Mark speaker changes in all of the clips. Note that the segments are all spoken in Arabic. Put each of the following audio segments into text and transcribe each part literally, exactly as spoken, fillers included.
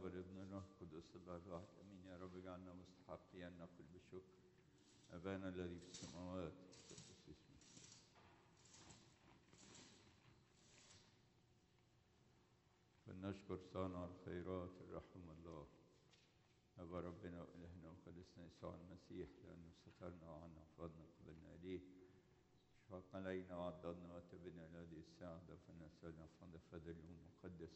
Speaker 1: والابن والروح القدس الله الواحد امين. يا رب اجعلنا مستحقين ان نقول بالشكر. ابانا الذي في السماوات قدس اسمك. فلنشكر صانع الخيرات الرحم الله أبا ربنا وإلهنا وخلصنا يسوع المسيح، لأنه سترنا وعنا وفضنا قبلنا إليه، شفق علينا وعضدنا وتبنا إلى هذه الساعة فنسألنا فضل فضل اليوم المقدس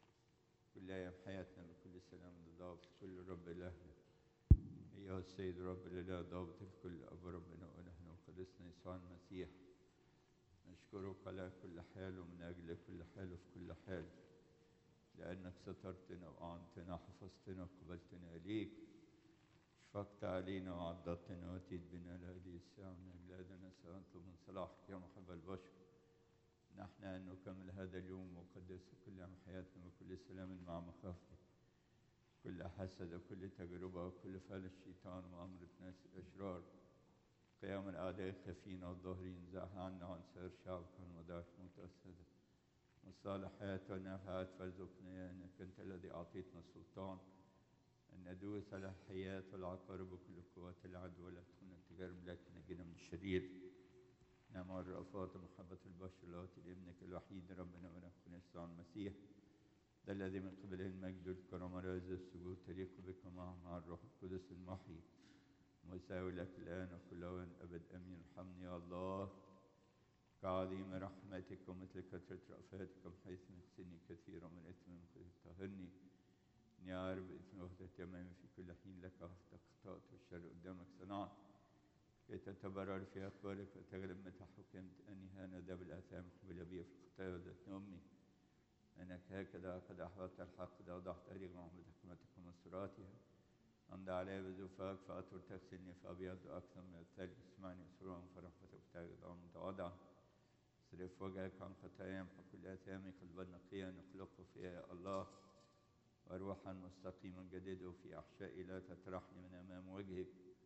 Speaker 1: كل أيام حياتنا بكل سلام ضابط كل رب إلهنا أيها السيد رب الإله ضابط الكل أبا ربنا وإلهنا وخلصنا يسوع المسيح. نشكرك على كل حال ومن أجل كل حال وفي كل حال، لأنك سترتنا وأعنتنا وحفظتنا وقبلتنا إليك، شفقت علينا وعضدتنا وأتيت بنا لهذه الساعة من أجل هذا نسأل نطلب من صلاحك يا محب البشر نحن أن نكمل هذا اليوم مقدس كل يوم حياتنا بكل سلام مع مخافتك، كل حسد وكل تجربة وكل فعل الشيطان وأمر الناس الأشرار، قيام الأعداء الخفين والظاهرين، زاح عنا وعن سائر شعبك والمضاعف المتوسدة والصالح حياة والنفعات فارزقنا، انك انت الذي اعطيتنا السلطان ان ندوس على الحياة والعقارب وكل قوات العدو ولا تكون التجارب لكن نجينا من الشرير. نعم والرأفات ومحبة البشر التي لابنك الوحيد ربنا ونبينا يسوع المسيح، ده الذي من قبله المجد والكرم والعز والسجود تليق بك معه مع الروح القدس المحيي مساوي لك الآن وكل أوان أبد أمين. ارحمني يا الله كعظيم رحمتك ومثل كثرة رأفاتكم حيث نغسلني كثيرا من إثم طهرني إني أعرف إثم وحدة أمامي في كل حين لك أخطأت والشر قدامك صنعت كي تتبرر في أقوالك وتغلب متى حكمت أني هانذا بالآثام قبل بي في الخطايا وذاتني أمي أنك هكذا قد أحببت الحق إذا وضعت طريق محمد حكمتك ومسراتها أمضى علي بزوفاك فأطر تغسلني فأبيض أكثر من الثلج اسمعني سرورا فرحمتك تغضى متواضعا اصرف وجهك عن خطاياي امحو كل آثامي قلبا نقيا نخلقه فيها يا الله وروحا مستقيما جدده في أحشائي لا تطرحني من أمام وجهك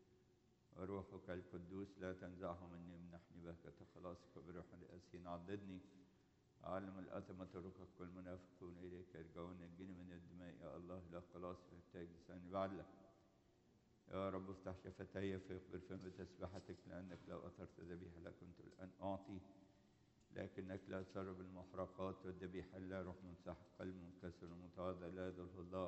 Speaker 1: وروحك القدوس لا تنزعه مني امنحني بهجة خلاصك وبروح الأسين عضدني أعلم الأثم طرقك والمنافقون إليك يرجعون نجني من الدماء يا الله لا خلاص فاحتاج لساني بعدلك يا رب افتح شفتي فيخبر فم بتسبحتك لأنك لو أثرت ذبيحة لكنت الآن أعطي لكنك لا تسرب المحرقات والذبيحة لا روح منسحق قلب منكسر ومتواضع لا يدله الله.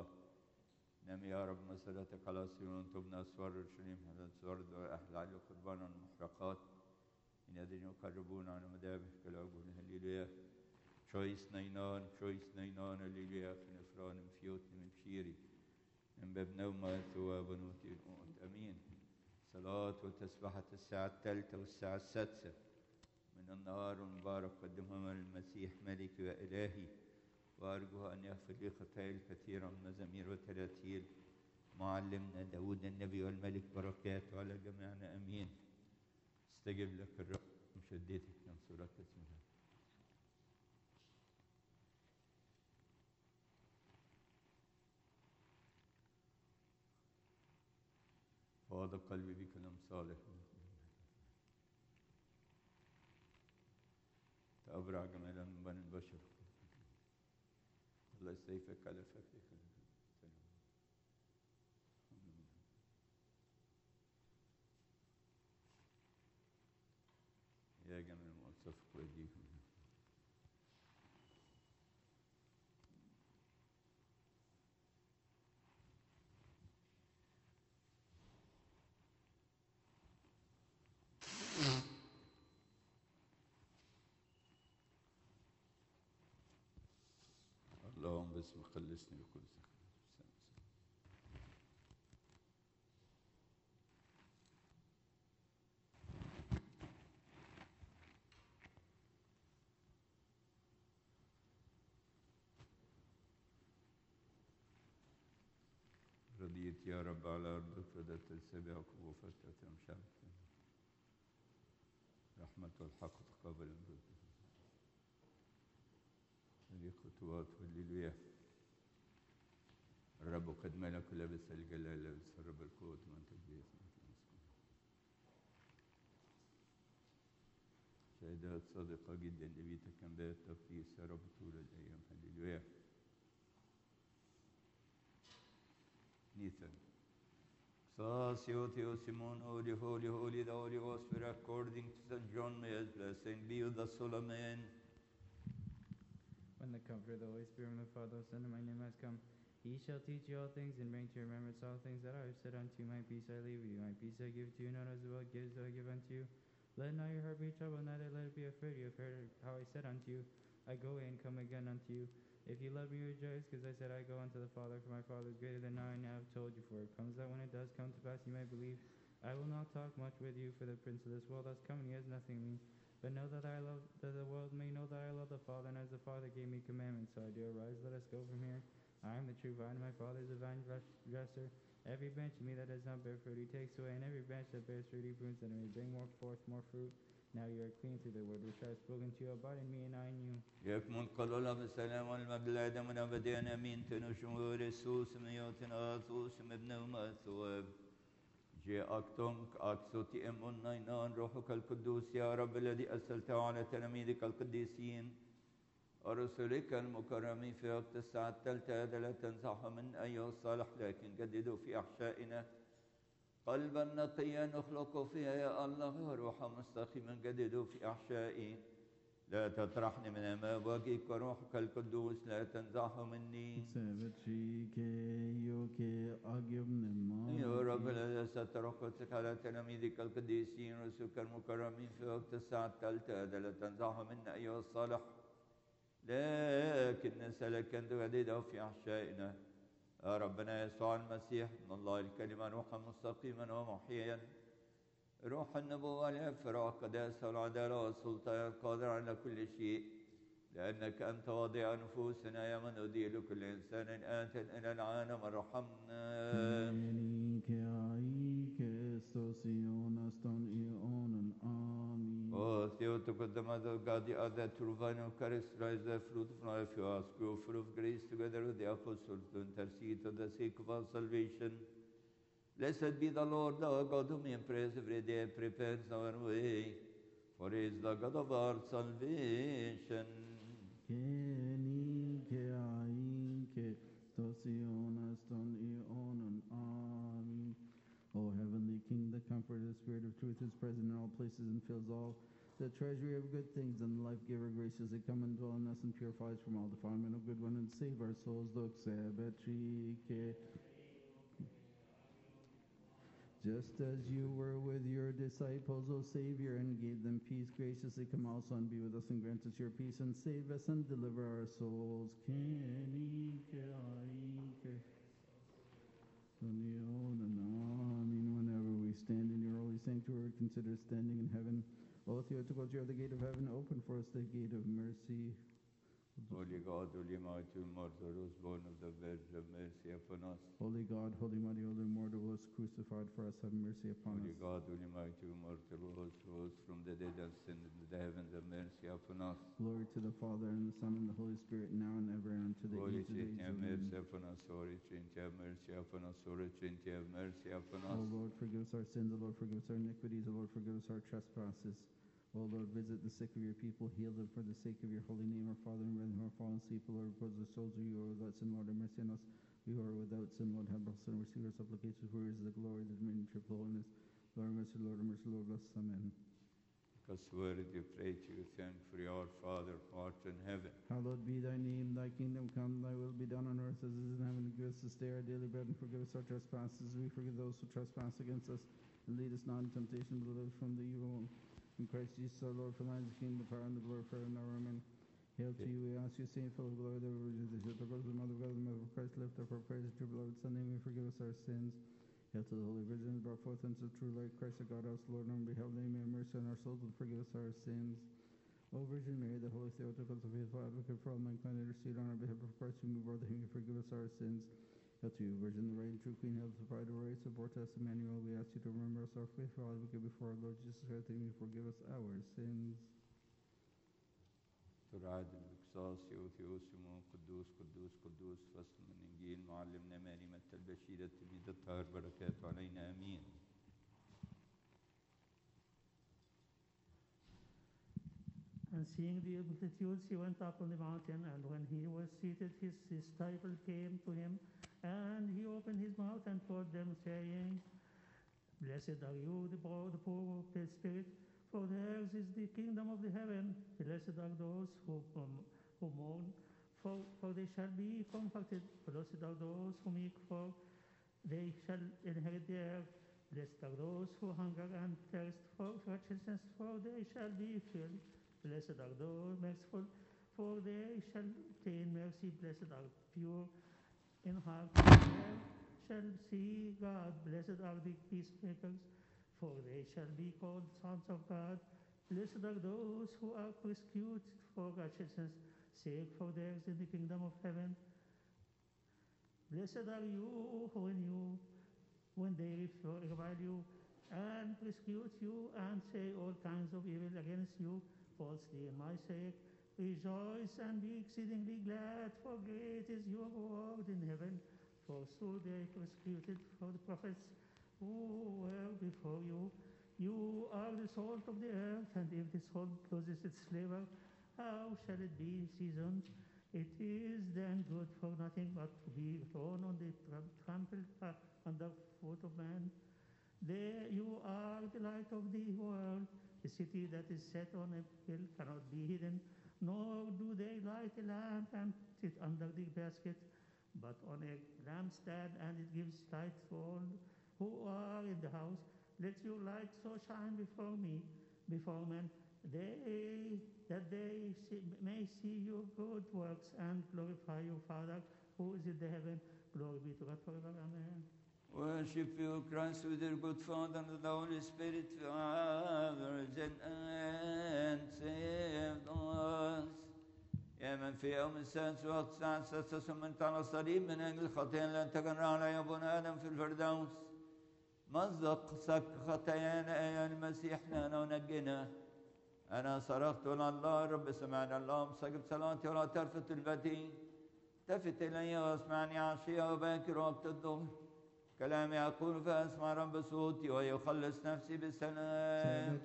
Speaker 1: نم يا رب مسألتك على صيون تبنى أسوار اورشليم هذا أسوار أهل علي قربانا المحرقات إن الذين يقربون على مذابح كالعجول هللويا شويس نينان شويس نينان هللويا خنفران مفيوت من شيري من باب نومة ثواب ونوتي أمين. صلاة وتسبحة الساعة الثالثة والساعة السادسة من النهار المبارك قدمها المسيح ملكي وإلهي وأرجو أن يغفر لي خطاياي الكثيرة من مزامير وتراتيل معلمنا داود النبي والملك بركاته على جميعنا أمين. استجب لك الرب مشدتك ينصرك اسمها. فواض قلبي بكلام صالح تأبرع جمالا من بني البشر الله سيفك على فكك يا جميع المؤسسك ويديكم اللهم باسم خلصني بكل سخط. رضيت يا رب على أرضك فدت السبع وكفوفك تمشى رحمة والحق تقابل هذه خطوات هللويا. الرب قد ملك لبس الجلال لبس الرب القوة من تجليه شهادات صادقة جدا لبيتك كان بها التقديس يا رب طول الأيام هللويا. Ethan. Sasio Theo Simon, holy, holy, holy, the Holy Gospel according to Saint John, may his blessing be with us all, amen.
Speaker 2: When the Comforter, the Holy Spirit, and the Father, Son, and my name has come, he shall teach you all things and bring to your remembrance all things that I have said unto you. My peace I leave with you, my peace I give to you, not as the world gives, do I give unto you. Let not your heart be troubled, neither let it be afraid. You have heard how I said unto you, I go and come again unto you. If you love me, rejoice, because I said I go unto the Father, for my Father is greater than I, and I have told you. For it comes that when it does come to pass, you may believe. I will not talk much with you, for the prince of this world has come, and he has nothing in me. But know that I love, that the world may know that I love the Father, and as the Father gave me commandments, so I do. Arise, let us go from here. I am the true vine, my Father is the vine dresser. Every branch in me that does not bear fruit, he takes away, and every branch that bears fruit, he prunes, that it may bring more forth more fruit. Now you are clean through the word which I have spoken to you. Abide in me, and I in you.
Speaker 1: يكمل قلولا بالسلام والمبلاد من أبدين أمين تنشمور السوس ميوتنا أثوس مبنى ومأثوب جاء أكتمك أكسوتي أم النينان روحك القدوس يا رب الذي أرسلته على تلاميذك القديسين ورسلك المكرمين في وقت الساعة الثالثة لا تنزح من أيها الصالح لكن جددوا في أحشائنا قلبا نقيا نخلق فيها يا الله وروحا مستقيما جددوا في أحشائي لا تطرحني من أمام وجهك وروحك القدوس لا تنزعه مني يا رب الذي سترقتك على تلاميذك القديسين ورسلك المكرمين في وقت الساعة الثالثة لا تنزعه منا أيها الصالح لكن نسألك أن تجدده في أحشائنا يا ربنا يسوع المسيح من الله الكلمة روحا مستقيما ومحييا روح النبوة والعفة والقداسة والعدالة والسلطان القادر على كل شيء لأنك أنت واضع نفوسنا يا من أديل كل إنسان آت إلى العالم ارحمنا Oh, Theotokos, the Mother of God, the other true vine of Christ, rise the fruit of life, you ask you, full of grace, together with the apostles, to intercede for the sake of our salvation. Blessed be the Lord, our God, whom we praise every day, prepares our way, for he is the God of our salvation.
Speaker 3: O heavenly King, the Comforter, the Spirit of truth is present in all places and fills all the treasury of good things, and the life-giver graciously come and dwell in us and purify us from all defilement of good one and save our souls. Just as you were with your disciples, O Savior, and gave them peace, graciously come also and be with us and grant us your peace and save us and deliver our souls. Whenever we stand in your holy sanctuary, consider standing in heaven. O Theotokos, you are the gate of heaven. Open for us the gate of mercy.
Speaker 1: Holy God, holy mighty, marvelous, born of the Virgin, have mercy upon us.
Speaker 3: Holy God, holy mighty, holy immortal, was crucified for us, have mercy upon
Speaker 1: Holy
Speaker 3: us.
Speaker 1: God, holy mighty, marvelous, rose from the dead and ascended into the heavens, have mercy upon us.
Speaker 3: Glory to the Father, and the Son, and the Holy Spirit, now and ever, and unto the
Speaker 1: Holy
Speaker 3: age of
Speaker 1: Trinity,
Speaker 3: ages.
Speaker 1: have
Speaker 3: Amen.
Speaker 1: mercy upon us. Holy Trinity, have mercy upon us. Holy Trinity, have mercy upon us.
Speaker 3: O Lord, forgive us our sins. O Lord, forgive us our iniquities. O Lord, forgive us our trespasses. O Lord, visit the sick of your people. Heal them for the sake of your holy name. Our Father and brethren who are fallen asleep, O Lord, repose their souls. You are without sin, Lord, have mercy on us. We who are without sin, Lord, have mercy and receive our supplications. For yours is the glory, the dominion, triple holiness. Lord, have mercy, Lord, have mercy, Lord, bless us. Amen.
Speaker 1: Because worthy to pray to you, thank for your Father, who art in heaven.
Speaker 3: Hallowed be thy name, thy kingdom come, thy will be done on earth as it is in heaven. Give us this day our daily bread, and forgive us our trespasses, as we forgive those who trespass against us. And lead us not into temptation, but deliver us from the evil one. In Christ Jesus our Lord, for thine is the kingdom, the power, and the glory forever and ever. Amen. Hail to you, we ask you, Saint full of glory, the Virgin, the Theotokos, the Mother of God, the Mother of Christ, lift up our prayers to your beloved Son, name and forgive us our sins. Hail to the Holy Virgin, brought forth into the true light, Christ our God, our Lord, on behalf of the name, have mercy on our souls, and forgive us our sins. O Virgin Mary, the Holy Theotokos, the faithful advocate for all mankind, intercede on our behalf of Christ, whom we bore the him, forgive us our sins. Hail to you, Virgin, the right and true Queen, hail to the bride of our race, support us, Emmanuel. We ask you to remember us, our faithful advocate, before our Lord Jesus Christ, and forgive us our sins.
Speaker 1: ترعد البكساس وثيوسمو قدوس قدوس قدوس فصل من إنجيل معلمنا ماري متى البشير التلميذ الطاهر بركاته علينا آمين.
Speaker 4: And seeing the multitudes, he went up on the mountain, and when he was seated, his disciples came to him, And he opened his mouth and taught them, saying, Blessed are you, the poor, the poor of the spirit, for theirs is the kingdom of the heaven. Blessed are those who, um, who mourn, for, for they shall be comforted. Blessed are those who meek, for they shall inherit the earth. Blessed are those who hunger and thirst for righteousness, for they shall be filled. Blessed are those merciful, for they shall obtain mercy. Blessed are pure in heart, for they shall see God. Blessed are the peacemakers, for they shall be called sons of God. Blessed are those who are persecuted for righteousness' sake, for theirs is the kingdom of heaven. Blessed are you when you when they revile you and persecute you and say all kinds of evil against you falsely in my sake. Rejoice and be exceedingly glad, for great is your reward in heaven. For so they persecuted for the prophets who were before you. You are the salt of the earth, and if the salt loses its flavor, how shall it be seasoned? It is then good for nothing but to be thrown on the tram- trampled uh, underfoot of man. There you are the light of the world. The city that is set on a hill cannot be hidden, nor do they light a lamp and put it under the basket, but on a lampstand, and it gives light to all who are in the house. Let your light so shine before me, before men, they, that they see, may see your good works and glorify your Father who is in the heaven. Glory be to God forever. Amen.
Speaker 1: Worship you, Christ, with your good Father and the Holy Spirit, virgin and saved us. يا من في يوم السادس وقت الساعة السادسة سمنت على الصليب من أجل الخطيئة التي تجرى على ابن آدم في الفردوس. مزق سك خطايانا أيها المسيح لنا ونجنا. أنا صرخت إلى الله رب سمعنا اللهم استجب صلاتي ولا ترفض تلبتي. التفت إلي واسمعني عشية وباكر وقت الظهر. كلامي أقول فأسمع رب صوتي ويخلص نفسي بالسلام.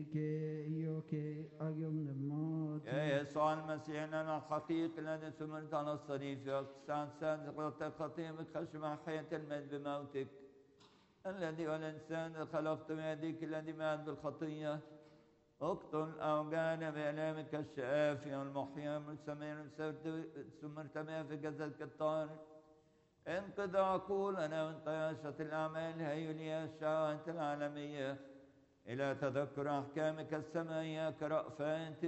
Speaker 1: يا يسوع المسيح لنا الحقيقي الذي سمرت على الصليب في وقت الساعة السادسة خطيئة بخشم حياة الموت بموتك. الذي والإنسان خلقت بيديك الذي مات بالخطية. اقتل أوجانا بآلامك الشافية والمحيا والسمير سمرت بها في جسدك الطاهر. انقذ عقولنا من طياشة الأعمال هيوليا الشهوات العالمية إلى تذكر أحكامك السمائية كرأفاتك.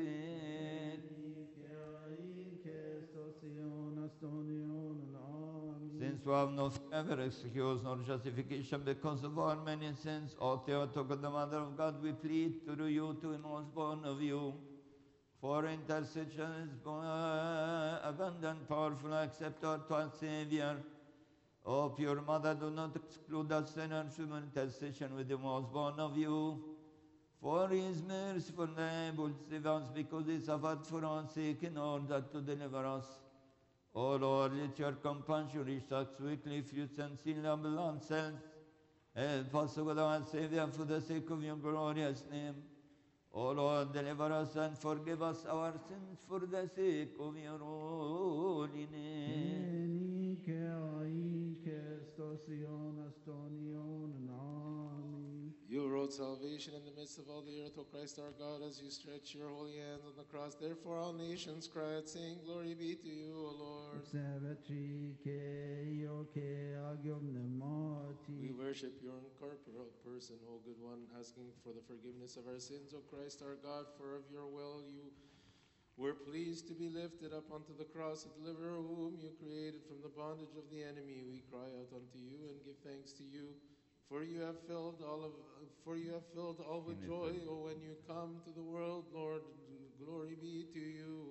Speaker 1: Since we have no ever excuse nor justification because of our many sins, O Theotokos, the Mother of God, we plead to you to whom was born of you. For intercession is abundant, powerful, accept our to Savior. O pure Mother, do not exclude us sinners from intercession with him who was born of you. For he is merciful and able to save us, because he suffered for our sake in order to deliver us. O Lord, let your compassion reach us quickly, if you sincerely humble ourselves. Help us, O God, our Savior, for the sake of your glorious name. O Lord, deliver us and forgive us our sins for the sake of your holy name.
Speaker 5: You wrote salvation in the midst of all the earth, O Christ our God, as you stretch your holy hands on the cross. Therefore all nations cry out, saying, Glory be to you, O Lord. We worship your incorporeal person, O good one, asking for the forgiveness of our sins, O Christ our God, for of your will you were pleased to be lifted up unto the cross, a deliverer whom you created from the bondage of the enemy. We cry out unto you and give thanks to you. For you have filled all of, for you have filled all with joy. Oh, when you come to the world, Lord, glory be to you.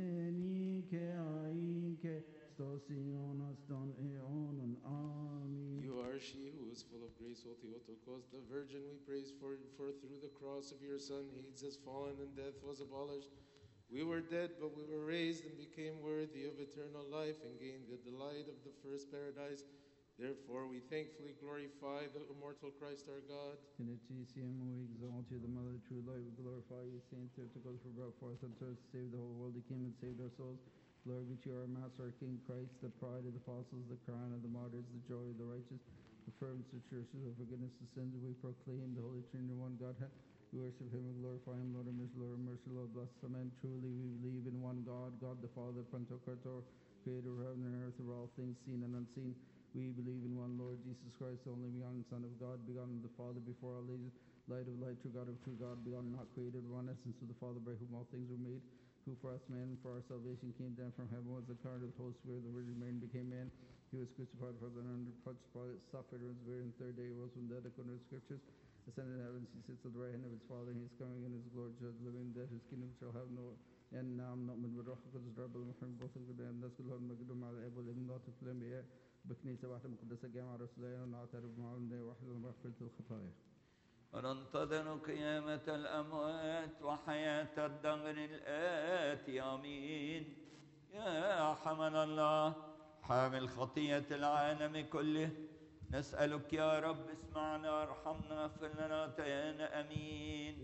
Speaker 5: You are she who is full of grace, O Theotokos, the Virgin we praise for, for through the cross of your Son, Hades has fallen and death was abolished. We were dead, but we were raised and became worthy of eternal life and gained the delight of the first paradise. Therefore, we thankfully glorify the immortal Christ our God.
Speaker 3: In the G C M, we exalt you, the Mother of true life. We glorify you, Saint Theotokos, for brought forth unto us to save the whole world. He came and saved our souls. Glory be to our Master, our King Christ, the pride of the apostles, the crown of the martyrs, the joy of the righteous, the firmness of churches, the forgiveness of sins. We proclaim the Holy Trinity, one Godhead. We worship him and glorify him, Lord of mercy, Lord of mercy, Lord bless. Amen. Truly we believe in one God, God the Father, Pantocrator, creator of heaven and earth, of all things seen and unseen. We believe in one Lord Jesus Christ, the only begotten Son of God, begotten of the Father before all ages, light of light, true God of true God, begotten, not created, one essence of the Father, by whom all things were made, who for us men and for our salvation came down from heaven, was incarnate of the Holy Spirit, the Virgin Mary, and became man. He was crucified for the under Pontius Pilate, suffered and was buried, and the third day rose from the dead according to the Scriptures, ascended in heavens. He sits at the right hand of his Father, and he is coming in his glory to judge the living and dead. His kingdom shall have no end. Now not من بالروح القدس رب المحرم both of the الناس كلهم مجدهم على الاب والابن لا تفلم بها بكنيسة واحدة مقدسة جامعة رسولية ونعترف معهم واحدة مغفرة الخطايا.
Speaker 1: وننتظر قيامة الأموات وحياة الدهر الآتي. آمين. يا حمل الله حامل خطية العالم كله، نسألك يا رب اسمعنا، ارحمنا، اغفر لنا خطايانا. آمين.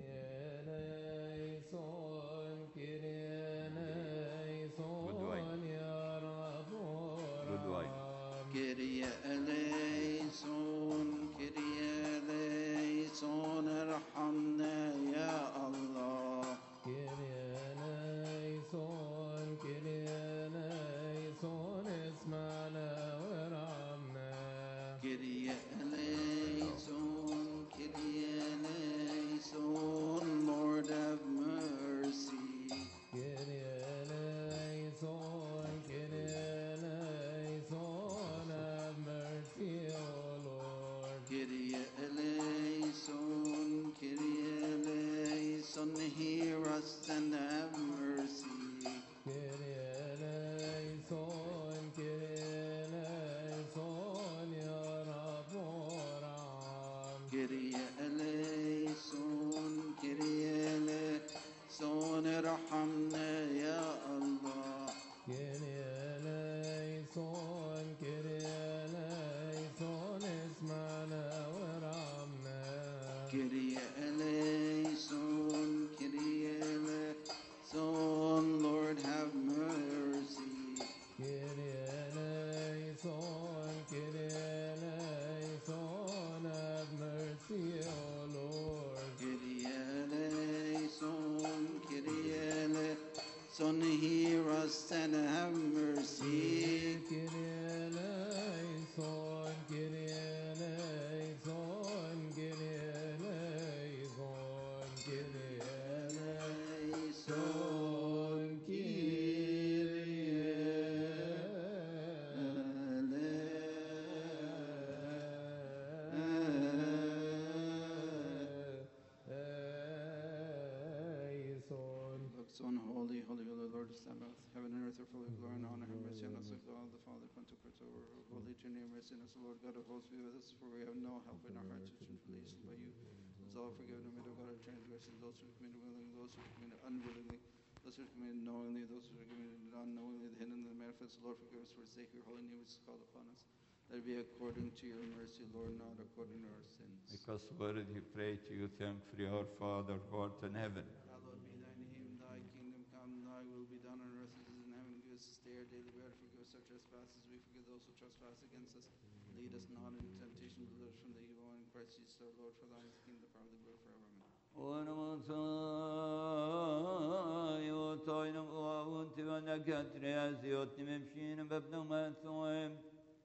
Speaker 3: Kyrie eleison, Kyrie eleison, ارحمنا يا الله.
Speaker 6: Kyrie eleison, Kyrie eleison, اسمعنا وارحمنا.
Speaker 3: Kyrie eleison, Kyrie eleison, Lord have mercy.
Speaker 6: Kyrie eleison, Kyrie eleison, have mercy, O Lord.
Speaker 3: Kyrie eleison, Kyrie eleison, hear us and have mercy.
Speaker 6: Kyrie eleison, Kyrie eleison, ya Rabb warham.
Speaker 3: Kyrie eleison, Kyrie eleison, ارحمنا يا الله.
Speaker 6: Kyrie eleison, Kyrie eleison, اسمعنا وارحمنا.
Speaker 3: Kyrie eleison, Kyrie eleison, Lord have mercy.
Speaker 6: Kyrie eleison, Kyrie eleison, have mercy, O Lord.
Speaker 3: Kyrie eleison, Kyrie eleison, hear us and have mercy.
Speaker 6: Kyrie eleison, Kyrie eleison, Kyrie eleison, Kyrie eleison,
Speaker 3: Son, holy, holy, holy Lord, Sabbath, heaven and earth are full of glory and honor. Have mercy on us, like God the Father, Pantocrator, holy Trinity, have mercy on us, Lord God of hosts, be with us, for we have no help in our hearts which is pleased by you. Us all forgiven, no matter God our transgressions, those who committed willingly, those who committed unwillingly, those who committed knowingly, those who committed unknowingly, the hidden and the manifest. Lord, forgive us for the sake of your holy name, which is called upon us. Let it be according to your mercy, Lord, not according to our sins.
Speaker 1: Because worthy pray to you, thankfully, our Father, who art in heaven.
Speaker 3: Hallowed be thy name, thy kingdom come, thy will be done on earth as it is in heaven. Give us this day our daily bread, forgive us our trespasses, we forgive those who trespass against us. Lead us not into temptation, but deliver us from the evil one. In Christ Jesus our Lord, for thine is the kingdom, the power, and the glory forever. Amen.
Speaker 1: ونمضي وطاينا وانت ونكت رياسيوت ممشين بابنا مثوهم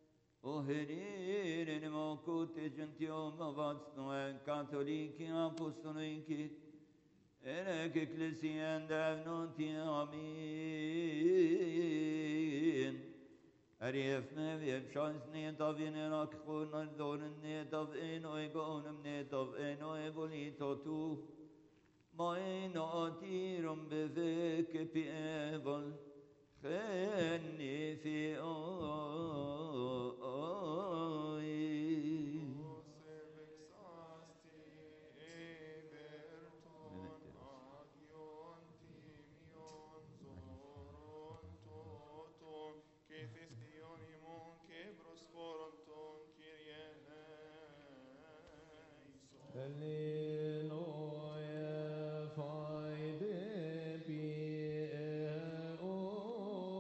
Speaker 1: وهرير موكوت جنتيوم مباستوين كاثوليكي أبوستوليكي إنك إكليسيان دافنونتي آمين أريف مبيب شانس نيتاف ينراك خورنا دورن نيتاف إنو إيقونم نيتاف إنو إيقوليتو تو ماين أتيرم بفك بإيبل خني في أوي
Speaker 6: Alleluia, fide, pie, o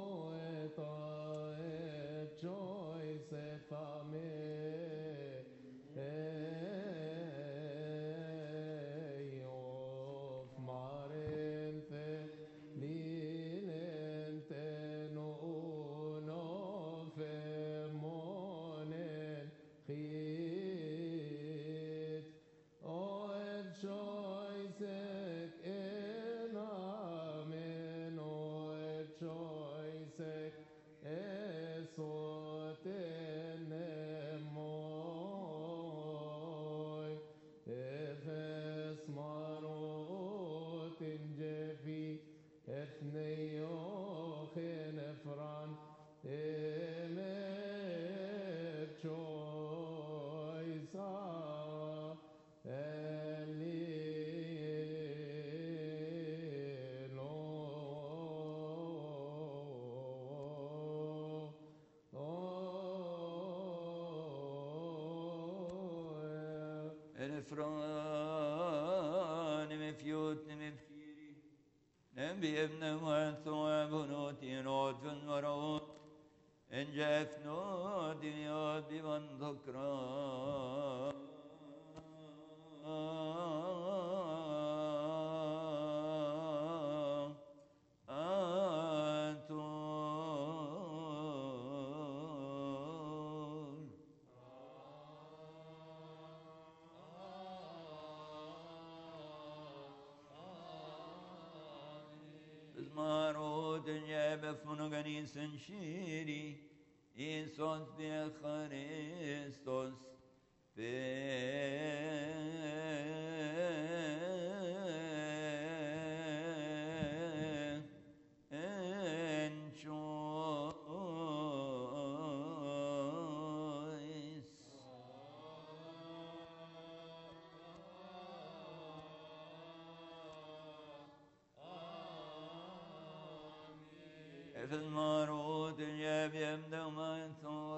Speaker 1: مفران مفيوت مفكيري نبي ابن وانثوا بنوتي نوت فن ورود إن جافنو دنيا بمن ذكران Marot jebe funuganin senshiri Isos be Christos be في المارود جاب يبدأ ما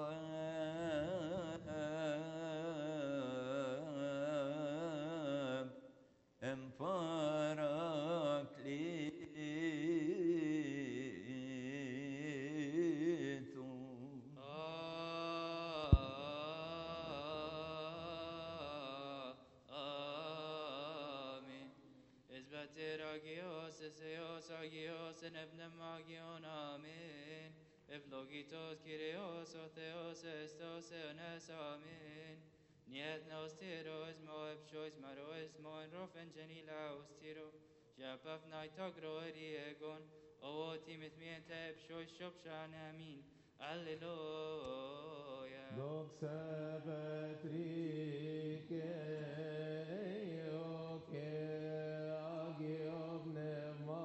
Speaker 1: ثواب امفارك ليتو
Speaker 2: آمين. إثبتر أجيوس إسيوس أجيوس نبن ماجيون آمين. Ευλογητός Κύριος ο Θεός εστός αιωνές αμήν. Νιέτ νοστήρος μοεψόις μαρόις μον ροφεν γενιλάους τύρο. Και απαυνάι το γρόερι εγών, ότι μεθμίεν τε ψόις σώψαν αμήν. Αλληλούια.
Speaker 6: Doxa Patrike Ioke Agiov Nema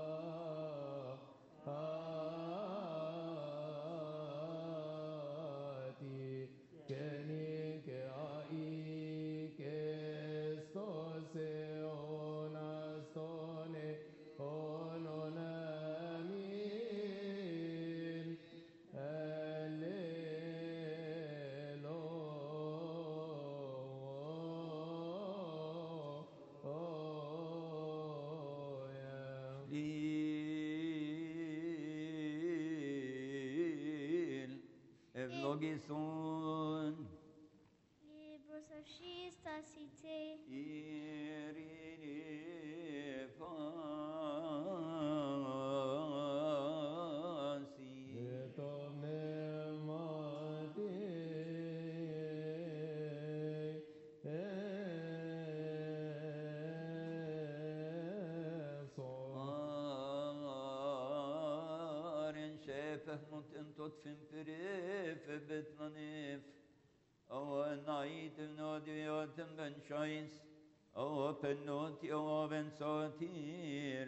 Speaker 6: Ati Kenike Aike Stose Onastone Ononamin
Speaker 1: Lil Evlogison
Speaker 7: Libros of Shista Cité.
Speaker 1: Irini Fasi Aren şefeh mutentot fimperif betmanif أو نعيد نوديات بن شايس أو بنوتي أو بن ساتير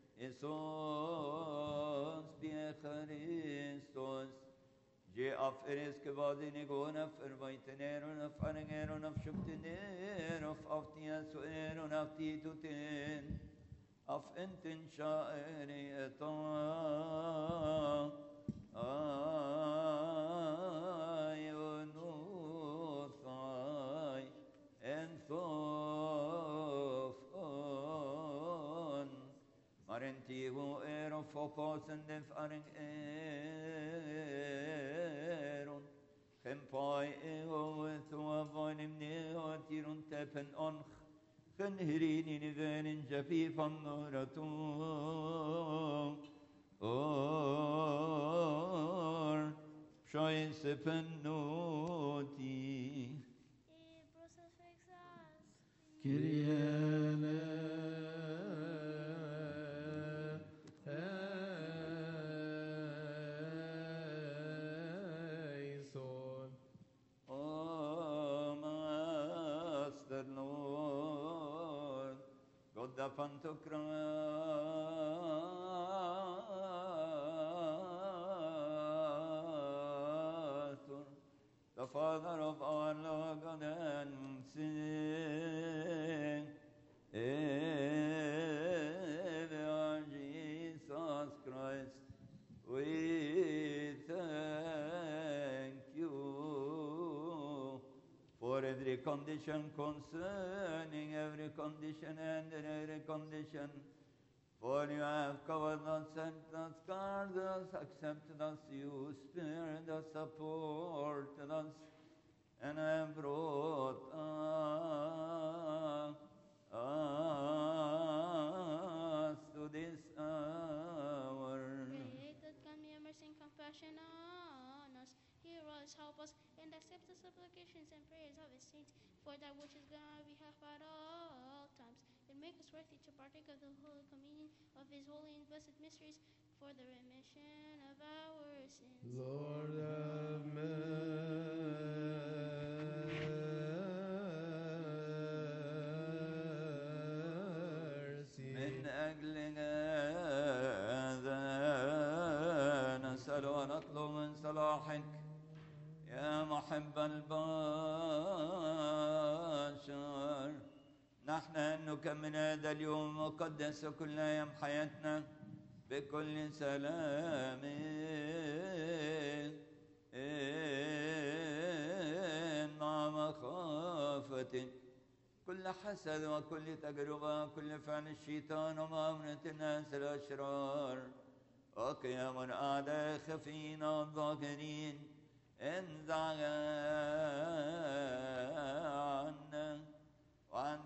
Speaker 1: إيسوس بيخريستوس جي أفرس كبادي نقون أفر بيتنير ونفعنير ونفشبتنير وفأفتي أسوئر ونفتي تتين أف انتن شائري أطاق آيونوثاي انثوفون مرنتيو ايرو فوقوسن دف ارن ايرون خمباي ايو ثوا فانمني واتيرون تبن انخ خنهريني نذين جفيفا نورتون or شايس فنوتي
Speaker 7: Libros of Exas.
Speaker 6: Kyriele eleison.
Speaker 1: Oh Master Lord God the Pantocrator, the Father of our Lord God and Savior Jesus Christ, we thank you for every every condition concerning every condition and in every condition. For you have covered us, sent us, guarded us, accepted us, you spared us, supported us, and have brought us, us to this hour.
Speaker 7: Pray that God may have mercy and compassion on us. Hear us, help us, and accept the supplications and prayers of his saints, for that which is good on our behalf at all times. And make us worthy to partake of the Holy Communion of his holy and blessed mysteries, for the remission of our sins.
Speaker 6: Lord have mercy.
Speaker 1: من أجل هذا نسأل ونطلب من صلاحك يا محب البشر، نحن أن نكمل هذا اليوم المقدس كل أيام حياتنا بكل سلام مع مخافتك، كل حسد وكل تجربة وكل فعل الشيطان ومؤامرة الناس الأشرار وقيام الأعداء خفين والظاهرين، انزع عنا وعن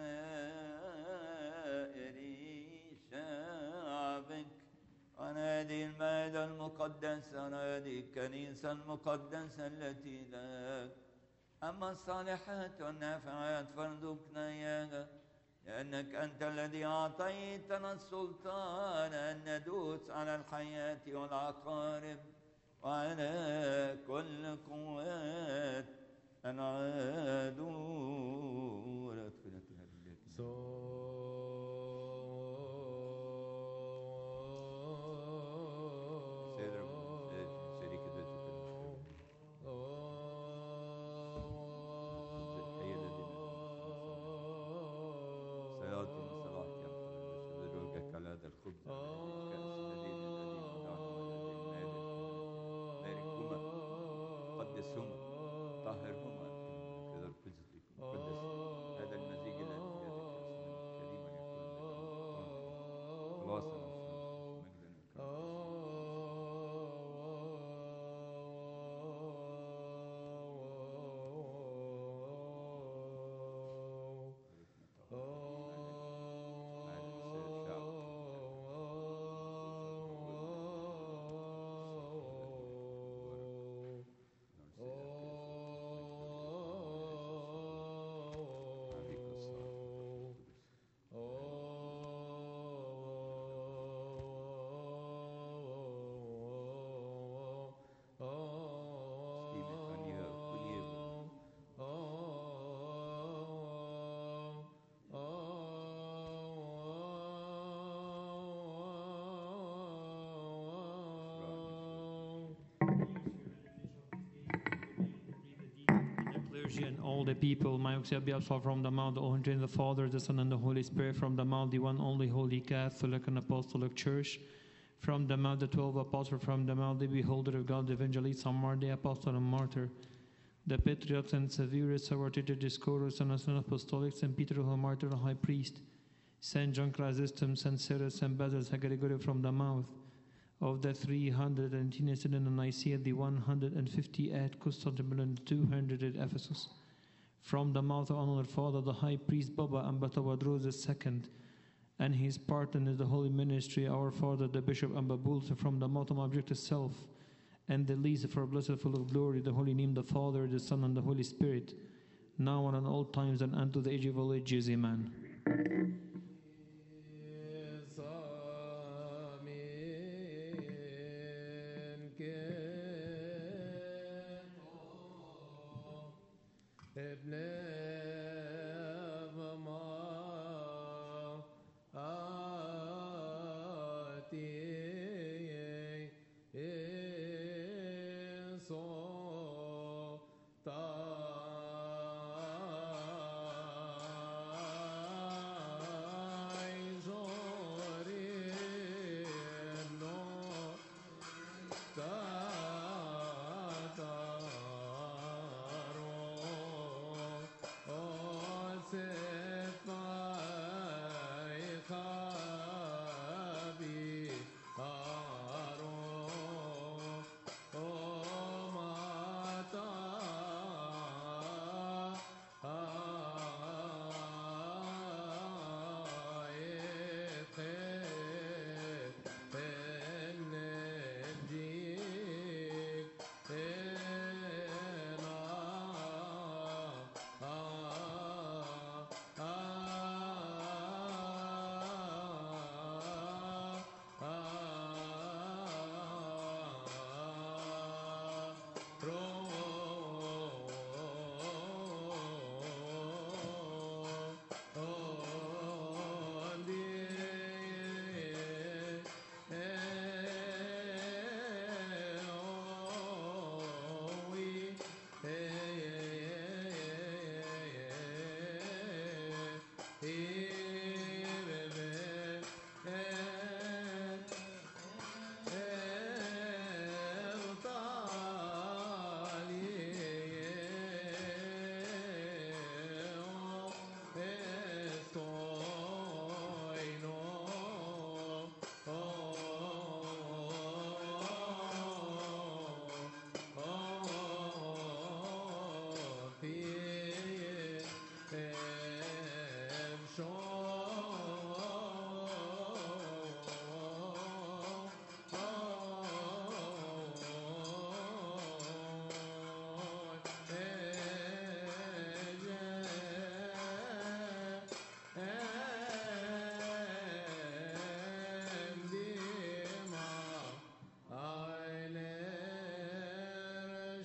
Speaker 1: سائر شعبك، عن هذه المائدة المقدسة، عن هذه الكنيسة المقدسة التي لك. أما الصالحات والنافعات فارزقنا إياها، لأنك أنت الذي أعطيتنا السلطان أن ندوس على الحياة والعقارب وعلى كل قوات العدو. ولا تدخلنا في التي الخبز باركهما قدسهما طهرهما كذا القدس المقدس، هذا المزيج الذي في هذا الكأس كريما يكون خلاصا
Speaker 8: And all the people, my be absolved from the mouth, the Holy the Father, the Son, and the Holy Spirit, from the mouth, the one only holy Catholic and Apostolic Church, from the mouth, the twelve apostles, from the mouth, the beholder of God, the evangelist, Samar, the apostle and martyr, the patriarchs and Severus, our teacher, Discorus, and Son Apostolic, Saint Peter, the martyr, the high priest, Saint John Chrysostom, Saint Cyrus, Saint Basil, Saint Gregory, from the mouth of the three hundred and ten Synod in Nicaea, the one hundred fifty at Constantinople, and two hundred at Ephesus. From the mouth of our Father, the High Priest Baba and Batawadros the Second, and his partner in the Holy Ministry, our Father, the Bishop Ambabulsa, from the mouth of object itself, and the least of our blessed full of glory, the Holy Name, the Father, the Son, and the Holy Spirit, now and in all times and unto the age of all ages. Amen.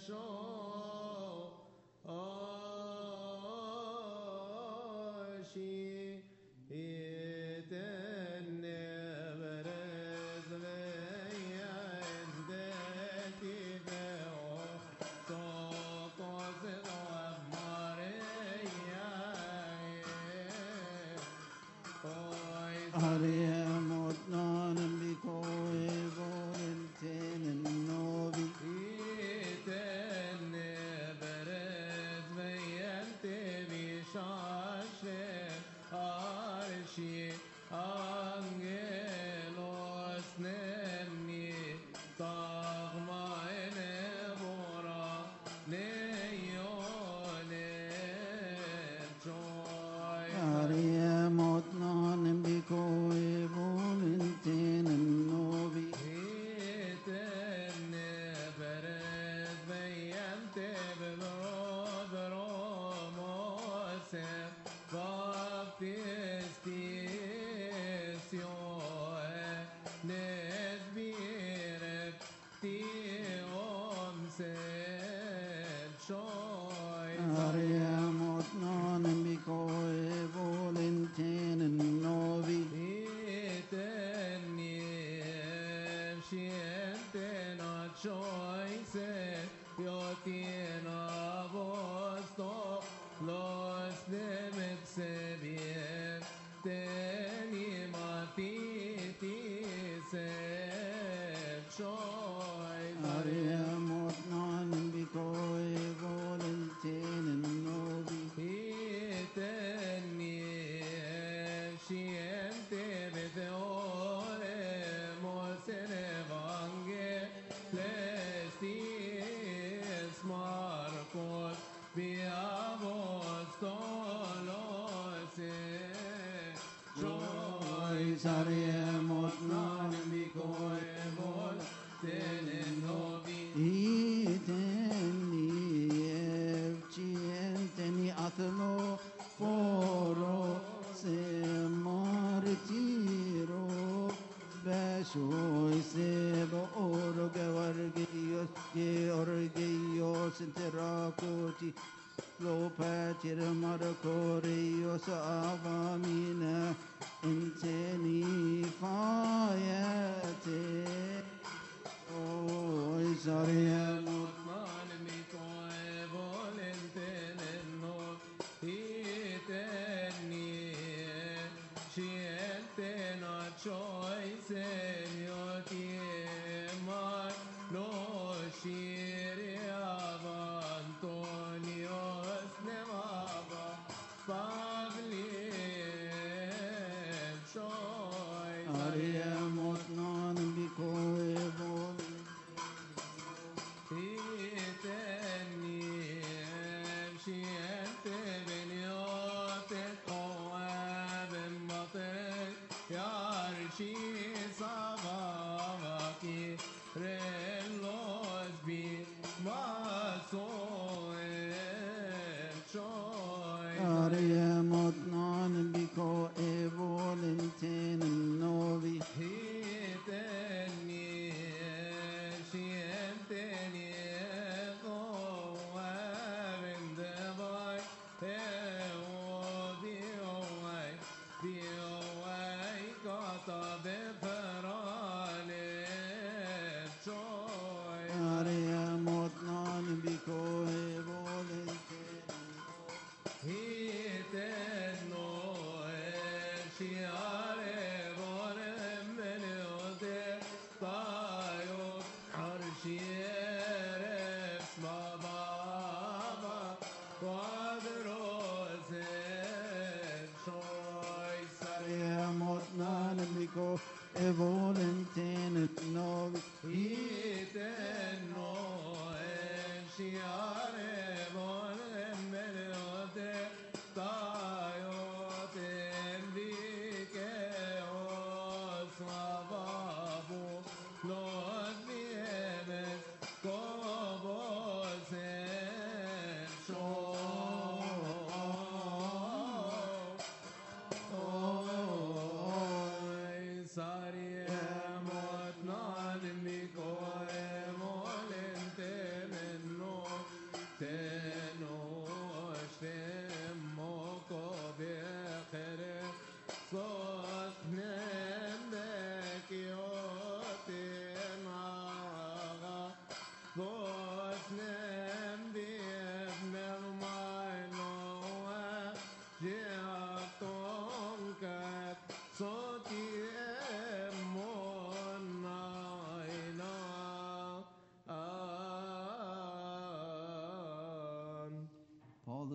Speaker 6: Sorry.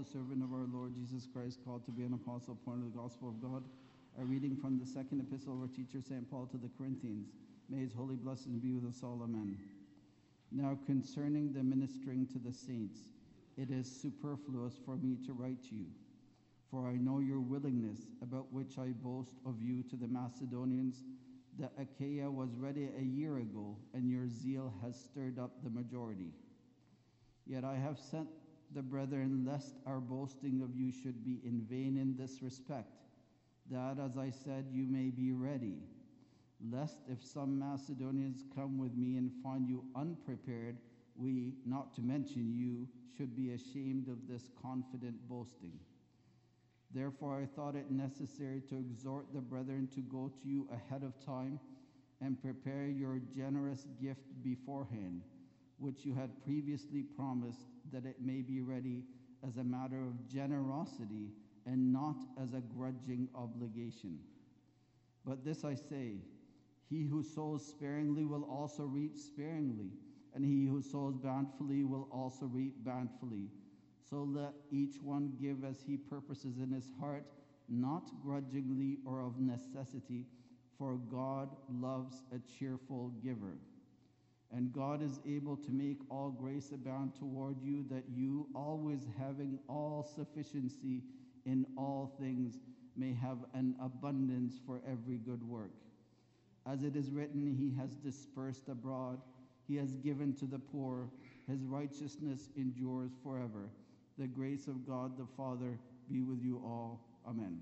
Speaker 3: the servant of our Lord Jesus Christ, called to be an apostle, appointed to the gospel of God. A reading from the second epistle of our teacher, Saint Paul, to the Corinthians. May his holy blessings be with us all. Amen. Now concerning the ministering to the saints, it is superfluous for me to write to you, for I know your willingness, about which I boast of you to the Macedonians, that Achaia was ready a year ago, and your zeal has stirred up the majority. Yet I have sent the brethren, lest our boasting of you should be in vain in this respect, that, as I said, you may be ready, lest if some Macedonians come with me and find you unprepared, we, not to mention you, should be ashamed of this confident boasting. Therefore I thought it necessary to exhort the brethren to go to you ahead of time and prepare your generous gift beforehand, which you had previously promised, that it may be ready as a matter of generosity and not as a grudging obligation. But this I say, he who sows sparingly will also reap sparingly, and he who sows bountifully will also reap bountifully. So let each one give as he purposes in his heart, not grudgingly or of necessity, for God loves a cheerful giver. And God is able to make all grace abound toward you, that you, always having all sufficiency in all things, may have an abundance for every good work. As it is written, he has dispersed abroad, he has given to the poor, his righteousness endures forever. The grace of God the Father be with you all. Amen.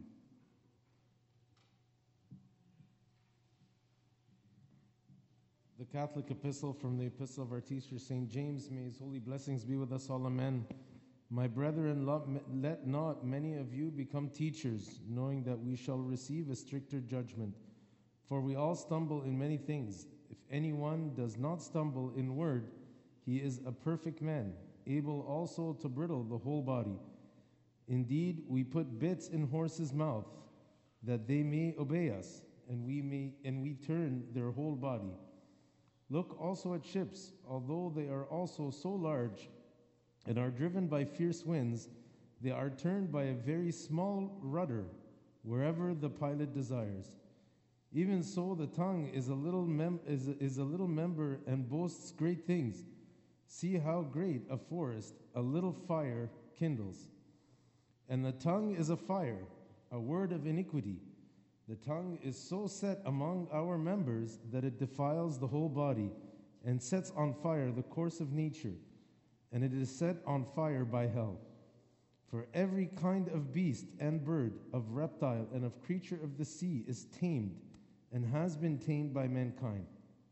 Speaker 6: The Catholic epistle from the epistle of our teacher, Saint James. May his holy blessings be with us all. Amen. My brethren, let not many of you become teachers, knowing that we shall receive a stricter judgment. For we all stumble in many things. If anyone does not stumble in word, he is a perfect man, able also to bridle the whole body. Indeed, we put bits in horses' mouth, that they may obey us, and we may and we turn their whole body. Look also at ships, although they are also so large and are driven by fierce winds, they are turned by a very small rudder wherever the pilot desires. Even so, the tongue is a little mem- is, is a little member and boasts great things. See how great a forest a little fire kindles. And the tongue is a fire, a word of iniquity. The tongue is so set among our members that it defiles the whole body and sets on fire the course of nature, and it is set on fire by hell. For every kind of beast and bird, of reptile and of creature of the sea is tamed and has been tamed by mankind.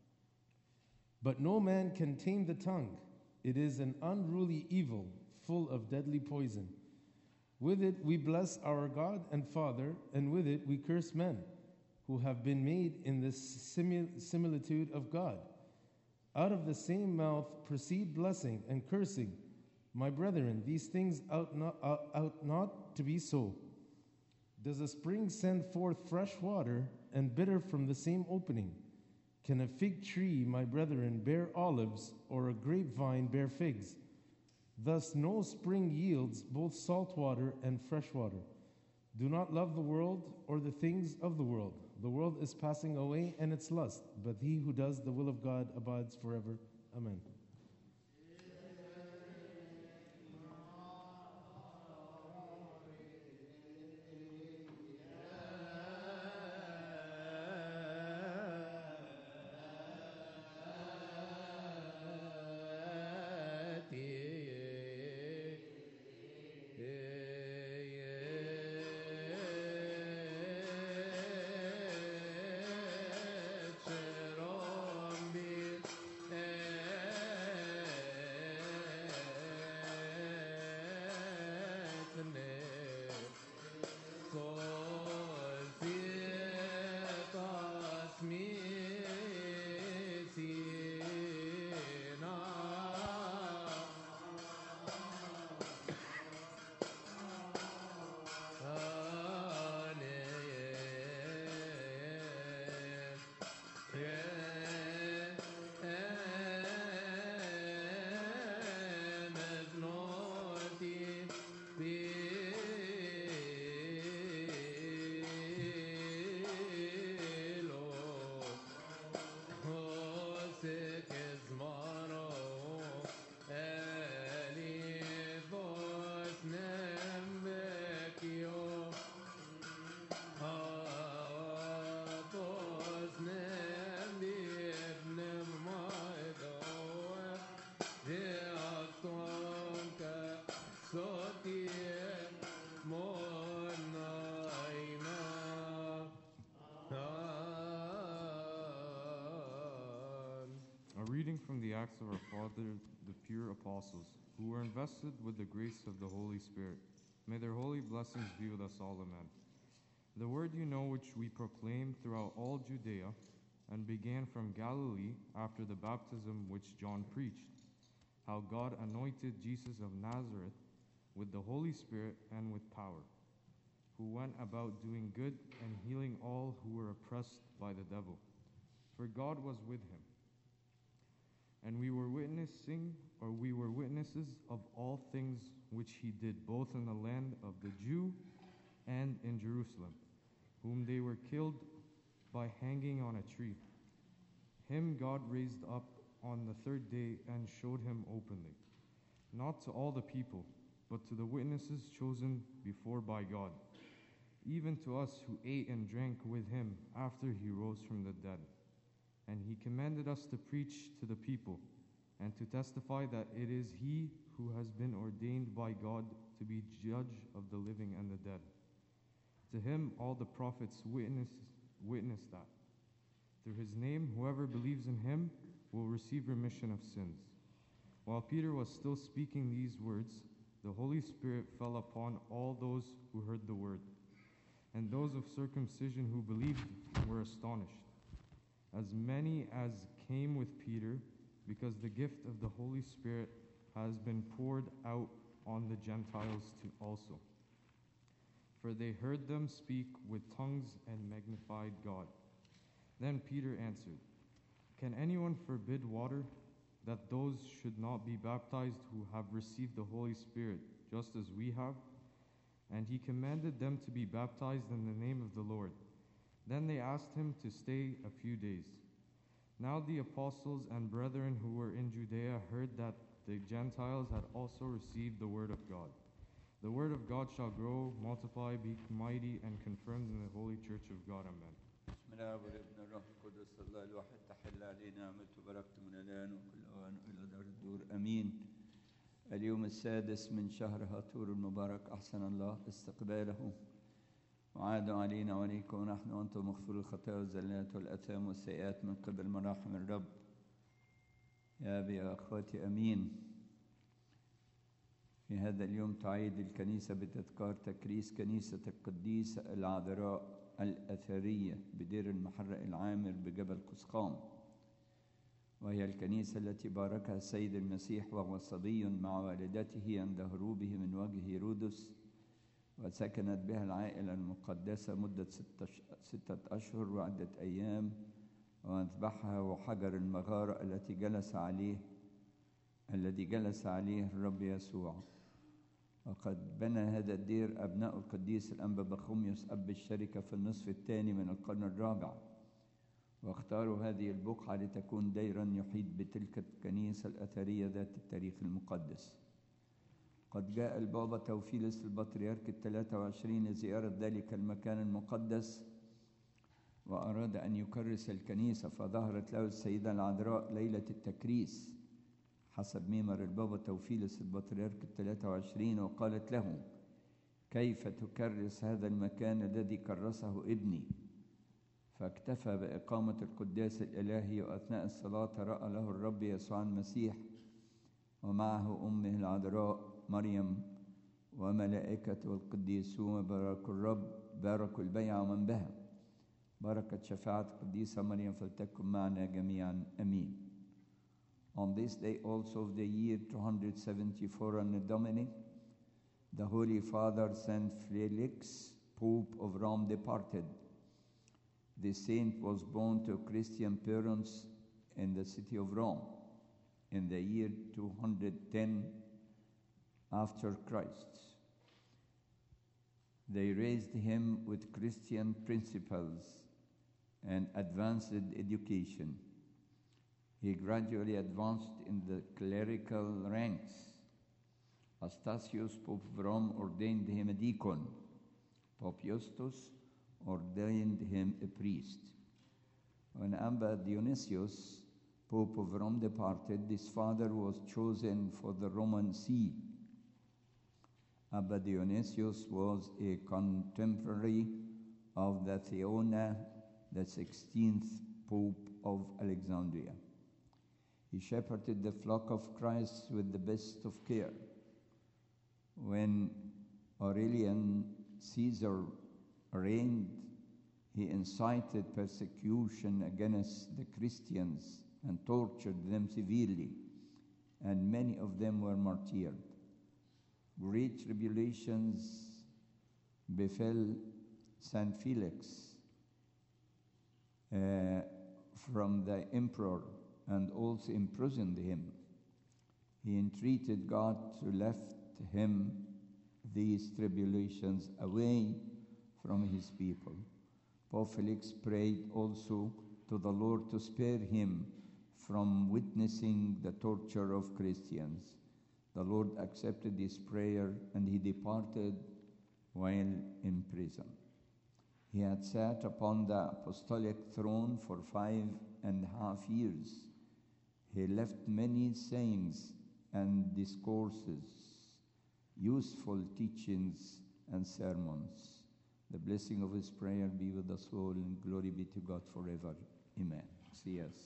Speaker 6: But no man can tame the tongue. It is an unruly evil, full of deadly poison. With it we bless our God and Father, and with it we curse men, who have been made in the simil- similitude of God. Out of the same mouth proceed blessing and cursing. My brethren, these things ought not, ought, ought not to be so. Does a spring send forth fresh water and bitter from the same opening? Can a fig tree, my brethren, bear olives, or a grapevine bear figs? Thus no spring yields both salt water and fresh water. Do not love the world or the things of the world. The world is passing away and its lust, but he who does the will of God abides forever. Amen.
Speaker 9: Cherom bir reading from the Acts of our fathers, the pure apostles, who were invested with the grace of the Holy Spirit. May their holy blessings be with us all, amen. The word you know which we proclaimed throughout all Judea, and began from Galilee after the baptism which John preached, how God anointed Jesus of Nazareth with the Holy Spirit and with power, who went about doing good and healing all who were oppressed by the devil, for God was with him. And we were witnessing, or we were witnesses of all things which he did, both in the land of the Jew and in Jerusalem, whom they were killed by hanging on a tree. Him God raised up on the third day and showed him openly, not to all the people, but to the witnesses chosen before by God, even to us who ate and drank with him after he rose from the dead. And he commanded us to preach to the people and to testify that it is he who has been ordained by God to be judge of the living and the dead. To him all the prophets witness, witness that through his name whoever believes in him will receive remission of sins. While Peter was still speaking these words, the Holy Spirit fell upon all those who heard the word. And those of circumcision who believed were astonished, as many as came with Peter, because the gift of the Holy Spirit has been poured out on the Gentiles too also. For they heard them speak with tongues and magnified God. Then Peter answered, Can anyone forbid water, that those should not be baptized who have received the Holy Spirit, just as we have? And he commanded them to be baptized in the name of the Lord. Then they asked him to stay a few days. Now the apostles and brethren who were in Judea heard that the Gentiles had also received the word of God. The word of God shall grow, multiply, be mighty, and confirmed in the holy church of God. Amen.
Speaker 1: بسم الله والابن الروح القدس الله الواحد تحل علينا نعمته وبركته من الآن وكل آن إلى دار الدور آمين. اليوم السادس من شهر هاتور المبارك أحسن الله استقباله وعاد علينا وعليكم ونحن وأنتم مغفور الخطايا والزلات والآثام والسيئات من قبل مراحم الرب. يا أبي يا أخواتي أمين. في هذا اليوم تعيد الكنيسة بتذكار تكريس كنيسة القديسة العذراء الأثرية بدير المحرق العامر بجبل قسقام، وهي الكنيسة التي باركها السيد المسيح وهو صبي مع والدته عند هروبه من وجه هيرودس، وسكنت بها العائلة المقدسة مدة ستة أشهر وعدة أيام، ومذبحها وحجر المغارة التي جلس عليه الذي جلس عليه الرب يسوع. وقد بنى هذا الدير أبناء القديس الأنبا بخوميوس أب الشركة في النصف الثاني من القرن الرابع، واختاروا هذه البقعة لتكون ديرا يحيط بتلك الكنيسة الأثرية ذات التاريخ المقدس. قد جاء البابا توفيلس البطريرك الثلاثة وعشرين لزيارة ذلك المكان المقدس، وأراد أن يكرس الكنيسة، فظهرت له السيدة العذراء ليلة التكريس حسب ميمر البابا توفيلس البطريرك الثلاثة وعشرين، وقالت له: كيف تكرس هذا المكان الذي كرسه ابني؟ فاكتفى بإقامة القداس الإلهي، وأثناء الصلاة رأى له الرب يسوع المسيح ومعه أمه العذراء مريم وملائكته والقديسون باركوا الرب، باركوا البيعة ومن بها. بركة شفاعة القديسة مريم فلتكن معنا جميعا أمين. On this day also of the year two hundred seventy-four Anno Domini, the Holy Father Saint Felix, Pope of Rome, departed. The saint was born to Christian parents in the city of Rome in the year two hundred ten after Christ. They raised him with Christian principles and advanced education. He gradually advanced in the clerical ranks. Astasius, Pope of Rome, ordained him a deacon. Pope Justus ordained him a priest. When Abba Dionysius, Pope of Rome, departed, his father was chosen for the Roman see. Abba Dionysius was a contemporary of the Theona, the sixteenth Pope of Alexandria. He shepherded the flock of Christ with the best of care. When Aurelian Caesar reigned, he incited persecution against the Christians and tortured them severely, and many of them were martyred. Great tribulations befell Saint Felix uh, from the emperor, and also imprisoned him. He entreated God to lift him these tribulations away from his people. Pope Felix prayed also to the Lord to spare him from witnessing the torture of Christians. The Lord accepted his prayer, and he departed while in prison. He had sat upon the apostolic throne for five and a half years. He left many sayings and discourses, useful teachings and sermons. The blessing of his prayer be with us all, and glory be to God forever. Amen. See us.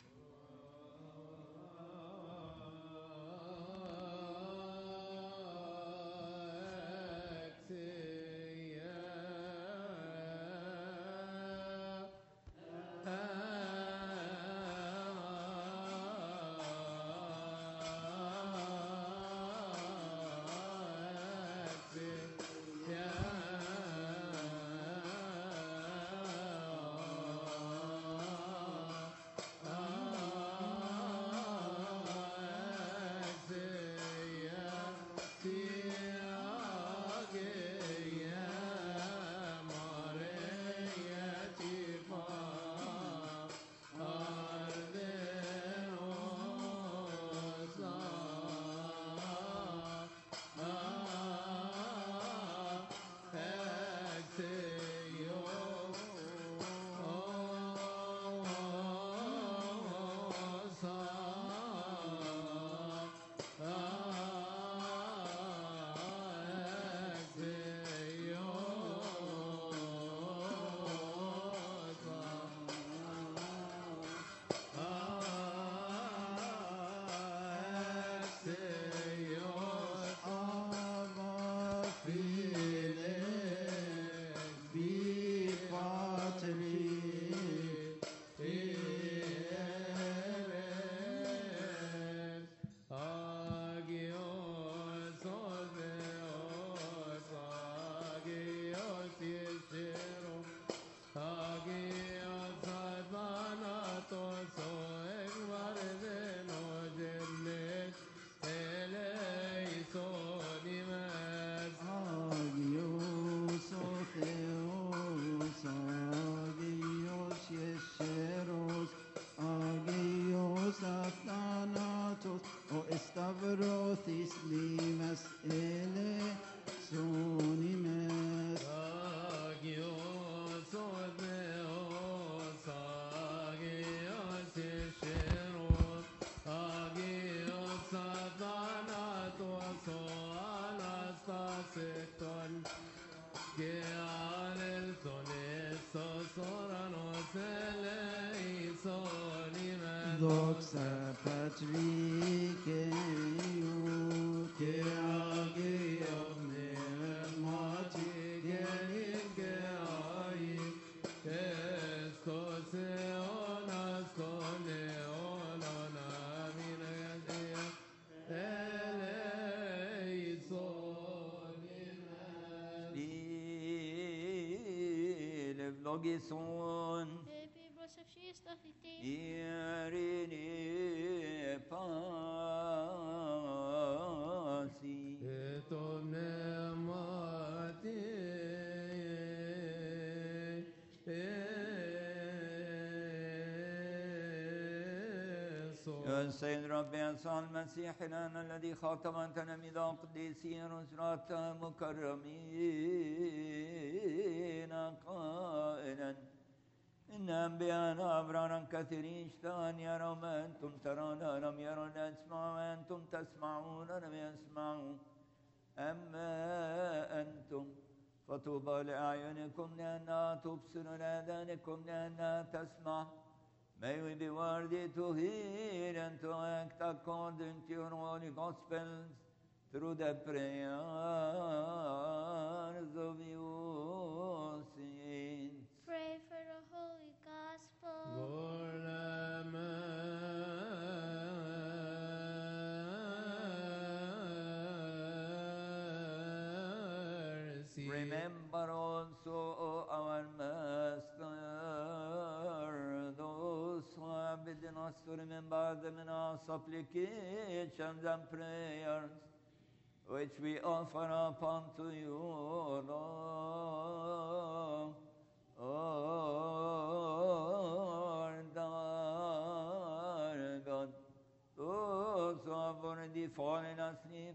Speaker 3: Doxa Patrice, que agi omne mati genin que ai, esto se onas con leonona mina eleison.
Speaker 1: Logison Irini pasi
Speaker 3: Etomne mati
Speaker 1: يا سيد ربي يسوع المسيح لنا الذي خاطب تلاميذ قديسين رسلات مكرمين قائلا إن أنبياء أبرارا كثيرين اشتهوا أن يروا ما أنتم ترون لم يروا لا يسمعوا ما أنتم تسمعون لم يسمعوا أما أنتم فطوبى لأعينكم لأنها تبصر لآذانكم لأنها تسمع May we be worthy to hear and to act according to your holy gospels through the prayers of your saints.
Speaker 7: Pray for the Holy Gospel.
Speaker 6: Lord, have mercy.
Speaker 1: Remember also our Master, those who have bidden us to remember them in our supplications and prayers, which we offer up unto you, O Lord. Lord our God, those who have already fallen asleep,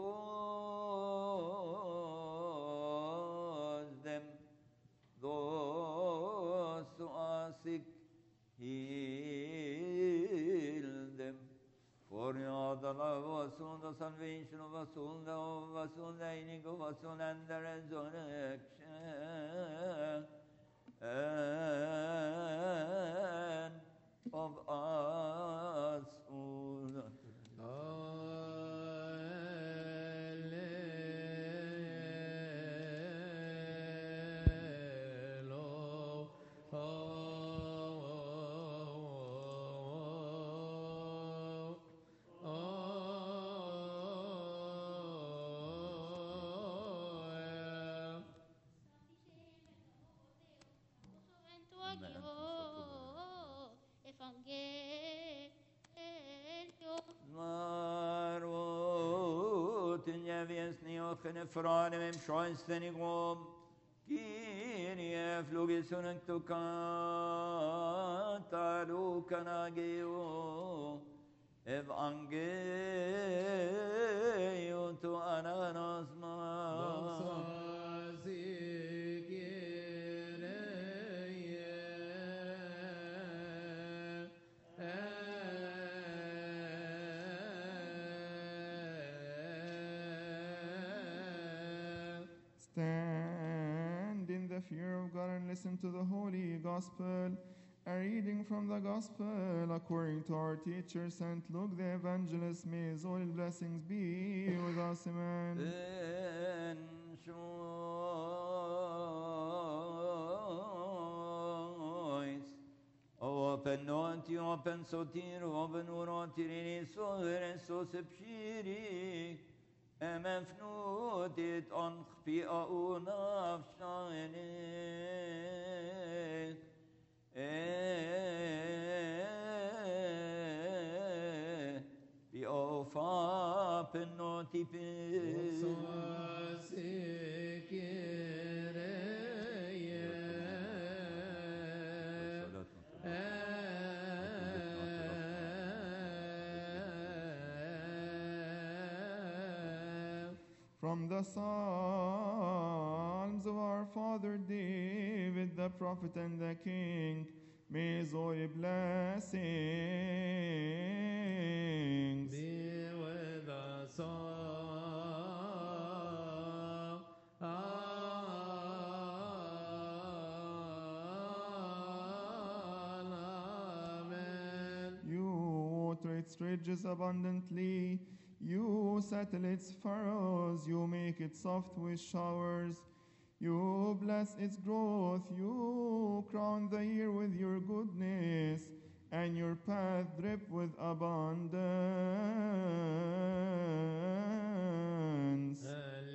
Speaker 1: repose them. Those who are sick, heal them. For you are the love of us all, the salvation of us all, the hope of us all, the healing of us all, and the resurrection and of us all. Frane mem scheustenigum, Kyrie flugisunent tu cantaru canageo, Evangelium tu ananasma.
Speaker 10: Stand in the fear of God and listen to the Holy Gospel. A reading from the Gospel according to our teacher, Saint Luke the Evangelist. May his holy blessings be with us. Amen.
Speaker 1: In choice. Open noti, open sotir, open urotiri, so so sepshiri. Emefnutit on khpia nafshani. Bi ofa penoti
Speaker 10: From the Psalms of our father David, the prophet and the king, may his holy blessings
Speaker 6: be with us all. Amen.
Speaker 10: You water its ridges abundantly. You settle its furrows, you make it soft with showers. You bless its growth, you crown the year with your goodness, and your path drip with abundance.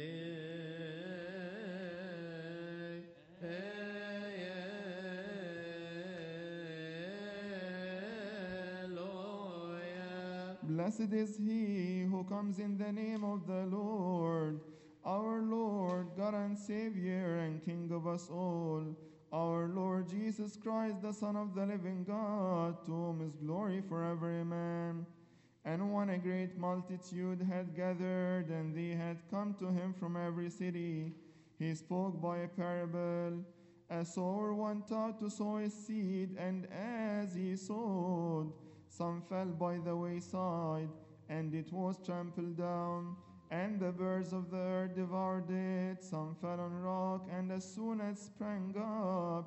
Speaker 10: Blessed is he who comes in the name of the Lord, our Lord, God and Savior and King of us all, our Lord Jesus Christ, the Son of the living God, to whom is glory forever. Amen. And when a great multitude had gathered, and they had come to him from every city, he spoke by a parable. A sower went out to sow his seed, and as he sowed, some fell by the wayside, and it was trampled down, and the birds of the earth devoured it. Some fell on rock, and as soon as it sprang up,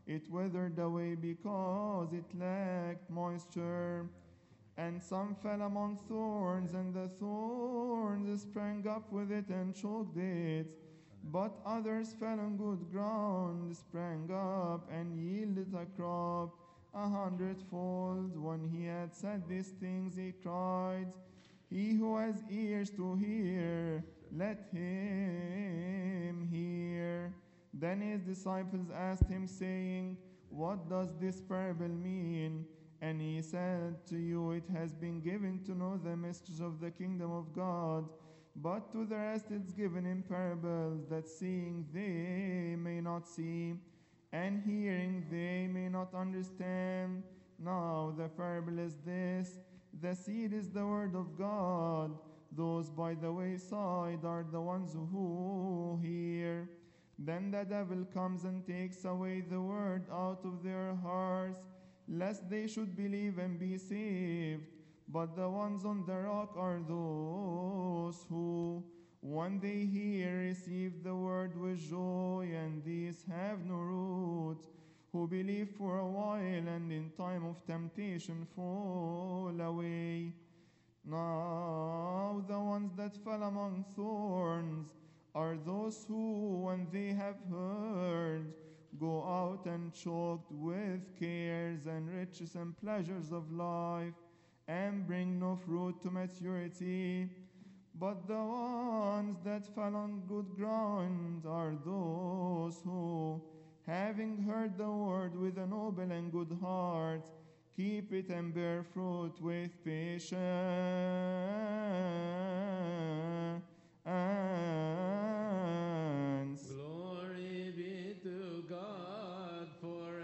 Speaker 10: it withered away because it lacked moisture. And some fell among thorns, and the thorns sprang up with it and choked it. But others fell on good ground, sprang up, and yielded a crop a hundredfold. When he had said these things, he cried, He who has ears to hear, let him hear. Then his disciples asked him, saying, What does this parable mean? And he said, To you it has been given to know the mysteries of the kingdom of God, but to the rest it's given in parables, that seeing they may not see, and hearing they may not understand. Now the parable is this: the seed is the word of God. Those by the wayside are the ones who hear. Then the devil comes and takes away the word out of their hearts, lest they should believe and be saved. But the ones on the rock are those who, when they hear, receive the word with joy, and these have no root, who believe for a while, and in time of temptation fall away. Now the ones that fell among thorns are those who, when they have heard, go out and choked with cares and riches and pleasures of life, and bring no fruit to maturity. But the ones that fell on good ground are those who, having heard the word with a noble and good heart, keep it and bear fruit with patience.
Speaker 6: Glory be to God forever.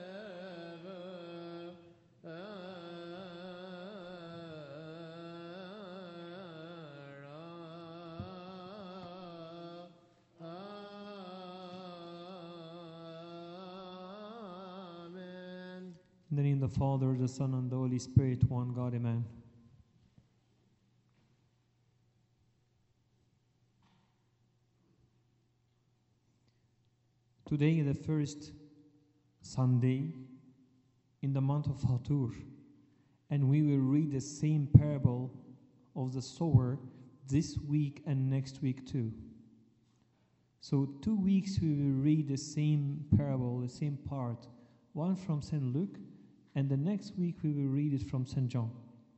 Speaker 6: Amen.
Speaker 8: In the name of the Father, the Son, and the Holy Spirit, one God, amen. Today is the first Sunday in the month of Hatur, and we will read the same parable of the sower this week and next week too. So two weeks we will read the same parable, the same part, one from Saint Luke, and the next week we will read it from Saint John.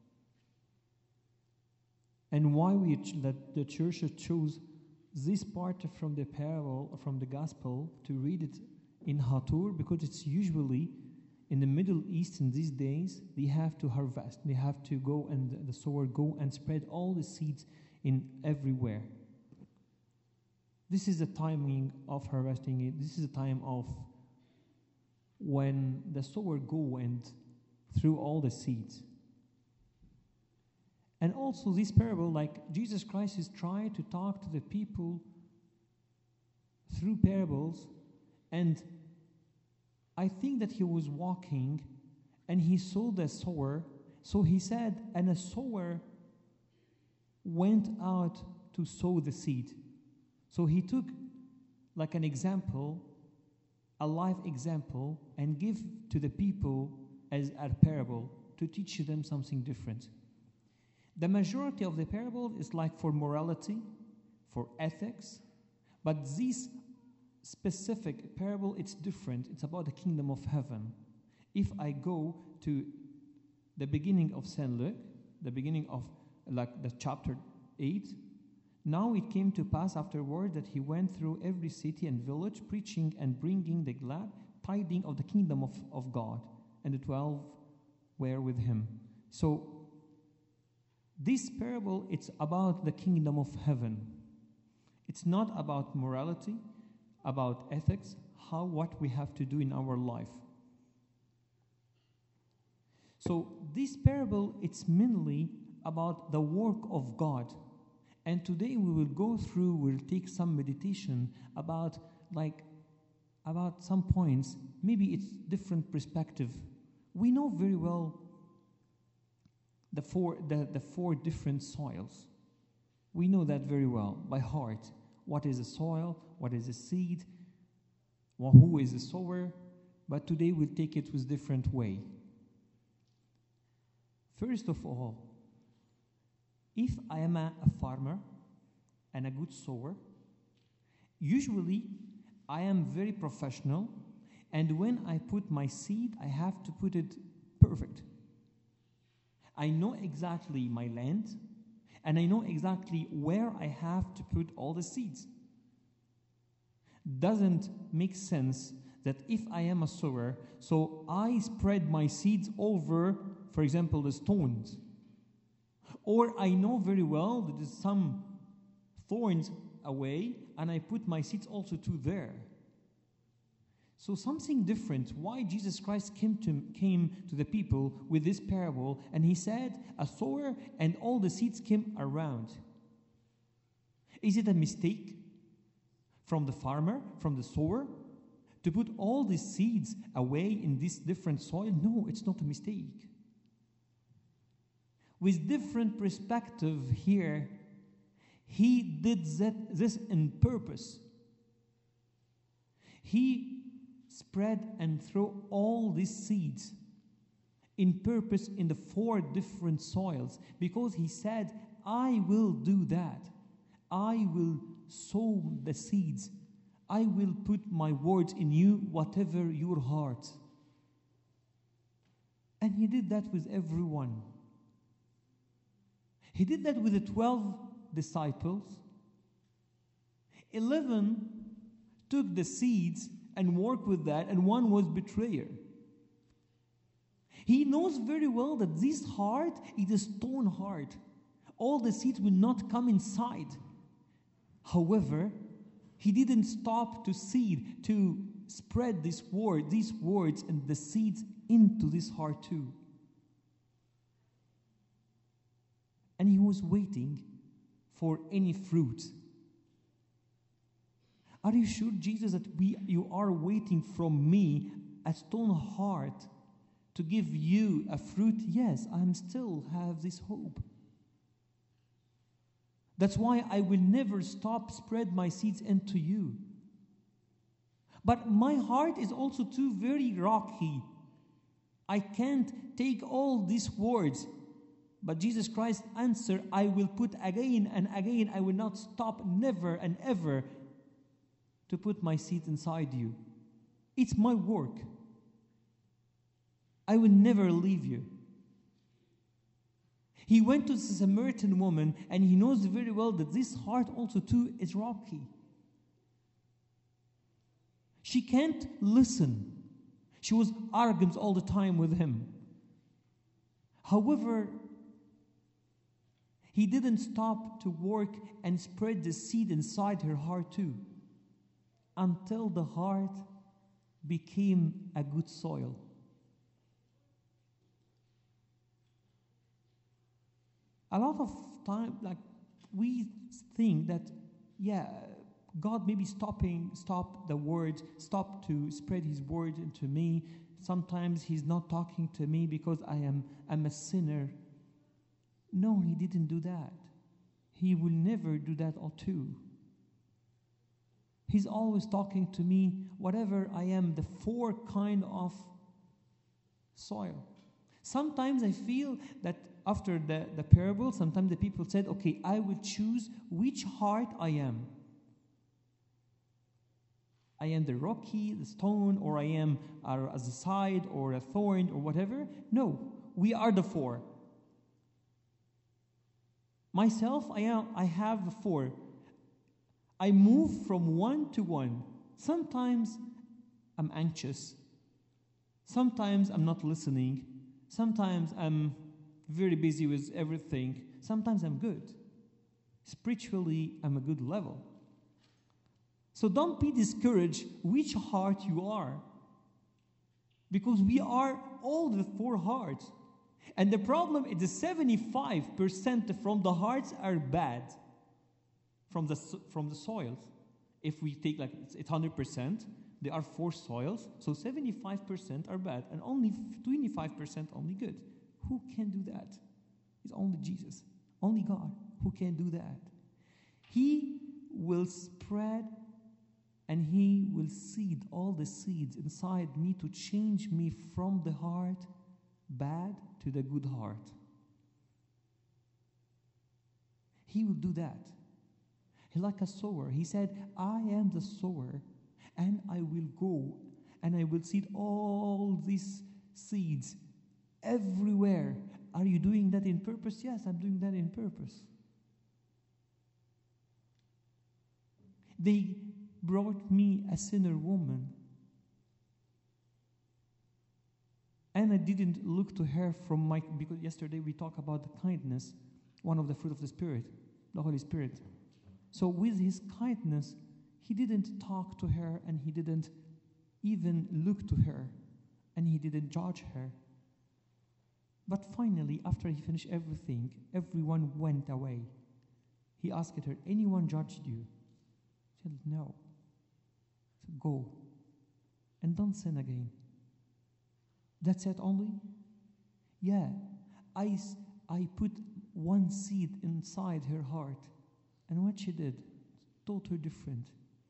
Speaker 8: And why we ch- that the church chose this part from the parable, from the gospel, to read it in Hatur, because it's usually in the Middle East in these days, they have to harvest. They have to go, and the sower go and spread all the seeds in everywhere. This is the timing of harvesting it. This is the time of when the sower go and threw all the seeds. And also this parable, like Jesus Christ is trying to talk to the people through parables, and I think that he was walking and he saw the sower. So he said, and a sower went out to sow the seed. So he took like an example, a life example, and give to the people as a parable to teach them something different. The majority of the parable is like for morality, for ethics, but this specific parable, it's different. It's about the kingdom of heaven. If I go to the beginning of Saint Luke, the beginning of like the chapter eight, now it came to pass afterward that he went through every city and village, preaching and bringing the glad tidings of the kingdom of, of God, and the twelve were with him. So this parable, it's about the kingdom of heaven. It's not about morality, about ethics, how what we have to do in our life. So this parable, it's mainly about the work of God. And today we will go through, we'll take some meditation about like about some points. Maybe it's different perspective. We know very well the four the, the four different soils. We know that very well by heart. What is a soil? What is a seed? Well, who is the sower? but today we'll take it with different way. First of all, if I am a, a farmer and a good sower, usually I am very professional, and when I put my seed, I have to put it perfect. I know exactly my land, and I know exactly where I have to put all the seeds. Doesn't make sense that if I am a sower, so I spread my seeds over, for example, the stones. Or I know very well that there's some thorns away, and I put my seeds also to there. So something different. Why Jesus Christ came to, came to the people with this parable, and he said, a sower and all the seeds came around. Is it a mistake from the farmer, from the sower, to put all the seeds away in this different soil? No, it's not a mistake. With different perspective here, he did that, this in purpose. He spread and throw all these seeds in purpose in the four different soils, because he said, I will do that. I will sow the seeds. I will put my words in you, whatever your heart. And he did that with everyone. He did that with the twelve disciples. Eleven took the seeds and worked with that, and one was betrayer. He knows very well that this heart is a stone heart. All the seeds will not come inside. However, he didn't stop to seed, to spread this word, these words and the seeds into this heart too. And he was waiting for any fruit. Are you sure, Jesus, that we you are waiting from me, a stone heart, to give you a fruit? Yes, I still have this hope. That's why I will never stop spread my seeds into you. But my heart is also too very rocky. I can't take all these words. But Jesus Christ answered, I will put again and again, I will not stop, never and ever, to put my seed inside you. It's my work. I will never leave you. He went to the Samaritan woman, and he knows very well that this heart also too is rocky. She can't listen. She was arrogant all the time with him. However, he didn't stop to work and spread the seed inside her heart too, until the heart became a good soil. A lot of time, like, we think that, yeah, God maybe stopping, stop the word, stop to spread his word into me. Sometimes he's not talking to me because I am I'm a sinner. No, he didn't do that. He will never do that or too. He's always talking to me, whatever I am, the four kind of soil. Sometimes I feel that after the, the parable, sometimes the people said, okay, I will choose which heart I am. I am the rocky, the stone, or I am uh, as a side or a thorn or whatever. No, we are the four. Myself, I am. I have the four. I move from one to one. Sometimes I'm anxious. Sometimes I'm not listening. Sometimes I'm very busy with everything. Sometimes I'm good. Spiritually, I'm a good level. So don't be discouraged which heart you are. Because we are all the four hearts. And the problem is the seventy-five percent from the hearts are bad from the, from the soils. If we take like it's one hundred percent, there are four soils, so seventy-five percent are bad and only twenty-five percent only good. Who can do that? It's only Jesus, only God who can do that. He will spread
Speaker 11: and He will seed all the seeds inside me to change me from the heart bad to the good heart. He will do that. He like a sower. He said, I am the sower, and I will go, and I will seed all these seeds everywhere. Are you doing that in purpose? Yes, I'm doing that in purpose. They brought me a sinner woman, and I didn't look to her from my, because yesterday we talked about the kindness, one of the fruit of the Spirit, the Holy Spirit. So with His kindness, He didn't talk to her, and He didn't even look to her, and He didn't judge her. But finally, after He finished everything, everyone went away. He asked her, anyone judged you? She said, no. He said, go and don't sin again. That's it only? Yeah. I, I put one seed inside her heart, and what she did, totally different.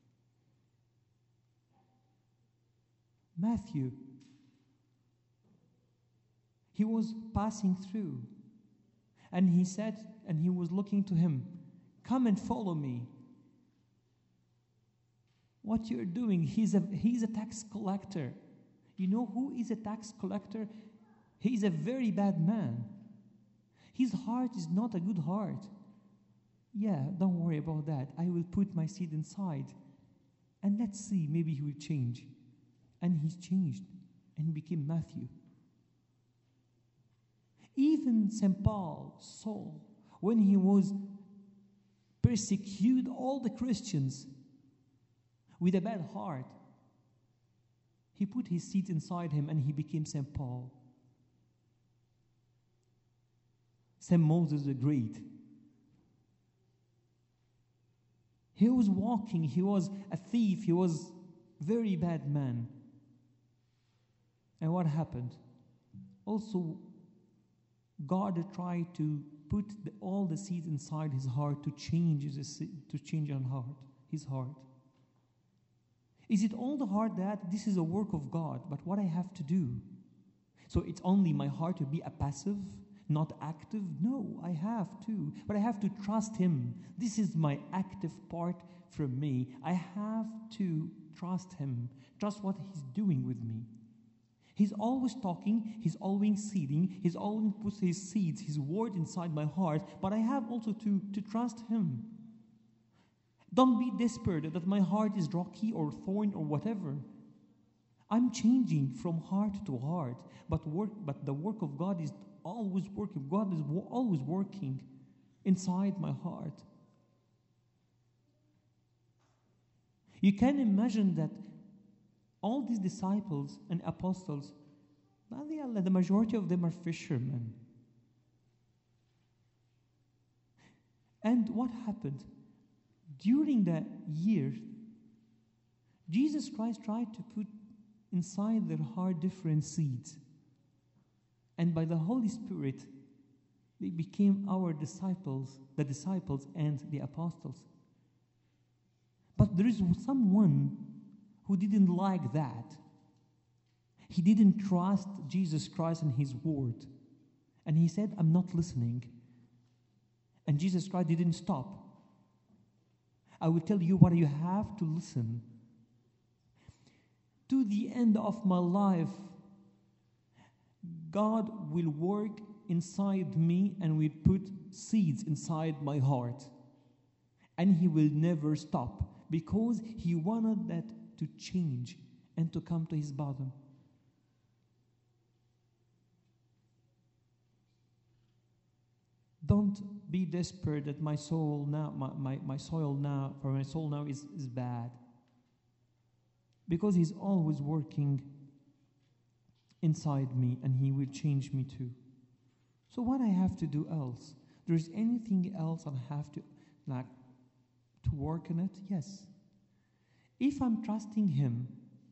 Speaker 11: Matthew, he was passing through, and he said, and he was looking to him, come and follow me. What you're doing, he's a, he's a tax collector. You know who is a tax collector? He's a very bad man. His heart is not a good heart. Yeah, don't worry about that. I will put my seed inside, and let's see, maybe he will change. And he's changed, and he became Matthew. Even Saint Paul, Saul, when he was persecuted all the Christians with a bad heart, he put his seed inside him, and he became Saint Paul. Saint Moses the Great. He was walking, he was a thief, he was a very bad man. And what happened? Also, God tried to put the, all the seeds inside his heart to change his, to change his heart, his heart. Is it all the heart that this is a work of God, but what I have to do? So it's only my heart to be a passive, not active? No, I have to, but I have to trust Him. This is my active part from me. I have to trust Him, trust what He's doing with me. He's always talking, He's always seeding, He's always puts His seeds, His word inside my heart, but I have also to, to trust Him. Don't be desperate that my heart is rocky or thorn or whatever. I'm changing from heart to heart, but work. But the work of God is always working. God is wo- always working inside my heart. You can imagine that all these disciples and apostles, the majority of them are fishermen. And what happened? During that year, Jesus Christ tried to put inside their heart different seeds. And by the Holy Spirit, they became our disciples, the disciples and the apostles. But there is someone who didn't like that. He didn't trust Jesus Christ and His word. And he said, I'm not listening. And Jesus Christ didn't stop. I will tell you what you have to listen. To the end of my life, God will work inside me and will put seeds inside my heart. And He will never stop because He wanted that to change and to come to His bottom. Don't be desperate that my soul now, my, my, my soil now, for my soul now is, is bad. Because He's always working inside me and He will change me too. So what I have to do else? There is anything else I have to, like, to work on it? Yes. If I'm trusting Him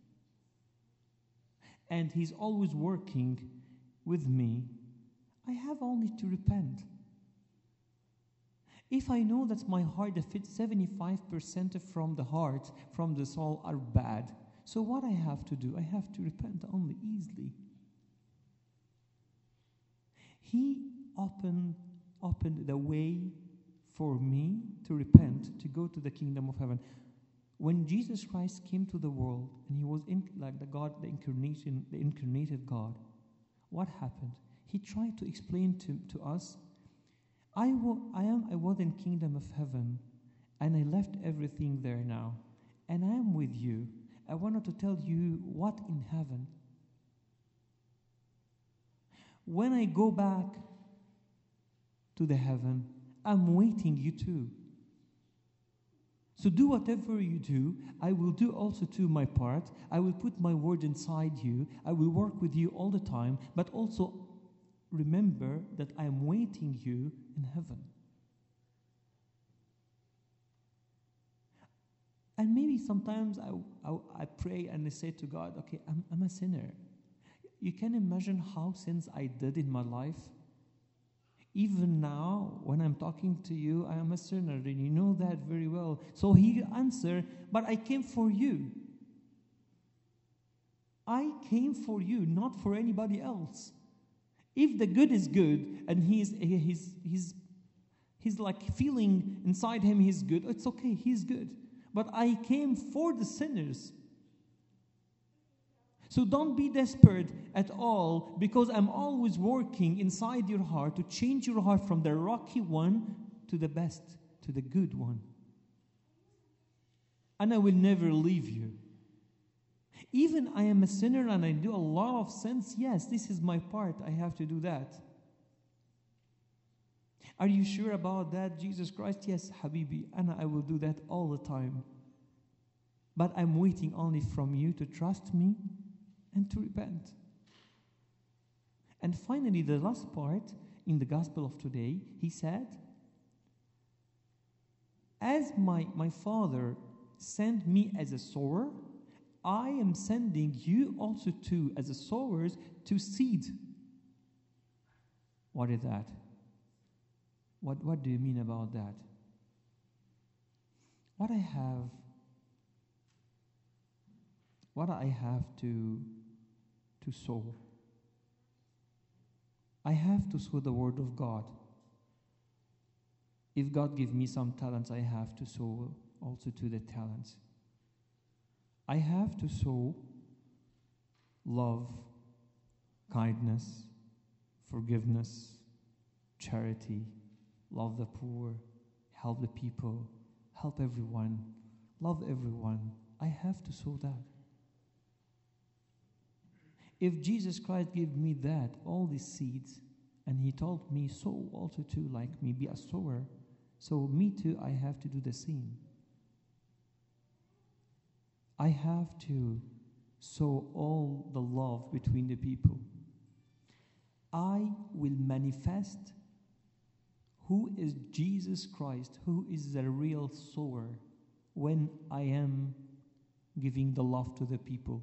Speaker 11: and He's always working with me, I have only to repent. If I know that my heart, the seventy-five percent from the heart, from the soul are bad, so what I have to do? I have to repent only easily. He opened, opened the way for me to repent, to go to the kingdom of heaven. When Jesus Christ came to the world, and he was in, like the God, the incarnation, the incarnated God, what happened? He tried to explain to, to us, I, wa- I am I was in kingdom of heaven, and I left everything there now, and I am with you. I wanted to tell you what in heaven. When I go back to the heaven, I'm waiting you too. So do whatever you do, I will do also too my part. I will put my word inside you. I will work with you all the time, but also remember that I am waiting you in heaven. And maybe sometimes I, I, I pray and I say to God, okay, I'm, I'm a sinner. You can imagine how sins I did in my life. Even now, when I'm talking to you, I am a sinner, and you know that very well. So he answered, but I came for you. I came for you, not for anybody else. If the good is good, and he's, he's, he's, he's like feeling inside him he's good, it's okay, he's good. But I came for the sinners. So don't be desperate at all, because I'm always working inside your heart to change your heart from the rocky one to the best, to the good one. And I will never leave you. Even I am a sinner and I do a lot of sins, yes, this is my part, I have to do that. Are you sure about that, Jesus Christ? Yes, Habibi, and I will do that all the time. But I'm waiting only from you to trust me and to repent. And finally, the last part in the gospel of today, he said, as my, my Father sent me as a sower, I am sending you also too as a sowers to seed. What is that? What, what do you mean about that? What I have, what I have to to sow. I have to sow the word of God. If God gives me some talents, I have to sow also to the talents. I have to sow love, kindness, forgiveness, charity, love the poor, help the people, help everyone, love everyone. I have to sow that. If Jesus Christ gave me that, all these seeds, and he told me, sow also too, like me, be a sower, so me too, I have to do the same. I have to sow all the love between the people. I will manifest who is Jesus Christ, who is the real sower, when I am giving the love to the people.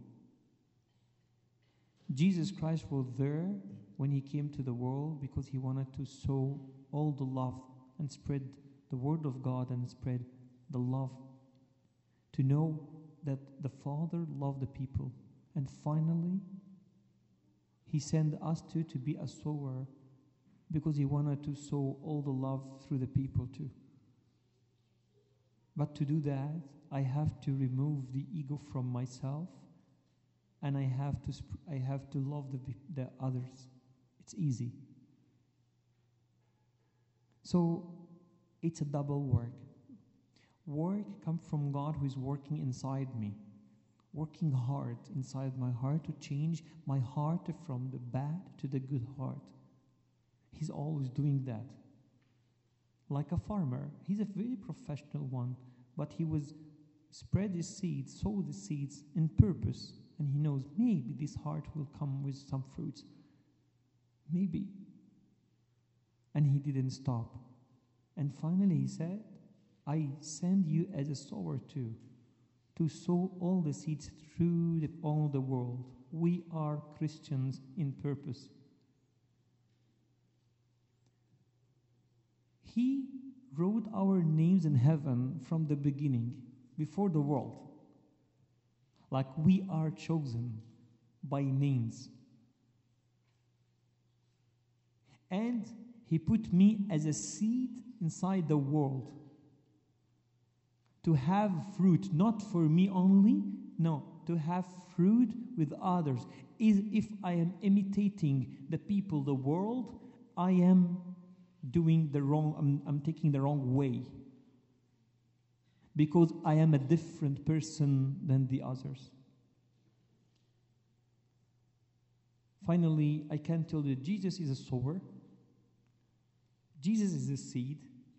Speaker 11: Jesus Christ was there when he came to the world because he wanted to sow all the love and spread the word of God and spread the love, to know that the Father loved the people. And finally, he sent us too to be a sower because he wanted to sow all the love through the people too. But to do that, I have to remove the ego from myself, and I have to sp- I have to love the, the others. It's easy. So it's a double work. Work comes from God who is working inside me, working hard inside my heart to change my heart from the bad to the good heart. He's always doing that. Like a farmer, he's a very professional one, but he was spread his seeds, sow the seeds in purpose, and he knows maybe this heart will come with some fruits. Maybe. And he didn't stop. And finally he said, I send you as a sower too, to sow all the seeds through the, all the world. We are Christians in purpose. He wrote our names in heaven from the beginning, before the world. Like we are chosen by names. And he put me as a seed inside the world to have fruit, not for me only, no, to have fruit with others. Is if I am imitating the people, the world, I am doing the wrong, I'm, I'm taking the wrong way. Because I am a different person than the others. Finally, I can tell you Jesus is a sower. Jesus is the seed.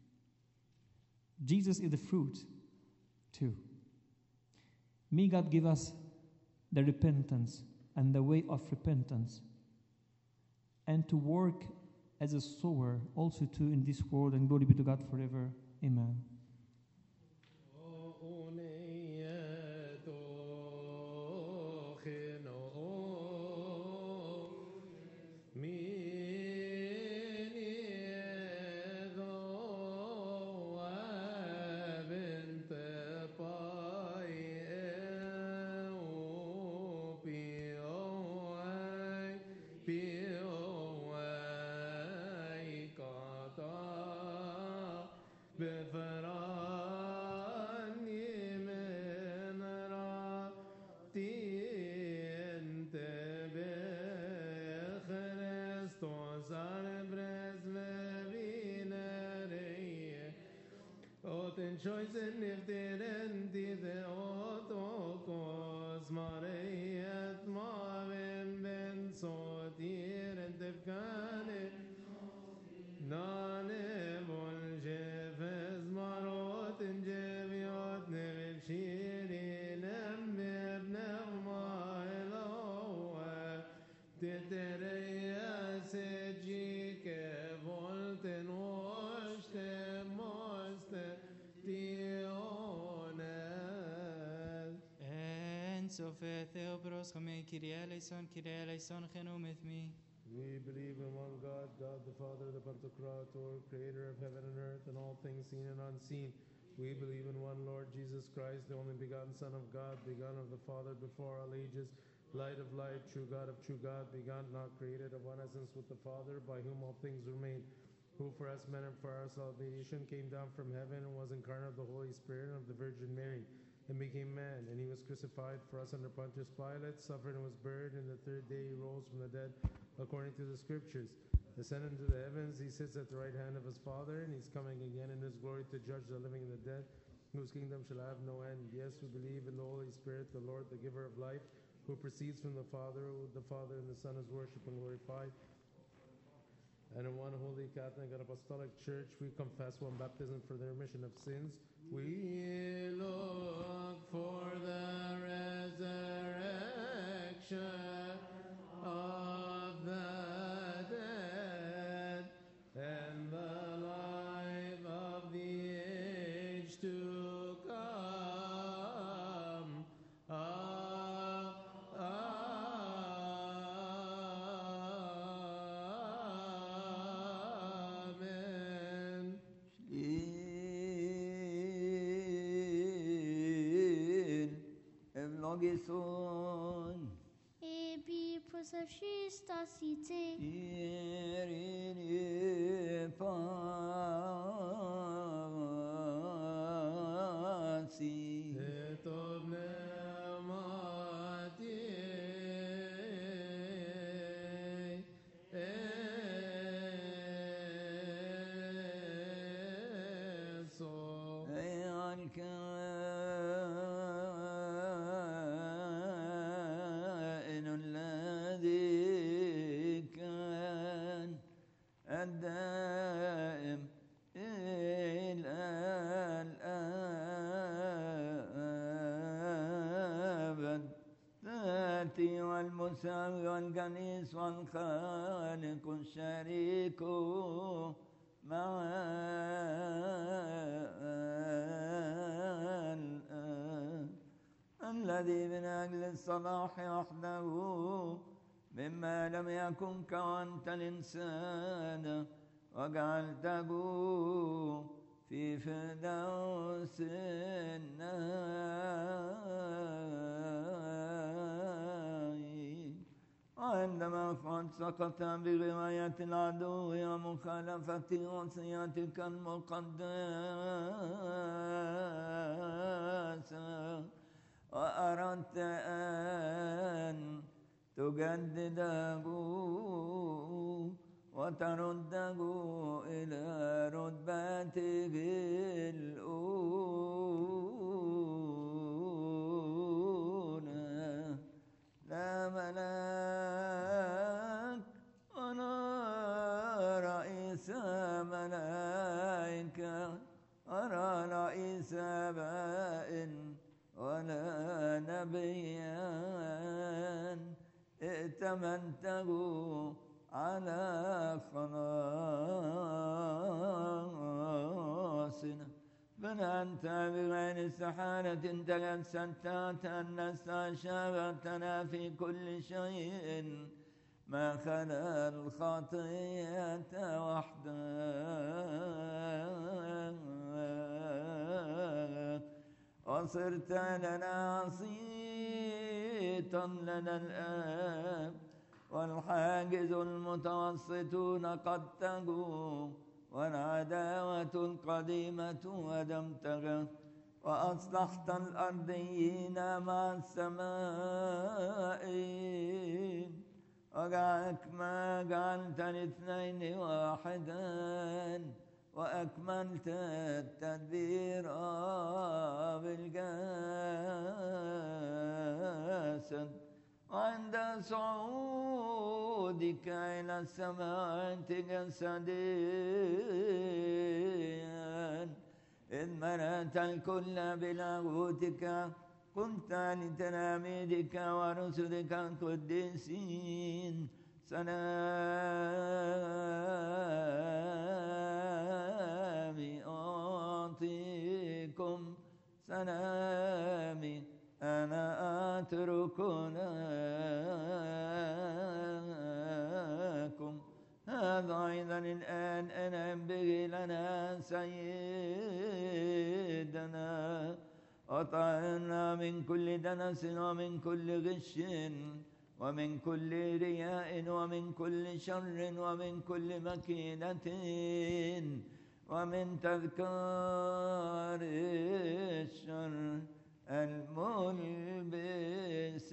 Speaker 11: Jesus is the fruit, too. May God give us the repentance and the way of repentance, and to work as a sower also too in this world, and glory be to God forever. Amen.
Speaker 5: Chosen if they didn't the autocos Mariet Marvin Ben Sotir and Tefkane Nane Voljeves Marot and Jeviot Nevil Shirin Emib Nevmailo Titerea Sejike Volten Oshte Moste
Speaker 2: Sophia Theobros, Home, Kyrie eleison, Kyrie eleison, Genome with me.
Speaker 5: We believe in one God, God the Father, the Pantocrator, creator of heaven and earth and all things seen and unseen. We believe in one Lord Jesus Christ, the only begotten Son of God, begotten of the Father before all ages, light of light, true God of true God, begotten, not created, of one essence with the Father, by whom all things were made, who for us men and for our salvation came down from heaven and was incarnate of the Holy Spirit and of the Virgin Mary, and became man, and he was crucified for us under Pontius Pilate, suffered and was buried, and the third day he rose from the dead, according to the Scriptures. Ascended into the heavens, he sits at the right hand of his Father, and he's coming again in his glory to judge the living and the dead, whose kingdom shall have no end. Yes, we believe in the Holy Spirit, the Lord, the giver of life, who proceeds from the Father, who the Father and the Son is worshipped and glorified. And in one holy Catholic and Apostolic Church, we confess one baptism for the remission of sins. We look for the resurrection of the dead and the life of the age to come. Ah, Amen.
Speaker 1: Evlogison
Speaker 7: Epi prosavshista cité.
Speaker 1: Irini Pasi
Speaker 5: Etov Pneumati Eso
Speaker 1: الكائن الذي كان الدائم إلى الأبد الذاتي والمساوي والجليس والخالق الشريك مع الآب الذي من أجل الصلاح وحده مما لم يكن كونت الإنسان وجعلته في فردوس النعيم. عندما قد سقط بغواية العدو ومخالفة وصيتك المقدسة وأردت أن تجدده وترده إلى رتبته الأولى. لا ملاك ولا رئيس ملائكة ولا رئيس آباء ولا نبيا ائتمنته على خلاصنا، بل أنت بغير استحالة تجسدت تأنست شابهتنا في كل شيء ما خلا الخطية وحدها، وصرت لنا وسيطا لنا الآب، والحاجز المتوسطون قد تجوا، والعداوة القديمة ودمتها، وأصلحت الأرضيين مع السمائين، وكما جعلت الاثنين واحدا، وأكملت التدبير بالجسد. وعند صعودك إلى السماء جسديا إذ ملأت الكل بلاهوتك، قلت لتلاميذك ورسلك القديسين سلامي أعطيكم، سلامي أنا أترك لكم. هذا أيضا الآن أنا ينبغي لنا سيدنا، وطهرنا من كل دنس ومن كل غش ومن كل رياء ومن كل شر ومن كل مكيدة ومن تذكار الشر الملبس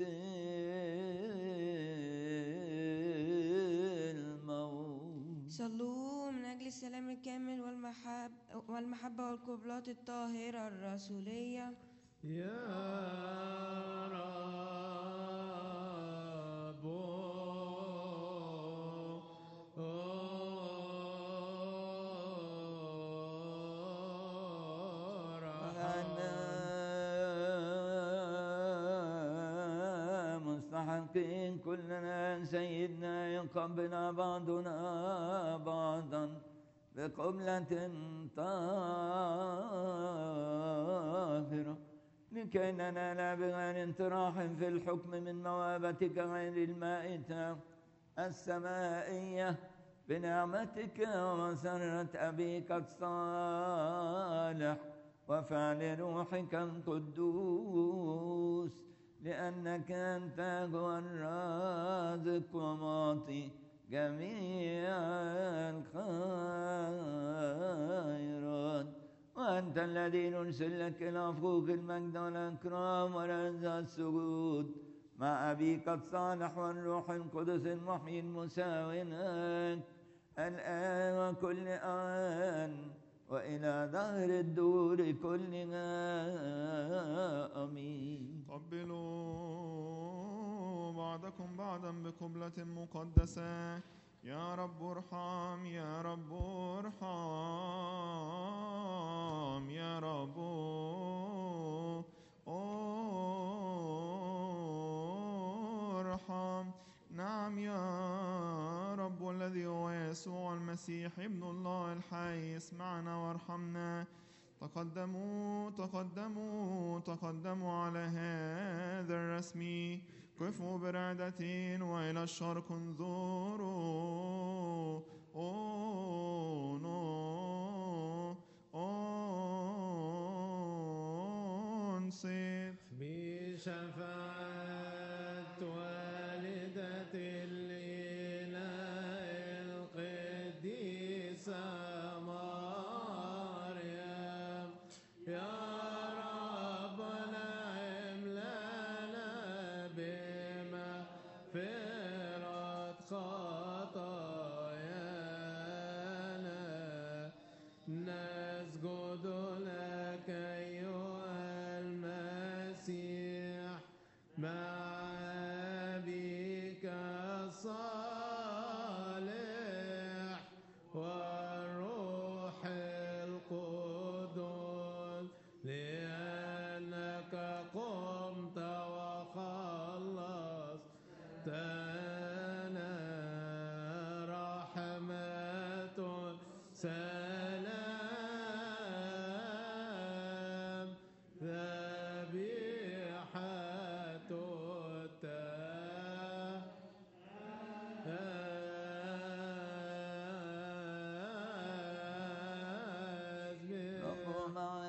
Speaker 1: الموت.
Speaker 12: صلوا من أجل السلام الكامل والمحب والمحبة والقبلات الطاهرة الرسولية.
Speaker 6: يا رب
Speaker 1: مستحقين كلنا سيدنا يقبل بعضنا بعضا بقبلة طاهرة، لكي ننال بغير انطراح في الحكم من موابتك غير المائتة السمائية بنعمتك ومسرة أبيك الصالح وفعل روحك القدوس، لأنك أنت هو الرازق ومعطي جميع الخيرات، وأنت الذي نرسل لك إلى فوق المجد والإكرام ورزق السجود مع أبيك الصالح والروح القدس المحيي المساوي لك الآن وكل آن وإلى دهر الدور كلها آمين.
Speaker 10: قبلوا بعضكم بعضا بقبلة مقدسة. يا رب ارحم، يا رب ارحم، يا رب ارحم. نعم يا رب الذي هو يسوع المسيح ابن الله الحي، اسمعنا وارحمنا. تقدموا تقدموا تقدموا على هذا الرسم، قفوا برعدة وإلى الشرق انظروا. أوه نو أوه المقسط
Speaker 6: بشفاعة والدة الإله القديسة مريم يا رب نعم لنا بمغفرة خطايانا نسجد لك أيها المسيح مع أبيك الصالح والروح القدس لأنك قمت وخلصتنا رحمة سلام ذبيحة
Speaker 1: رب مع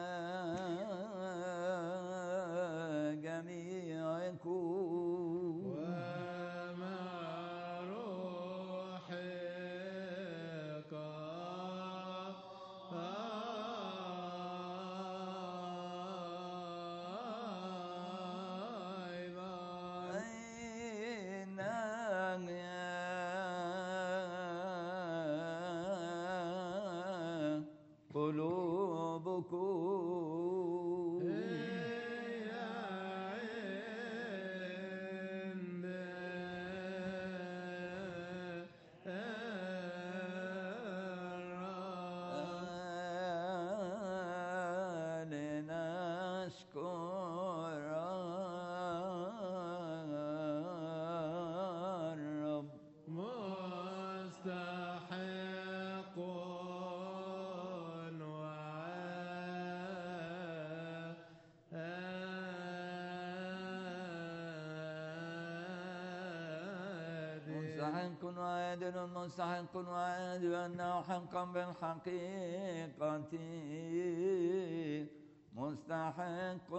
Speaker 1: جميعكم
Speaker 6: ومع روحك أيضا
Speaker 1: أين قلوبكم لنشكر الرب
Speaker 6: مستحق
Speaker 1: مستحق وعادل مستحق وعادل أنه حقا بالحقيقة مستحق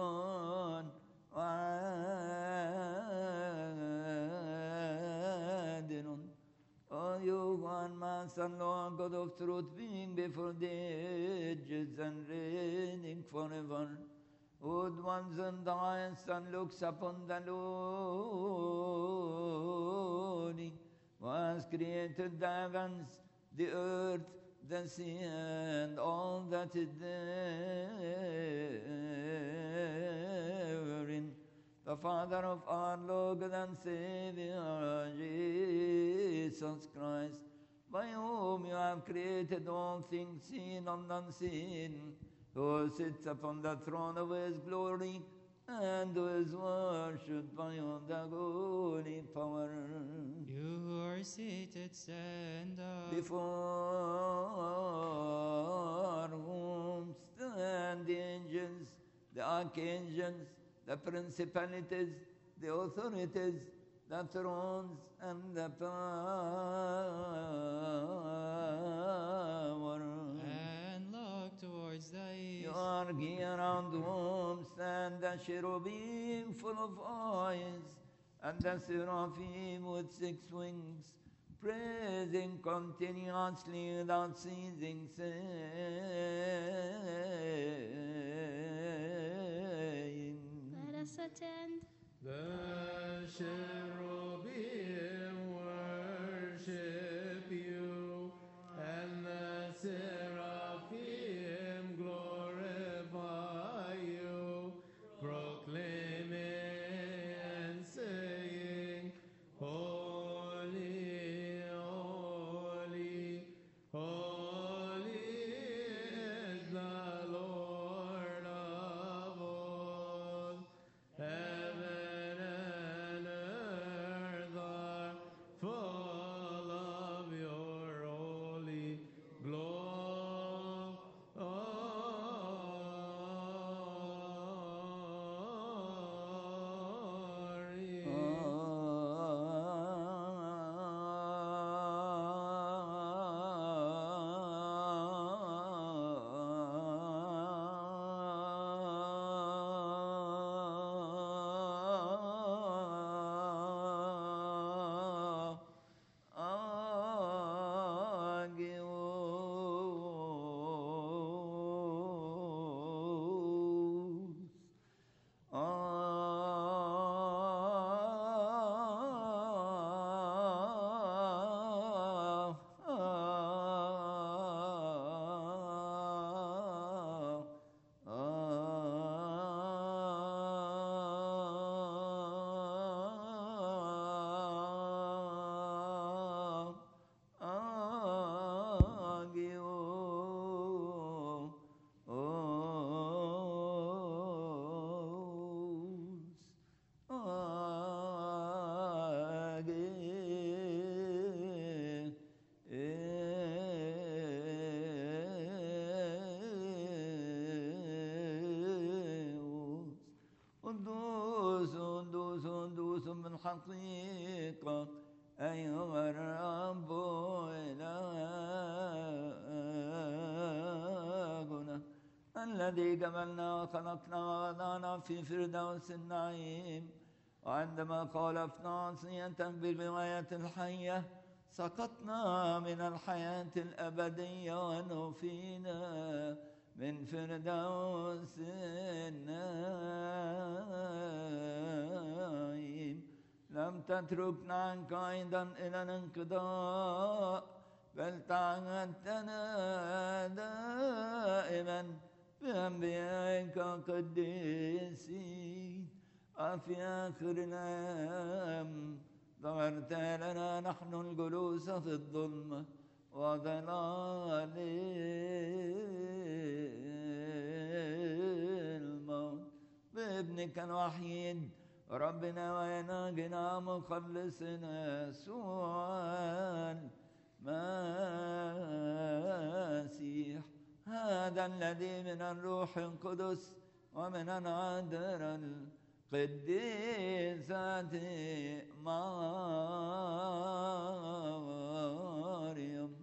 Speaker 1: وعادل. Oh, you one Master, Lord God of truth, being before the ages and reigning forever, who dwells in the highest and looks upon the lowly, who has created the heavens, the earth, the sea, and all that is therein. The Father of our Lord and Savior, Jesus Christ, by whom you have created all things seen and unseen, who sits upon the throne of his glory, and who is worshipped by all the holy power.
Speaker 2: You who are seated, stand up.
Speaker 1: Before whom stand the angels, the archangels, the principalities, the authorities, the thrones, and the power.
Speaker 2: And look towards the east.
Speaker 1: You are here around whom stand the cherubim full of eyes, and the seraphim with six wings, praising continuously without ceasing, saying,
Speaker 7: Let us attend.
Speaker 6: The cherubim worship you, and the seraphim glorify you, proclaiming and saying, Holy, holy, holy is the Lord of all. Heaven and earth
Speaker 1: الحقيقة أيها الرب إلهنا الذي جبلنا وخلقنا ووضعنا في فردوس النعيم، وعندما خالفنا عصية بغواية الحية سقطنا من الحياة الأبدية ونفينا من فردوس النعيم. لم تتركنا عنك أيضا إلى الانقضاء، بل تعهدتنا دائما بأنبيائك القديسين، وفي آخر الأيام ظهرت لنا نحن الجلوس في الظلمة وظلال الموت بابنك الوحيد ربنا ويناجنا مخلصنا يسوع المسيح، هذا الذي من الروح القدس ومن العذراء القديسة مريم.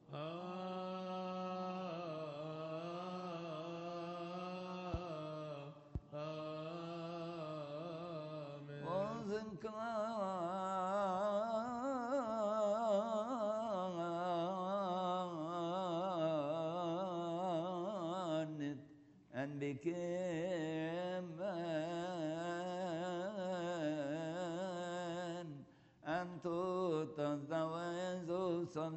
Speaker 1: And became man and taught us the ways of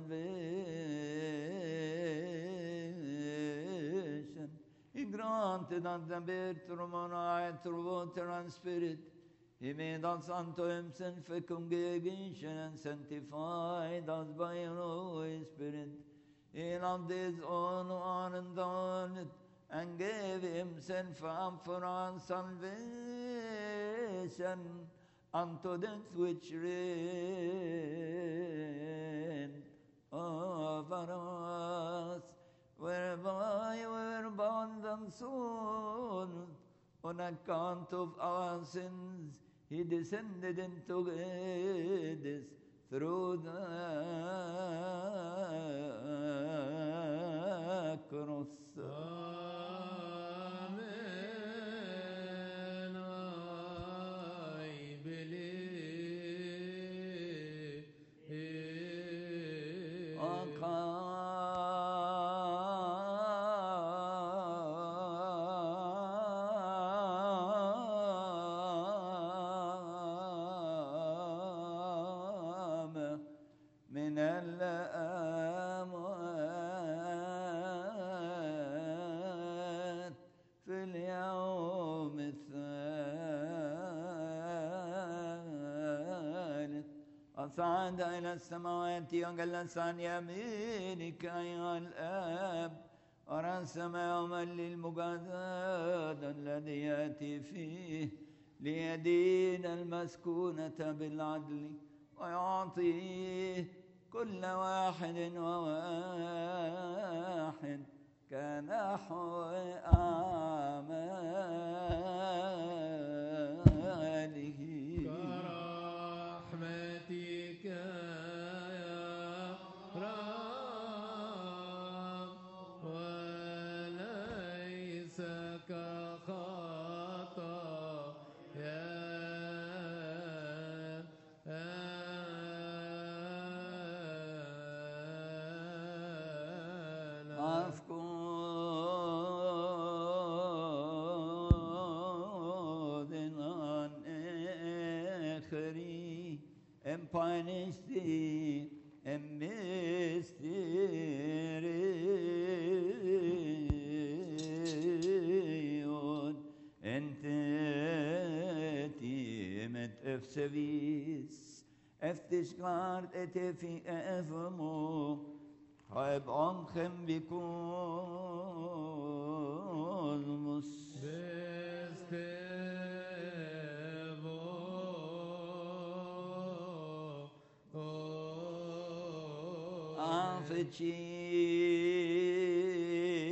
Speaker 1: salvation. He granted us the birth from on high through water and spirit. He made us unto himself a congregation and sanctified us by the Holy Spirit. He loved his own who are in the world and gave himself up for our salvation unto death which reigned over us, whereby we were bound and sold on account of our sins. He descended into Hades through the cross. صعد إلى السماوات وجلس عن يمينك أيها الآب، ورسم يوما للمجازاة الذي يأتي فيه ليدين المسكونة بالعدل ويعطيه كل واحد وواحد كنحو أعماله.
Speaker 6: كرحمتك يا رب وليس كخطايانا. And punish thee and mysterion entetimet efsevis eftisklart et efi efmo haib onchem bikolmus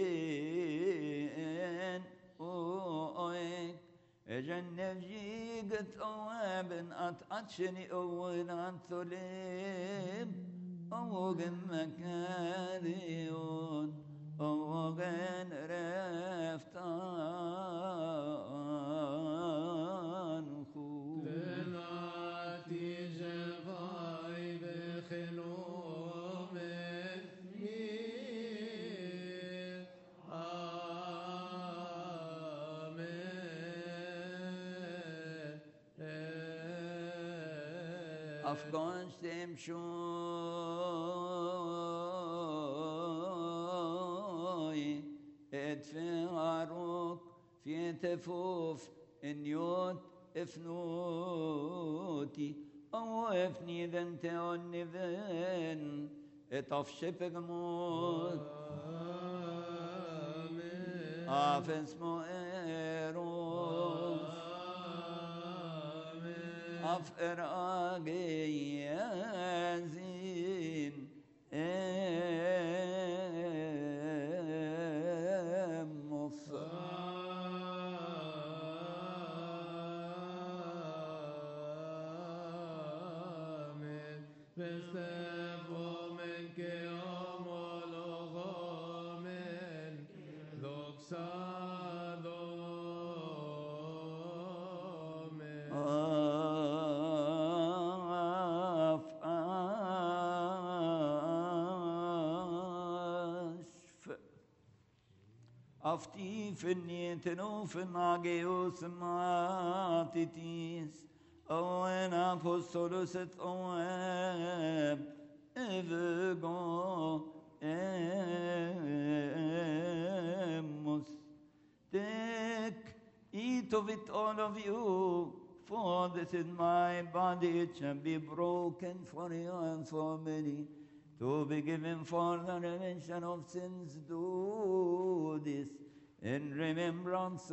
Speaker 6: Fetchin o oik ejen nevjig
Speaker 1: ثيفت أوابن أتأتشني أول أنثليم أوغن مكاريون أوغن رفتان خو
Speaker 6: لناتي جفاي بخنوم مين آمين
Speaker 1: أفغان تمشوي ادفعروك في تفوف إنيوت افنوتي أو افني ذنت ونفن اتفشب موت أفنس مؤروف أفقر آقي يازين أفتي فني تنوف ناقيوس ماتتيس أوين أفوسولوست أوين إفقو إموس Take eat of it all of you, for this is my body, it shall be broken for you and for many, to be given for the remission of sins. Do this in remembrance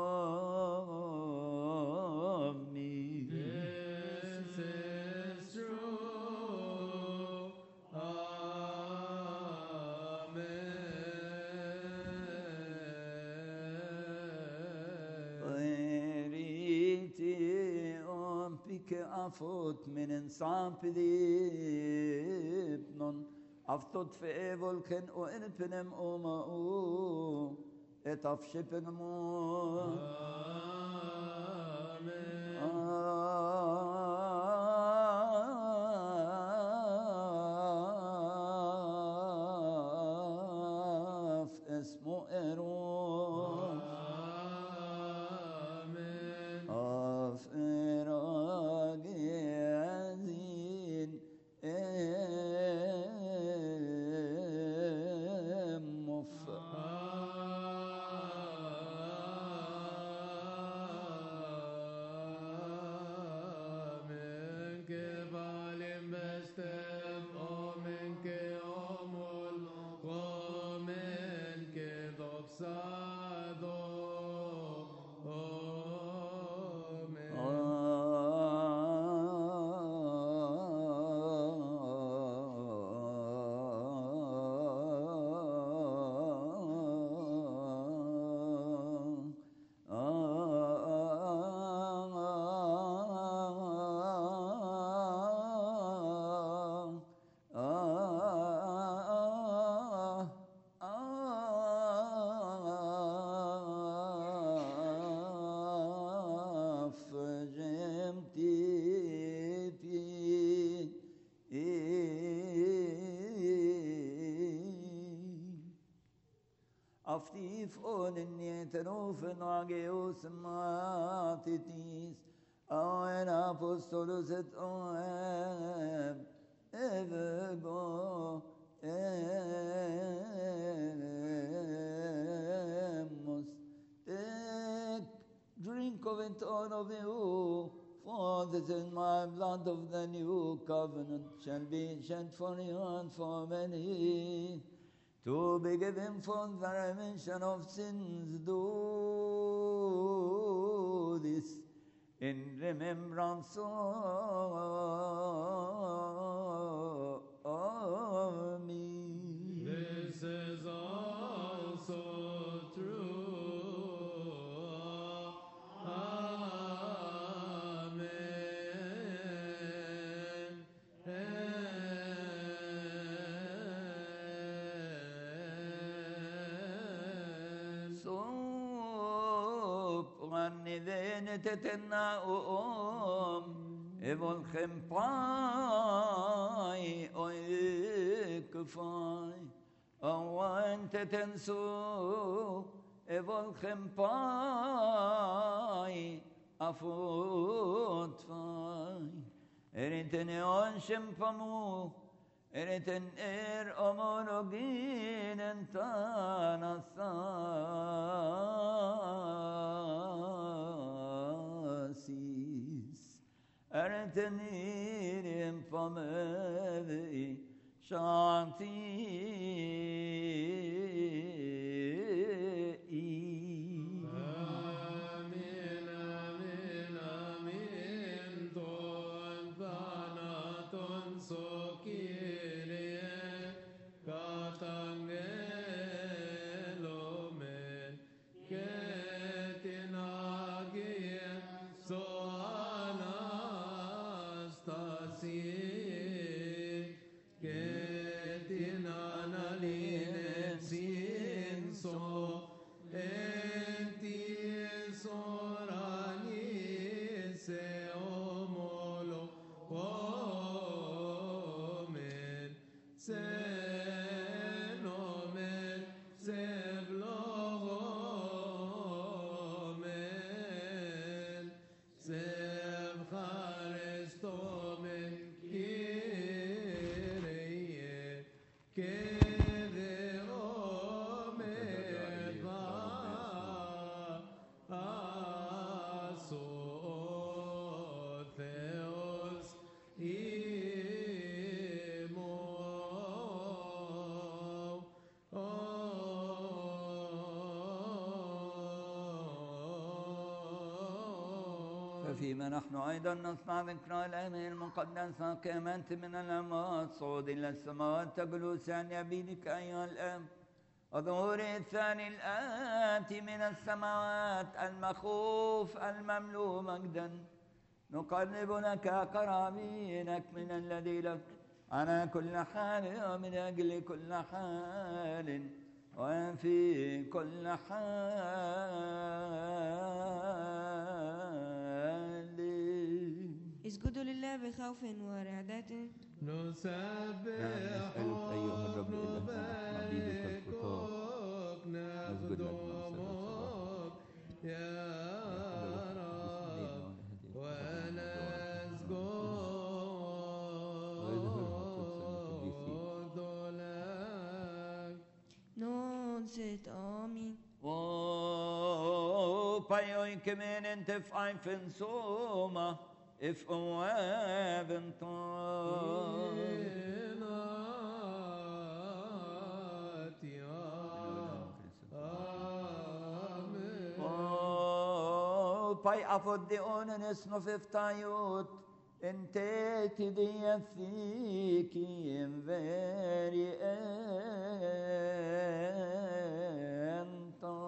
Speaker 1: of me.
Speaker 6: This is true.
Speaker 1: أفوت من انصاب ذيبنون أفتوت في إيفول كن وإنبنم أوما أو إتفشبن مون آف اسمه إيرون آف أفتيف أون إني تنوف ناقيوس ماتتيس أوين أبوستولوست أوين إفقو إموس Take, drink of it all of you, for this is my blood of the new covenant, shall be shed for you and for many, to be given for the remission of sins. Do this in remembrance of me.
Speaker 6: This is also true. Amen.
Speaker 1: sop Ganni vene tetenna om Evol khempai Oi kufai Awan tetenso Evol khempai Afot fai Eritene on shempamu Eriten er omologin entanasasis Eriten irim famedi shanti فيما نحن أيضا نصنع ذكرى الأيام المقدسة كما أنت من الأموات صعود إلى السماوات تجلس عن يمينك أيها الآب وظهور الثاني الآتي من السماوات المخوف المملوء مجدا نقرب لك قرابينك من الذي لك على كل حال ومن أجل كل حال وفي كل حال
Speaker 12: اسجدوا لله بخوف ورعدة
Speaker 1: نسبح أيها الرب إلهنا عبيدك الخطاة نسجد لك
Speaker 6: يا رب ونسجد لك
Speaker 12: ننصت آمين
Speaker 1: Pajoj kemen en te fajfen soma if oaven Paj afoddi onen esnof iftajut inte tidiya thiki veri enta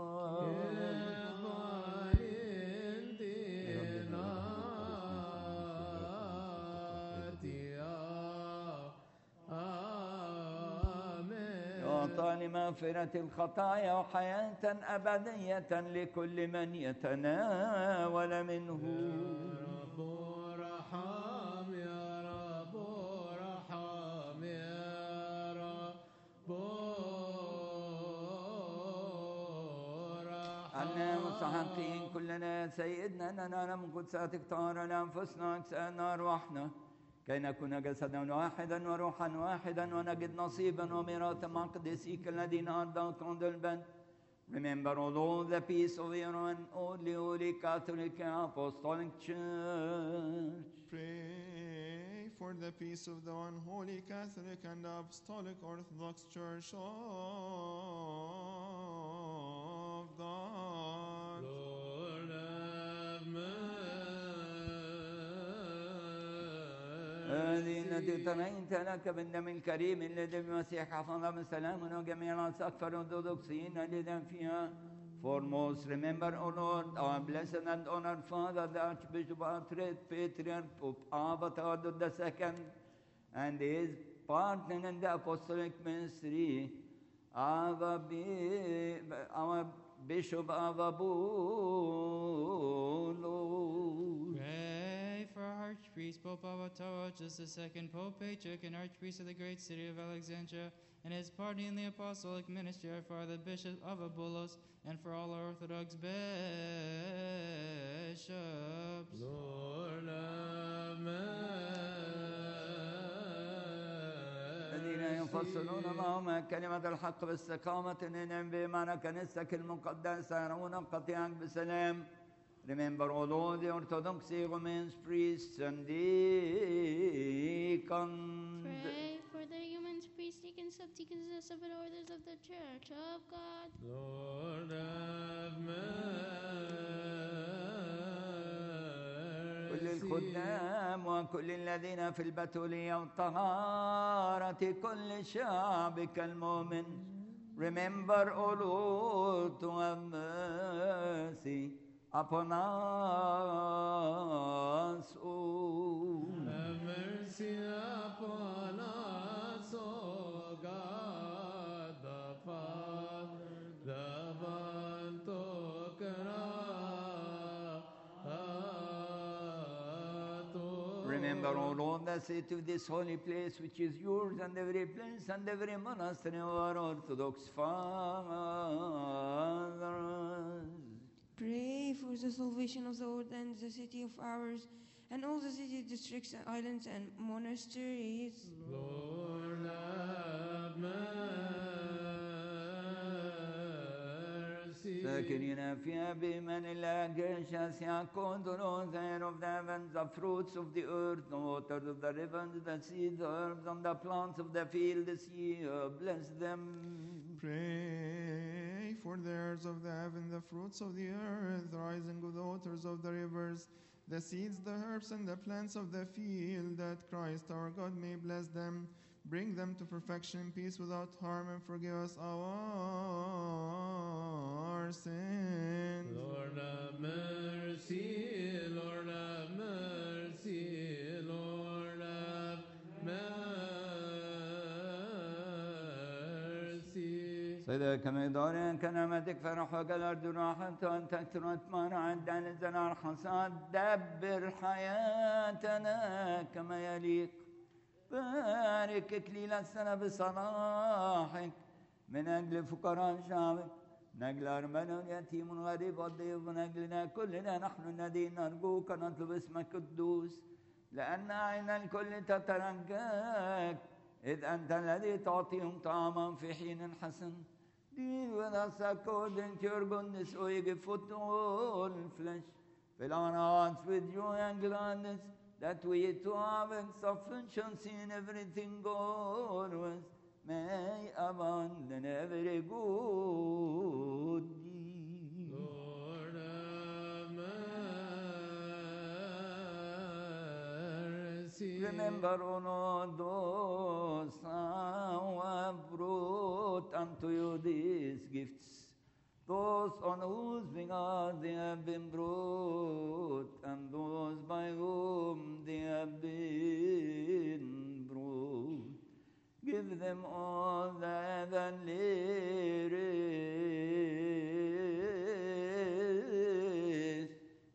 Speaker 1: لمغفرة الخطايا وحياة أبدية لكل من يتناول منه
Speaker 6: يا رب ارحم يا رب ارحم يا رب ارحم
Speaker 1: أنا مستحقين كلنا سيدنا أن ننال من قدساتك طهارة لأنفسنا أجسادنا أرواحنا كي نكون جسدا واحدا وروحا واحدا ونجد نصيبا وميراثا مع قديسيك الذين أرضاك عند البن. Remember, O Lord, the peace of your one only holy Catholic Apostolic Church.
Speaker 10: Pray for the peace of the one holy Catholic and Apostolic Orthodox Church of God.
Speaker 6: Lord have mercy.
Speaker 1: هذه التي تنيت لك بالدم الكريم الذي بالمسيح حفظنا بسلام وجميع الأساقفة الأرثوذكسيين الذين فيها. Foremost, remember, O Lord, our blessed and honored Father, the Archbishop Alfred Patriarch Pope Abba Theodore the Second, and his partner in the apostolic ministry, our, our Bishop Avabulos.
Speaker 2: Pray for our Archpriest, Pope Avatawajas, the second Pope Patriarch and Archpriest of the great city of Alexandria, and his party in the apostolic ministry, our Father Bishop Avabulos, and for all our Orthodox bishops.
Speaker 6: Lord, amen.
Speaker 1: الذين يفصلون معهم كلمة الحق باستقامة إنهم بإيمان كنيستك المقدسة يرون قطيعك بسلام. Remember all of the Orthodox Romans, priests and deacons.
Speaker 7: Pray for the humans, priests, deacons, subdeacons, and seven orders of the Church of God.
Speaker 6: Lord, have mercy.
Speaker 1: كل الخدام وكل الذين في البتولية والطهارة كل شعبك المؤمن. Remember all who to have mercy upon us. Oh.
Speaker 6: Have mercy upon us, O God, the Father, the
Speaker 1: Remember, O Lord, the city of this holy place, which is yours, and every place and every monastery of our Orthodox fathers.
Speaker 12: Pray for the salvation of the world and the city of ours, and all the city districts, islands, and monasteries.
Speaker 6: Lord, have mercy.
Speaker 1: ساكنين فيها بإيمان الله gracious يكون the air of the heavens, the fruits of the earth, the waters of the rivers, the seeds, the herbs, and the plants of the field this year. Bless them.
Speaker 10: Pray for the heirs of the heaven, the fruits of the earth, the rising of the waters of the rivers, the seeds, the herbs, and the plants of the field, that Christ our God may bless them, bring them to perfection in peace without harm, and forgive us our sins.
Speaker 6: Lord, have mercy. Lord, have mercy. Lord, have mercy.
Speaker 1: سيدة كما يدورين كنعمتك فرحك الأرض راحت وأن تكثر وتمان عند الزنا الحصاد دبر حياتنا كما يليق بارك إكليل السنة بصلاحك من أجل فقراء شعبك نجل أرمنا اليتيم الغريب والضيف ونجلنا كلنا نحن الذين نرجوك نطلب اسمك القدوس لأن عين الكل تترجاك إذ أنت الذي تعطيهم طعاما في حين حسن. Deal with us according to your goodness, O you give food to all flesh. Fill our hearts with joy and gladness, that we to have sufficiency in everything always may abound in every good deed.
Speaker 6: Lord, have mercy.
Speaker 1: Remember, O Lord, those who have brought unto you these gifts, those on whose behalf they have been brought, and those by whom they have been brought. Give them all the heavenly race.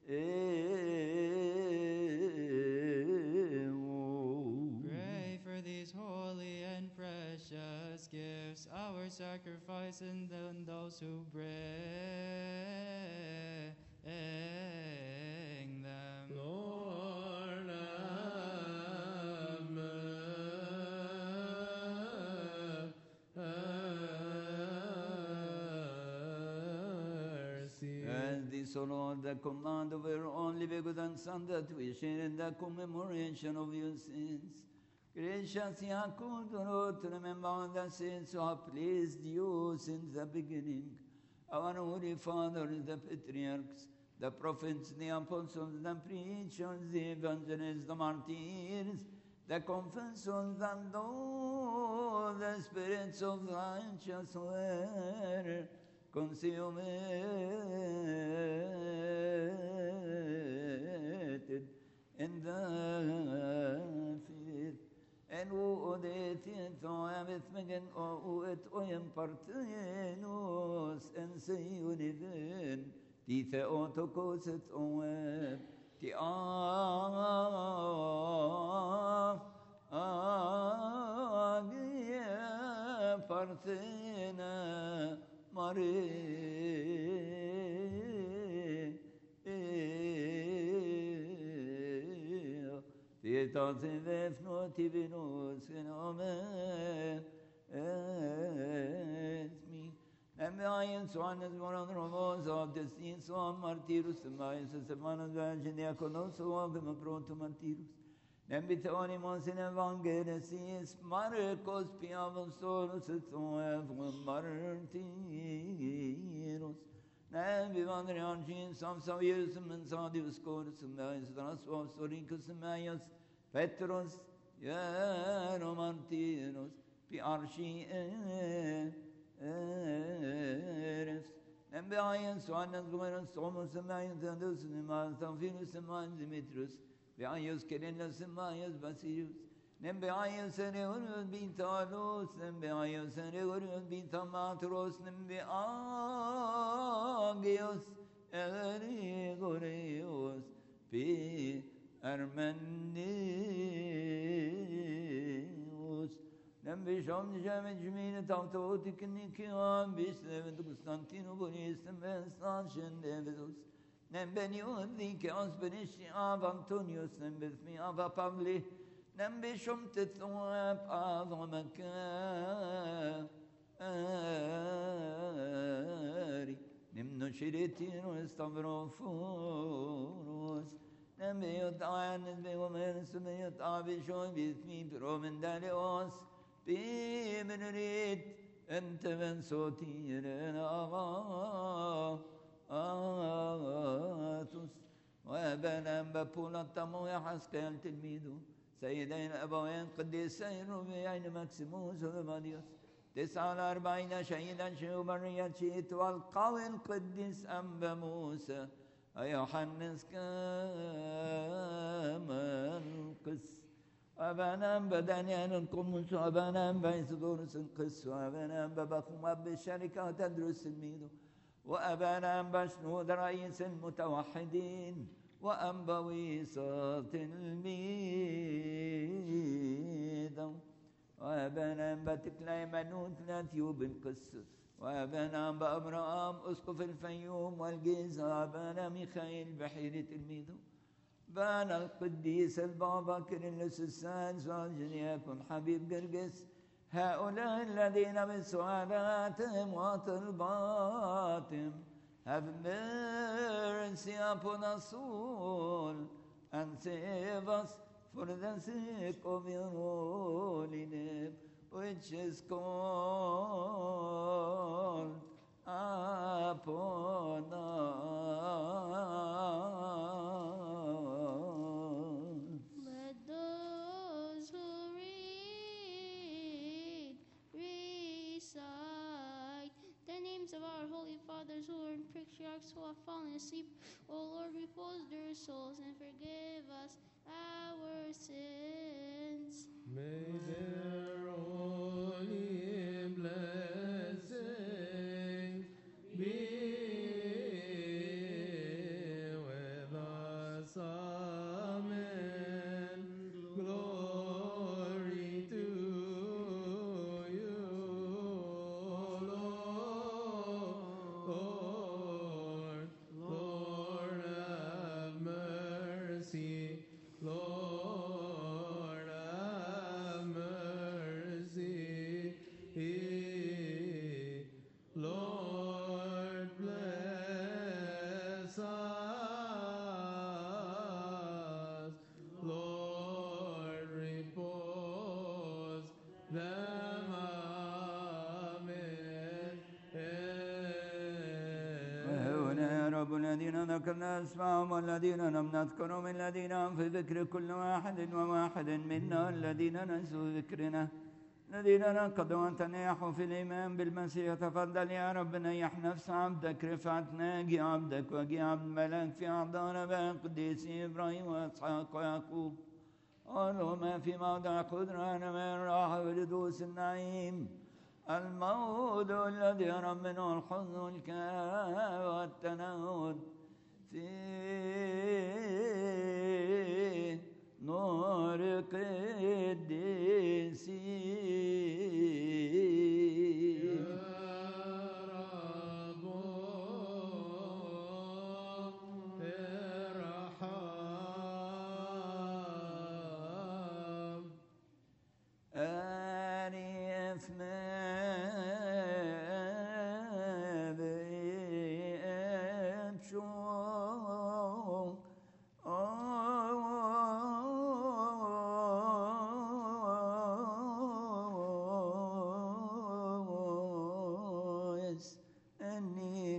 Speaker 2: Pray for these holy and precious gifts, our sacrifice, and then those who bring them.
Speaker 6: Lord, have mercy.
Speaker 1: As this, O Lord, the command of your only begotten Son, that we share in the commemoration of your sins. Gracious Yaakov, Lord, to remember the sins who have pleased you since the beginning. Our holy fathers, the patriarchs, the prophets, the apostles, the preachers, the evangelists, the martyrs, the confessors, and all the spirits of the righteous were consummated in the faith. En oedet inte och jag vet mig en oet och en partenus en seyuniven di theotokoset oem di a agia parthena mare Tazevef no tivinus in amen esmi. Emmeayen soanes moran romos of the sin soam martirus emmeayen semanas virgin diaconos ogem pronto martirus. Nembitonimus in evangelis marcos piavos solus et soev martirus. Nembivandrian chin sam savius and sadius corus emmeayen transvos soricus emmeayen Petros, Yeromantinos, Piarshi Eres, Nembeayan, Swanas, Gomeran, Somos, Amayans, and those in the Mans, Amphinus, and Mans, Dimitrus, Beayos, Kerenas, and Mayas, Basilius, Nembeayans, and Eurion, Bintalos, Nembeayans, and Eurion, Bintamatros, Nembeagios, Erigoreos, P. Armenius Nembishom Jamin Jimina Tautotic Nikiam Bislev Constantino Bonis and Sanchin Davidus Nembenio Nikios Benishi of Antonius and Bethmi of Pavli Nembishom Tetoap of Omaka Nimno Shiritino Stavroforos Nembeyot ayan beyomen sumeyot abishoy bismi promendalios bimenrit ente ben sotiren atus وابنا بابولا تمو يحسكال تلميذو سيدين ابوين قديسين ربيعين مكسيموس وماديوس تسعة أربعين شهيدا شوبرية شيت والقوي القديس أنبا موسى أيوحنس كامل قس أبانا بدانيان القمص وأبانا بيسدورس القس وأبانا ببخم بالشركة تدرس الميدو وأبانا بشنود رئيس المتوحدين وأنبا ويصات الميدو وأبانا بتكلاي منوت لا تيوب القس وأبانا بأبرام أسقف الفيوم والجيزة وأبانا ميخائيل بحيرة الميدو بان القديس البابا كيرلس السادس والجنياكم حبيب قرقس هؤلاء الذين بسؤالاتهم وطلباتهم have mercy upon us all and save us for the sake of your holy name, which is called upon us.
Speaker 7: Let those who read recite the names of our holy fathers who are in patriarchs who have fallen asleep. O Lord, repose their souls and forgive us our sins.
Speaker 6: May their holy blessings be with us. Amen. Glory to you, Lord. Lord, have mercy. Lord, have mercy. Lord, bless us. Lord, repose them. Amen.
Speaker 1: وهنا يا رب الذين ذكرنا اسمهم والذين لم نذكرهم الذين هم في ذكر كل واحد وواحد منا الذين نسوا ذكرنا الذين نقضوا أن تنيحوا في الإيمان بالمسيح. تفضل يا رب نيح نفس عبدك رفعت ناجي عبدك وجي عبد الملك في أحضان أبائك القديس إبراهيم وإسحاق ويعقوب. قالوا ما في موضع قدرة أنا من راحة ولدوس النعيم الموت الذي يهرب منه الحزن والكآبة والتنهد في نور قديسين. أعرف ما بقيت شوق أوس أني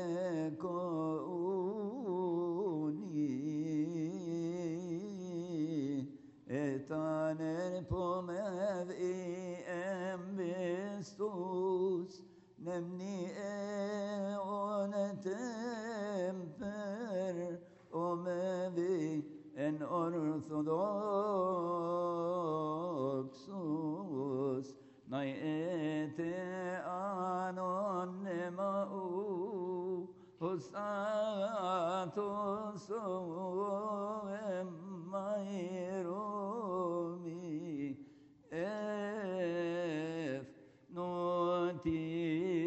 Speaker 1: كوني etaner på med i en bestos nemni e one temper och med vi en ortodoxos nej ete anonyma o hos atos och emairomi ef noti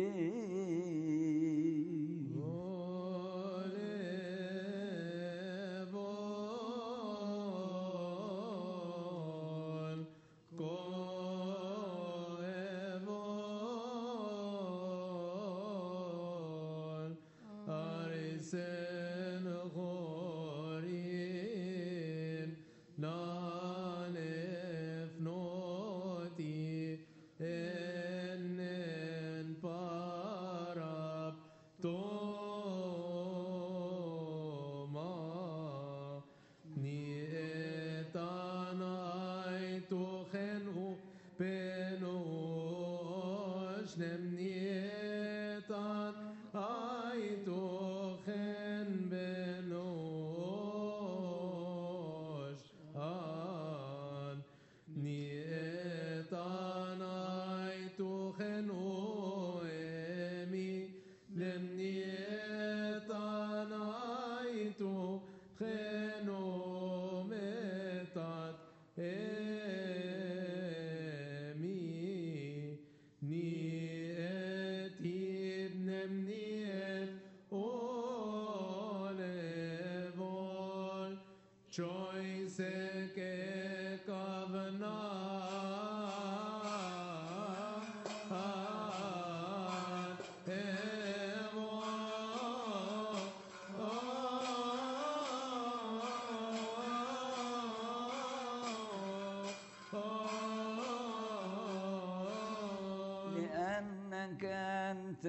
Speaker 1: لأنك أنت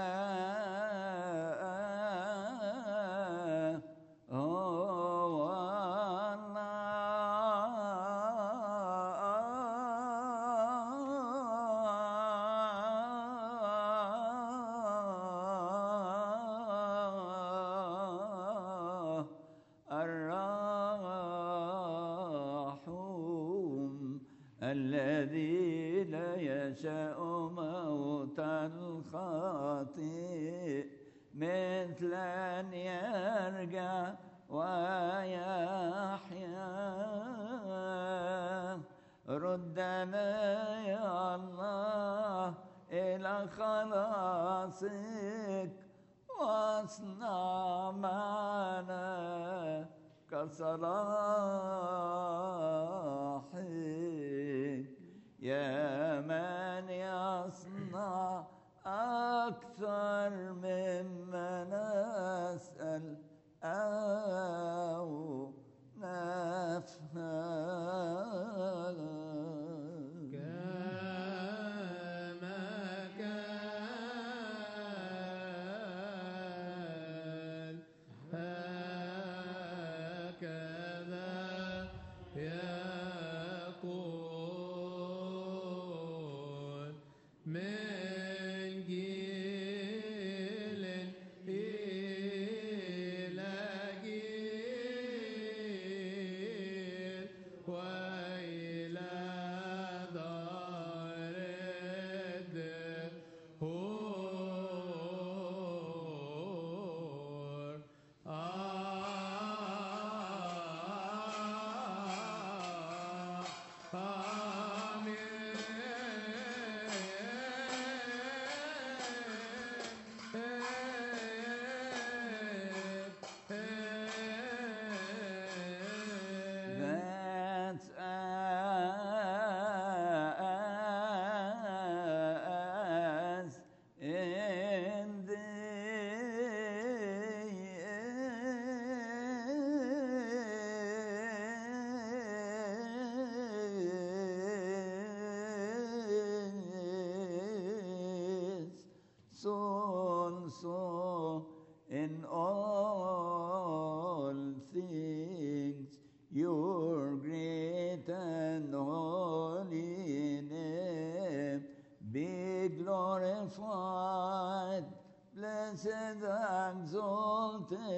Speaker 1: هو الله الرحوم الذي لا يشاء موت الخاطئ مثل أن يرجع ويحيا. ردنا يا الله إلى خلاصك واصنع معنا كصلاحك يا من يصنع أكثر مما نسأل أو نفهم
Speaker 6: كما كان هكذا يكون من جيل إلى جيل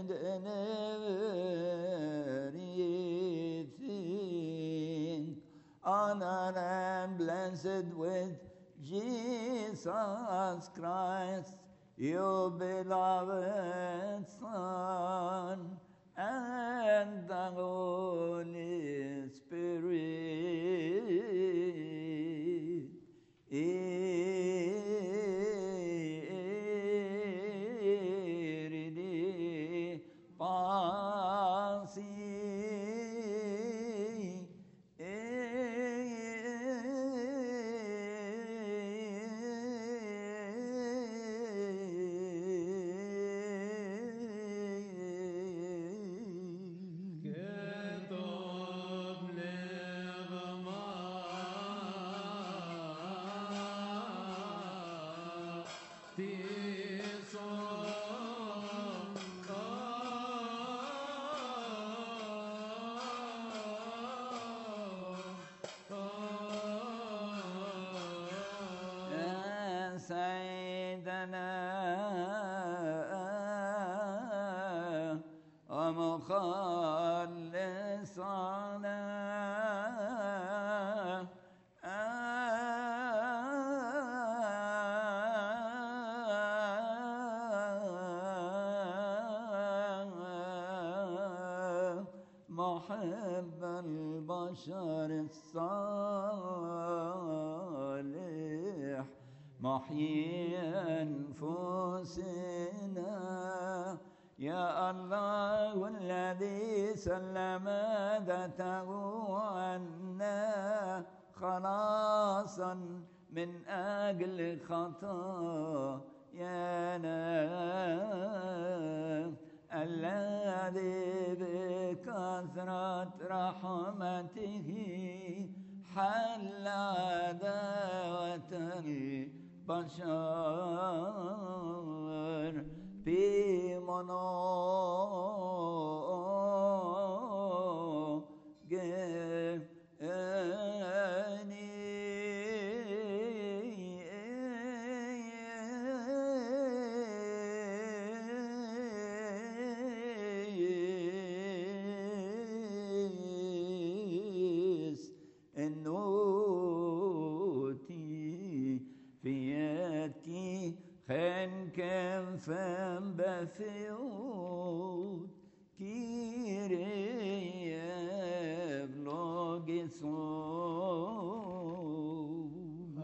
Speaker 1: and everything, honor and blessed with Jesus Christ, your beloved Son, and the Holy Spirit. Iridi pasi, سيدنا ومخلصنا محب البشر الصالح محيي أنفسنا، يا الله الذي سلم ذاته عنا خلاصا من أجل خطايانا، الذي بكثرة رحمته حل عداوة البشر في منوجس النوتي في يدك خن كم فم بفيوت كيري بلوجسون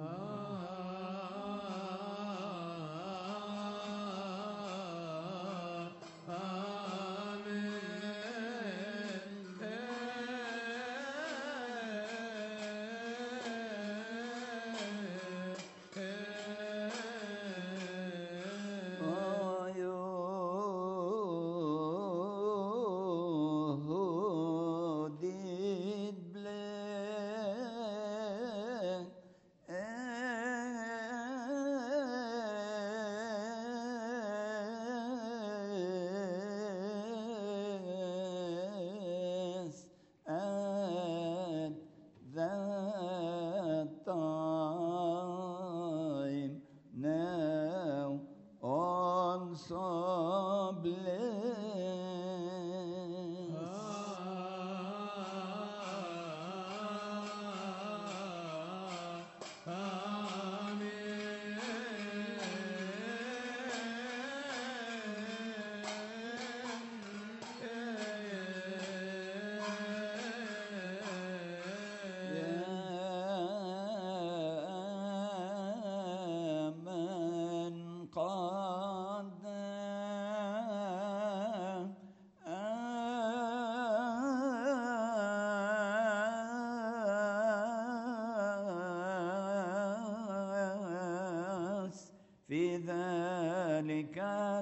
Speaker 1: في ذلك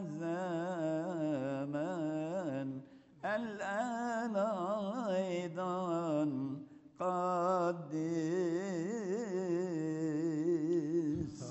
Speaker 1: الزمان الآن أيضا قدس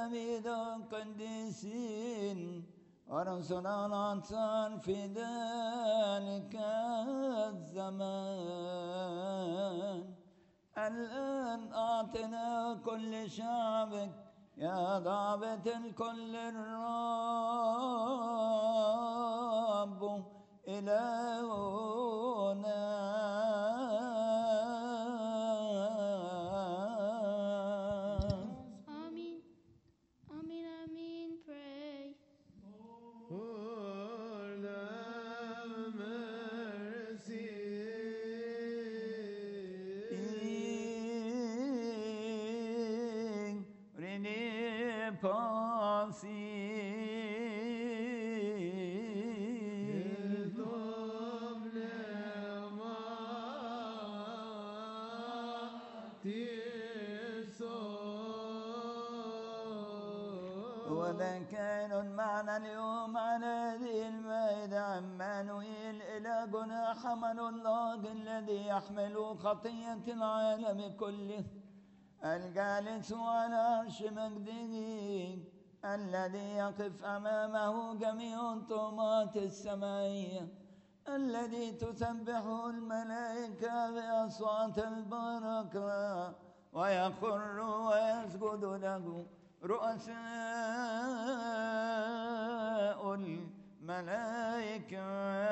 Speaker 1: تلاميذ قديسين ورسلا أنصار في ذلك الزمان. الآن أعطنا كل شعبك يا ضابط الكل الرب إلهنا.
Speaker 7: Amen. Amen, amen. Pray.
Speaker 6: Lord, have mercy.
Speaker 1: وذا كائن معنا اليوم على هذه المائدة عمانوئيل إلهنا حمل الله الذي يحمل خطية العالم كله، الجالس على عرش مجده، الذي يقف أمامه جميع الطغمات السمائية، الذي تسبحه الملائكة بأصوات البركة ويخر ويسجد له رؤساء الملائكة.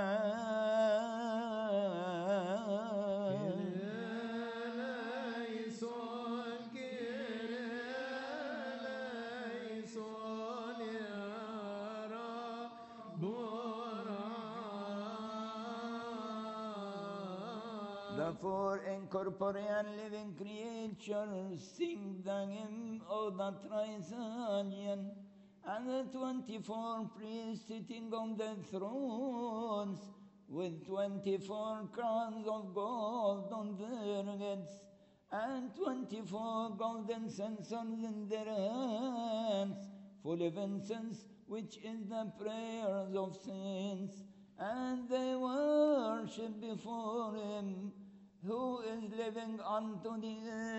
Speaker 1: The four incorporeal living creatures sing the hymn of the Trisagion, and the twenty-four priests sitting on the thrones with twenty-four crowns of gold on their heads and twenty-four golden censers in their hands, full of incense, which is the prayers of saints, and they worship before him who is living unto the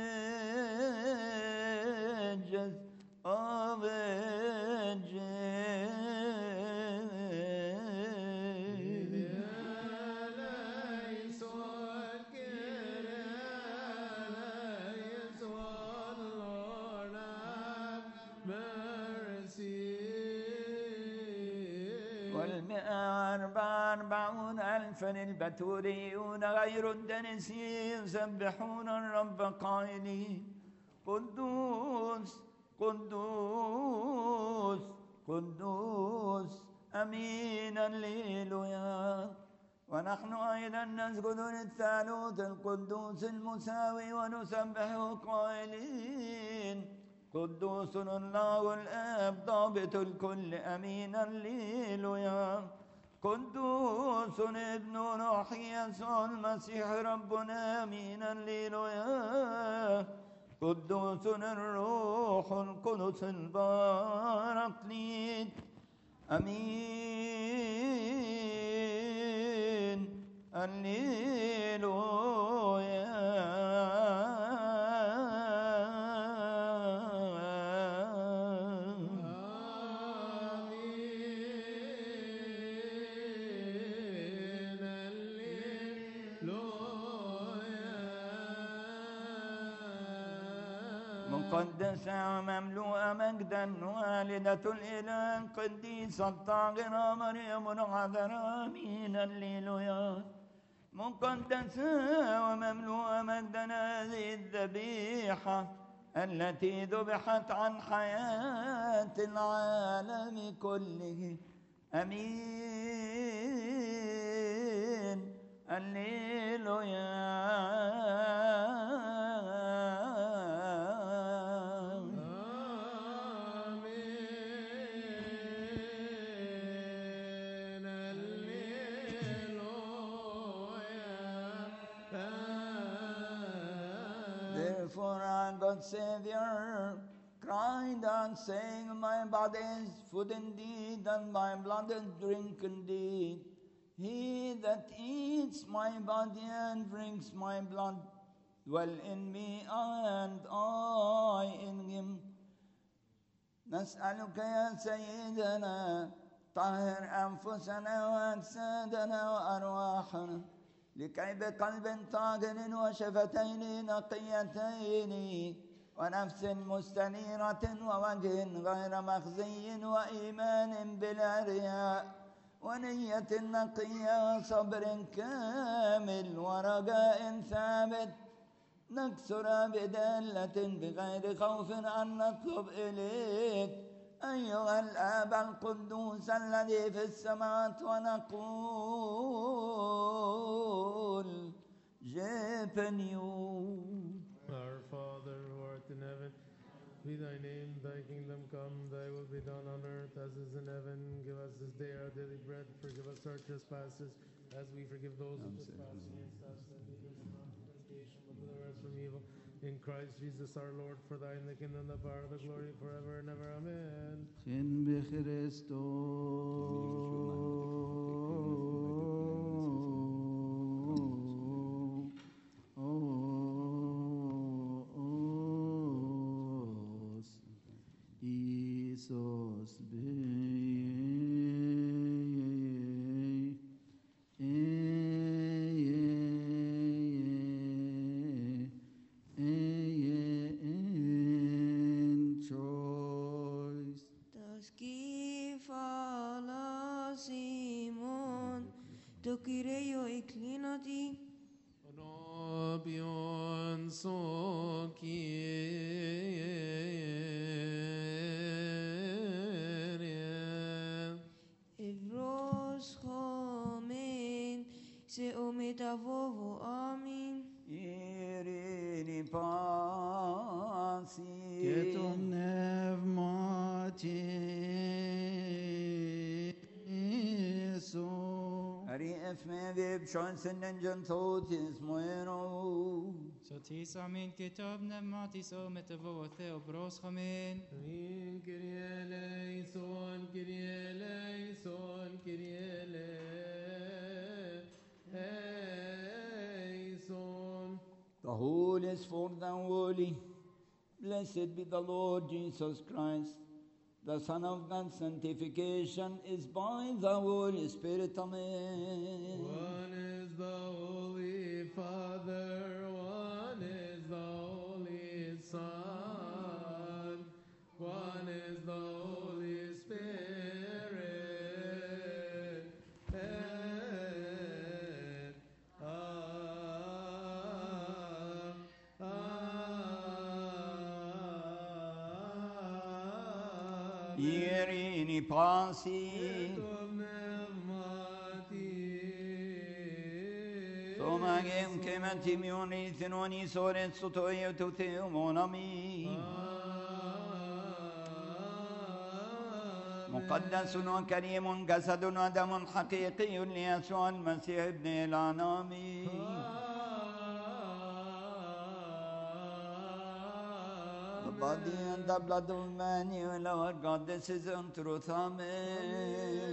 Speaker 1: ages of ages. والمئة أربعة أربعون ألفا البتوريون غير الدنسي يسبحون الرب قائلين قدوس قدوس قدوس أمين الليلويا. ونحن أيضا نسجد للثالوث القدوس المساوي ونسبحه قائلين قدوس الله الآب ضابط الكل أمين الليلويا. قدوس ابن روح يسوع المسيح ربنا أمين الليلويا. قدوس الروح القدس البارقليت أمين الليلويا. مقدسة ومملوءة مجدا والدة الإله القديسة الطاهرة مريم العذراء آمين الليلويا. مقدسة ومملوءة مجدا هذه الذبيحة التي ذبحت عن حياة العالم كله أمين الليلويا. Therefore our God Savior cried out, saying, my body is food indeed, and my blood is drink indeed. He that eats my body and drinks my blood dwell in me, and I in him. نسألك يا سيدنا طهر أنفسنا وأجسادنا وأرواحنا لكي بقلب طاهر وشفتين نقيتين ونفس مستنيرة ووجه غير مخزي وإيمان بلا رياء ونية نقية وصبر كامل ورجاء ثابت نكسر بدالة بغير خوف أن نطلب إليك أيها الآب القدوس الذي في السماوات ونقول جبنيو.
Speaker 6: Our Father who art in heaven, be thy name, thy kingdom come, thy will be done on earth as is in heaven. Give us this day our daily bread, forgive us our trespasses, as we forgive those who trespass against us, and lead us not into temptation, but deliver us from evil. In Christ Jesus our Lord, for thine the kingdom, the power, the glory, forever and ever. Amen.
Speaker 3: Sin Isos
Speaker 12: το Κυρίο εκκλίνωτη.
Speaker 5: Ονόπιον σου, Κύριε.
Speaker 12: Ευρώσχομεν σε ο μεταβόβο. Αμήν.
Speaker 1: Ειρήνη πάση
Speaker 3: και το πνεύμα σου.
Speaker 1: Arief me vib chansen den gentotis moero.
Speaker 2: Så tis amin kitab nematis o metavo theobros amin.
Speaker 6: Amin. Kyrie eleison, Kyrie eleison, Kyrie eleison.
Speaker 1: The whole is for the holy. Blessed be the Lord Jesus Christ. The Son of God's sanctification is by the Holy Spirit. Amen.
Speaker 6: One is the Holy Father, one is the Holy Son, one is the Holy Spirit. And, ah, ah,
Speaker 1: Irini pasi Somagem kementim yonitin oni soret sotoye tuteu monami مقدس وكريم جسد ودم حقيقي ليسوع المسيح ابن الأنام. The body and the blood of Emmanuel, our God, this is in truth. Amen.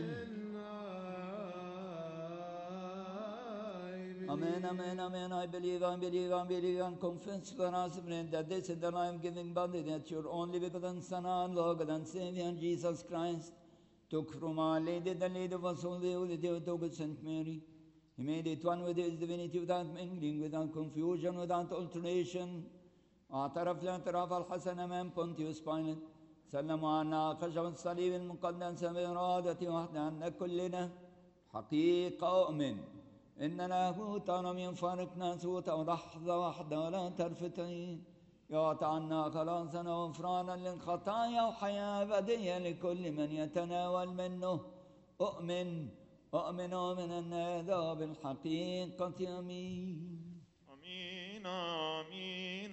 Speaker 1: Amen, amen, amen. I believe, I believe, I believe, and confess for us that this is the life-giving body that your only begotten Son, our Lord and Savior, Jesus Christ, took from our Lady, the Lady of us all, the Holy Theotokos Saint Mary. He made it one with his divinity without mingling, without confusion, without alteration. اعترف الاعتراف الحسن أمام بونتيوس بايلت. سلموا عنا خشب الصليب المقدس بإرادة واحدة أن كلنا حقيقة أؤمن إن لاهوت لم يفارق ناسوت أو لحظة واحدة ولا طرفتين يعطى عنا خلاصنا وغفرانا للخطايا وحياة أبدية لكل من يتناول منه. أؤمن أؤمن أؤمن أن هذا بالحقيقة. أمين
Speaker 5: آمين آمين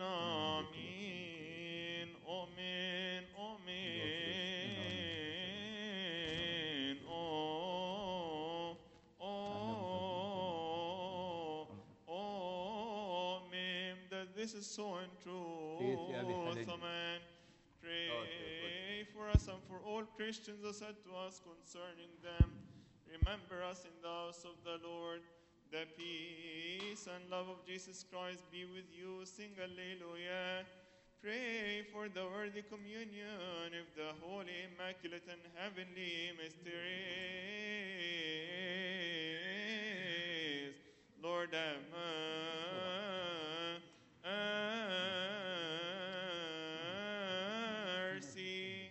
Speaker 5: آمين آمين آمين آه آه آمين. That this is so and true. Amen. Pray for us and for all Christians who said to us concerning them. Remember us in the house of the Lord. The peace and love of Jesus Christ be with you. Sing Alleluia.
Speaker 10: Pray for the worthy communion of the Holy, Immaculate, and Heavenly Mysteries. Lord, have mercy.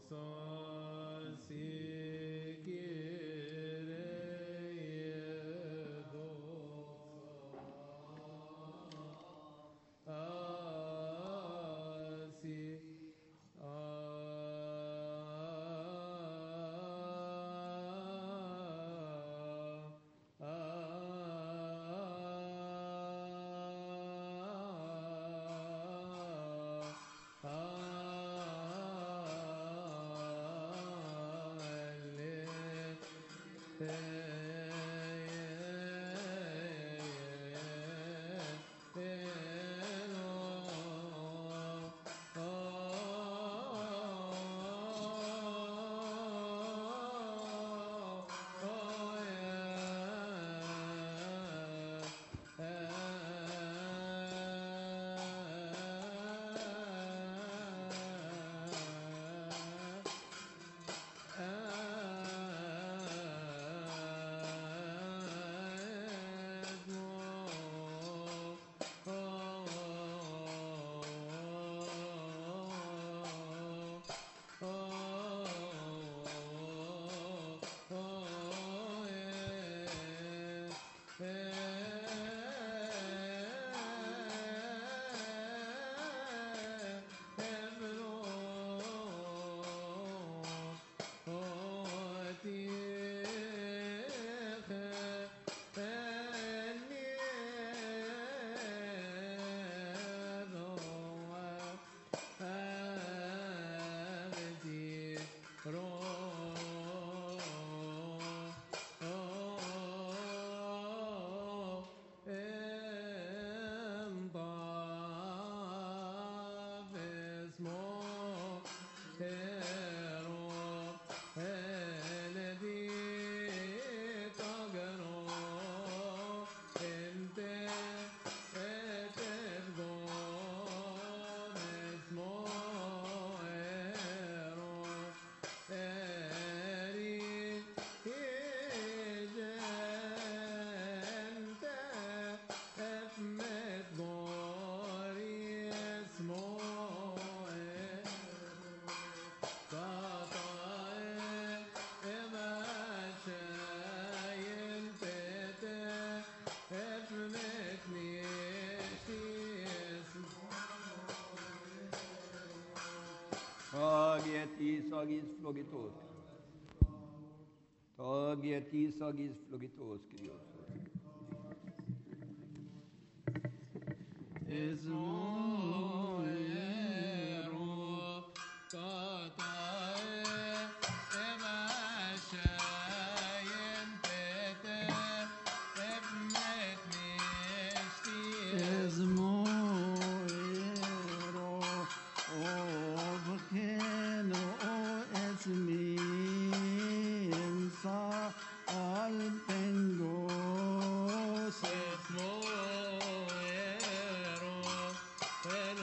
Speaker 1: Tagietis agis flogitos. Tagietis agis flogitos, Kyrios.
Speaker 3: Es
Speaker 8: Well,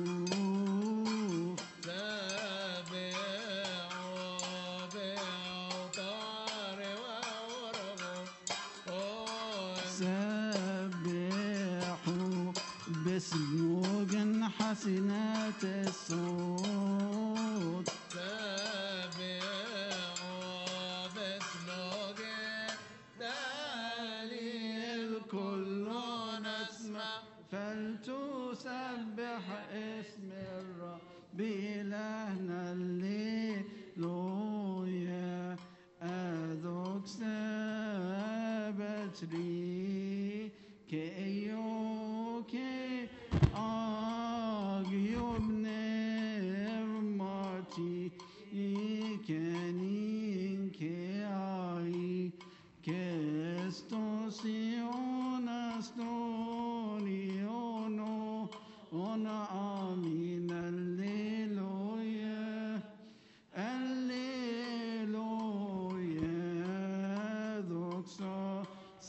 Speaker 3: سبحوا بسموج حسنات الصوت
Speaker 13: سبحوا بسموج
Speaker 3: دليل كل نسمع فلتسبح اسم الرب إلهنا الليلويا أذوك سبتري كيوكي أغيوب نرماتي كنين كياي كستوسيون استونيونو أنا آمين الليلويا الليلويا دوكسا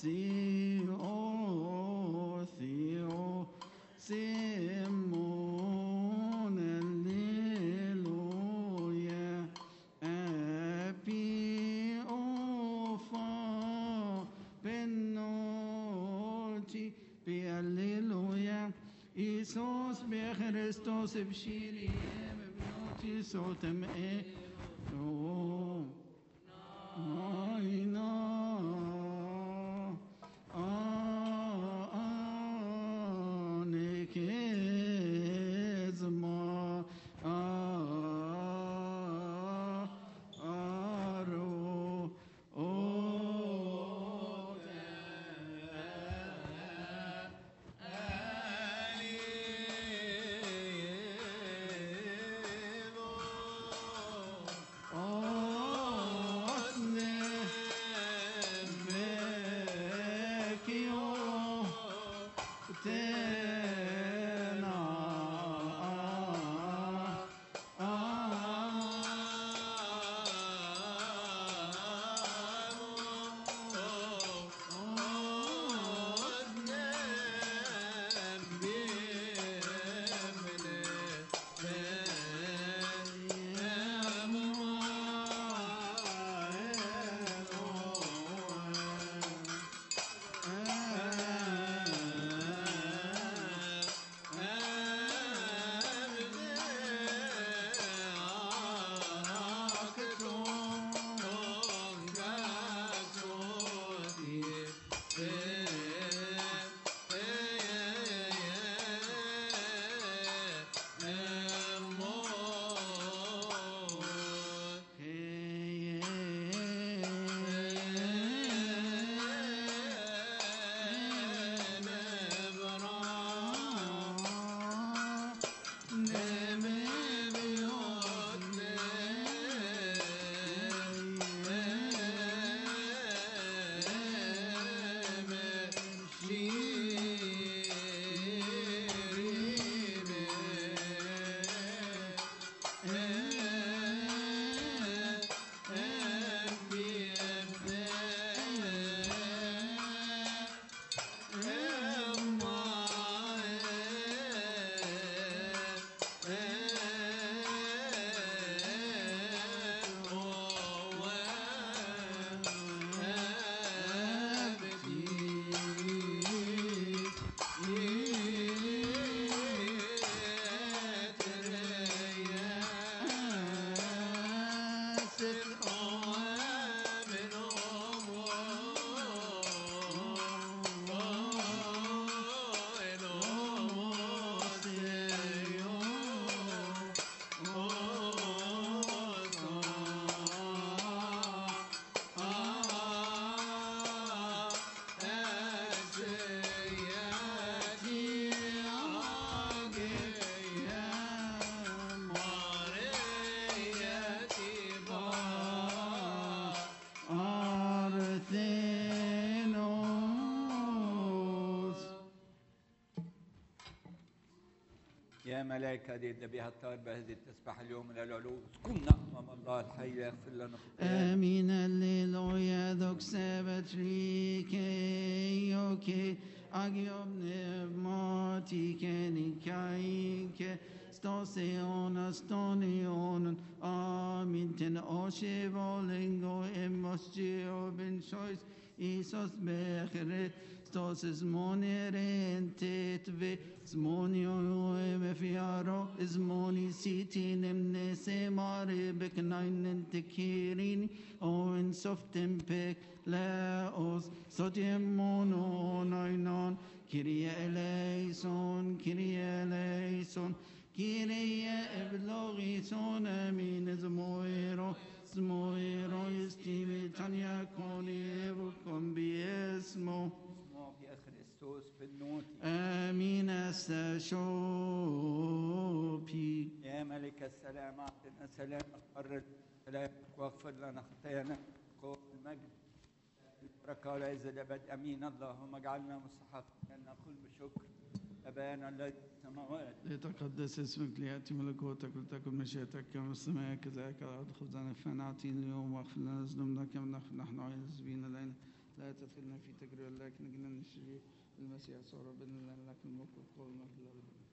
Speaker 3: سيو ثيو سيمون الليلويا أبي أوفا بنوتي بالليلويا إيسوس بخريستوس بشيري بنوتي صوتم إيه ناينا آنكزما آرو
Speaker 1: يا ملائكة هذه الذبيحة الطاهرة هذه التسبح اليوم إلى العلو اسكننا أمام الله الحي يغفر لنا خطايانا.
Speaker 3: آمين الليلويا دوك سبتري كيوكي أجيوب نبماتي كنكايك Stosion, Astonion, Aminten, Oshevo, Lingo, Emosgeo, Ben Choice, Isos Bechere, Stosis Monere, Tetve, Smonio, Emefiaro, Ismoni, City, Nemnese, Mare, Beknainen, Tekirini, Owen, Softempek, Laos, Sodium Mono, Nainon, Kyrie eleison, Kyrie eleison, Kyrie eblogison, Amin, Zmoiro, Zmoiro, Estime, Tanya, Coni, Evo, Combiesmo,
Speaker 1: يا كريستوس بالنوت
Speaker 3: Amin, Astashopi.
Speaker 1: يا ملك السلام اعطنا سلام قرر سلامك واغفر لنا خطايانا قوة المجد البركة والعز الأبد أمين. اللهم اجعلنا مستحقين أن نقول بشكر أبانا الذي في السماوات
Speaker 3: ليتقدس اسمك، ليأتي ملكوتك، ولتكن مشيئتك كما في السماء كذلك على الأرض. خبزنا كفانا أعطينا اليوم، واغفر لنا ذنوبنا كما نغفر نحن أيضا للمذنبين إلينا، لا تدخلنا في تجربة لكن نجنا من الشرير. المسيح يسوع ربنا لنا لك الملك والقوة والمجد للأبد.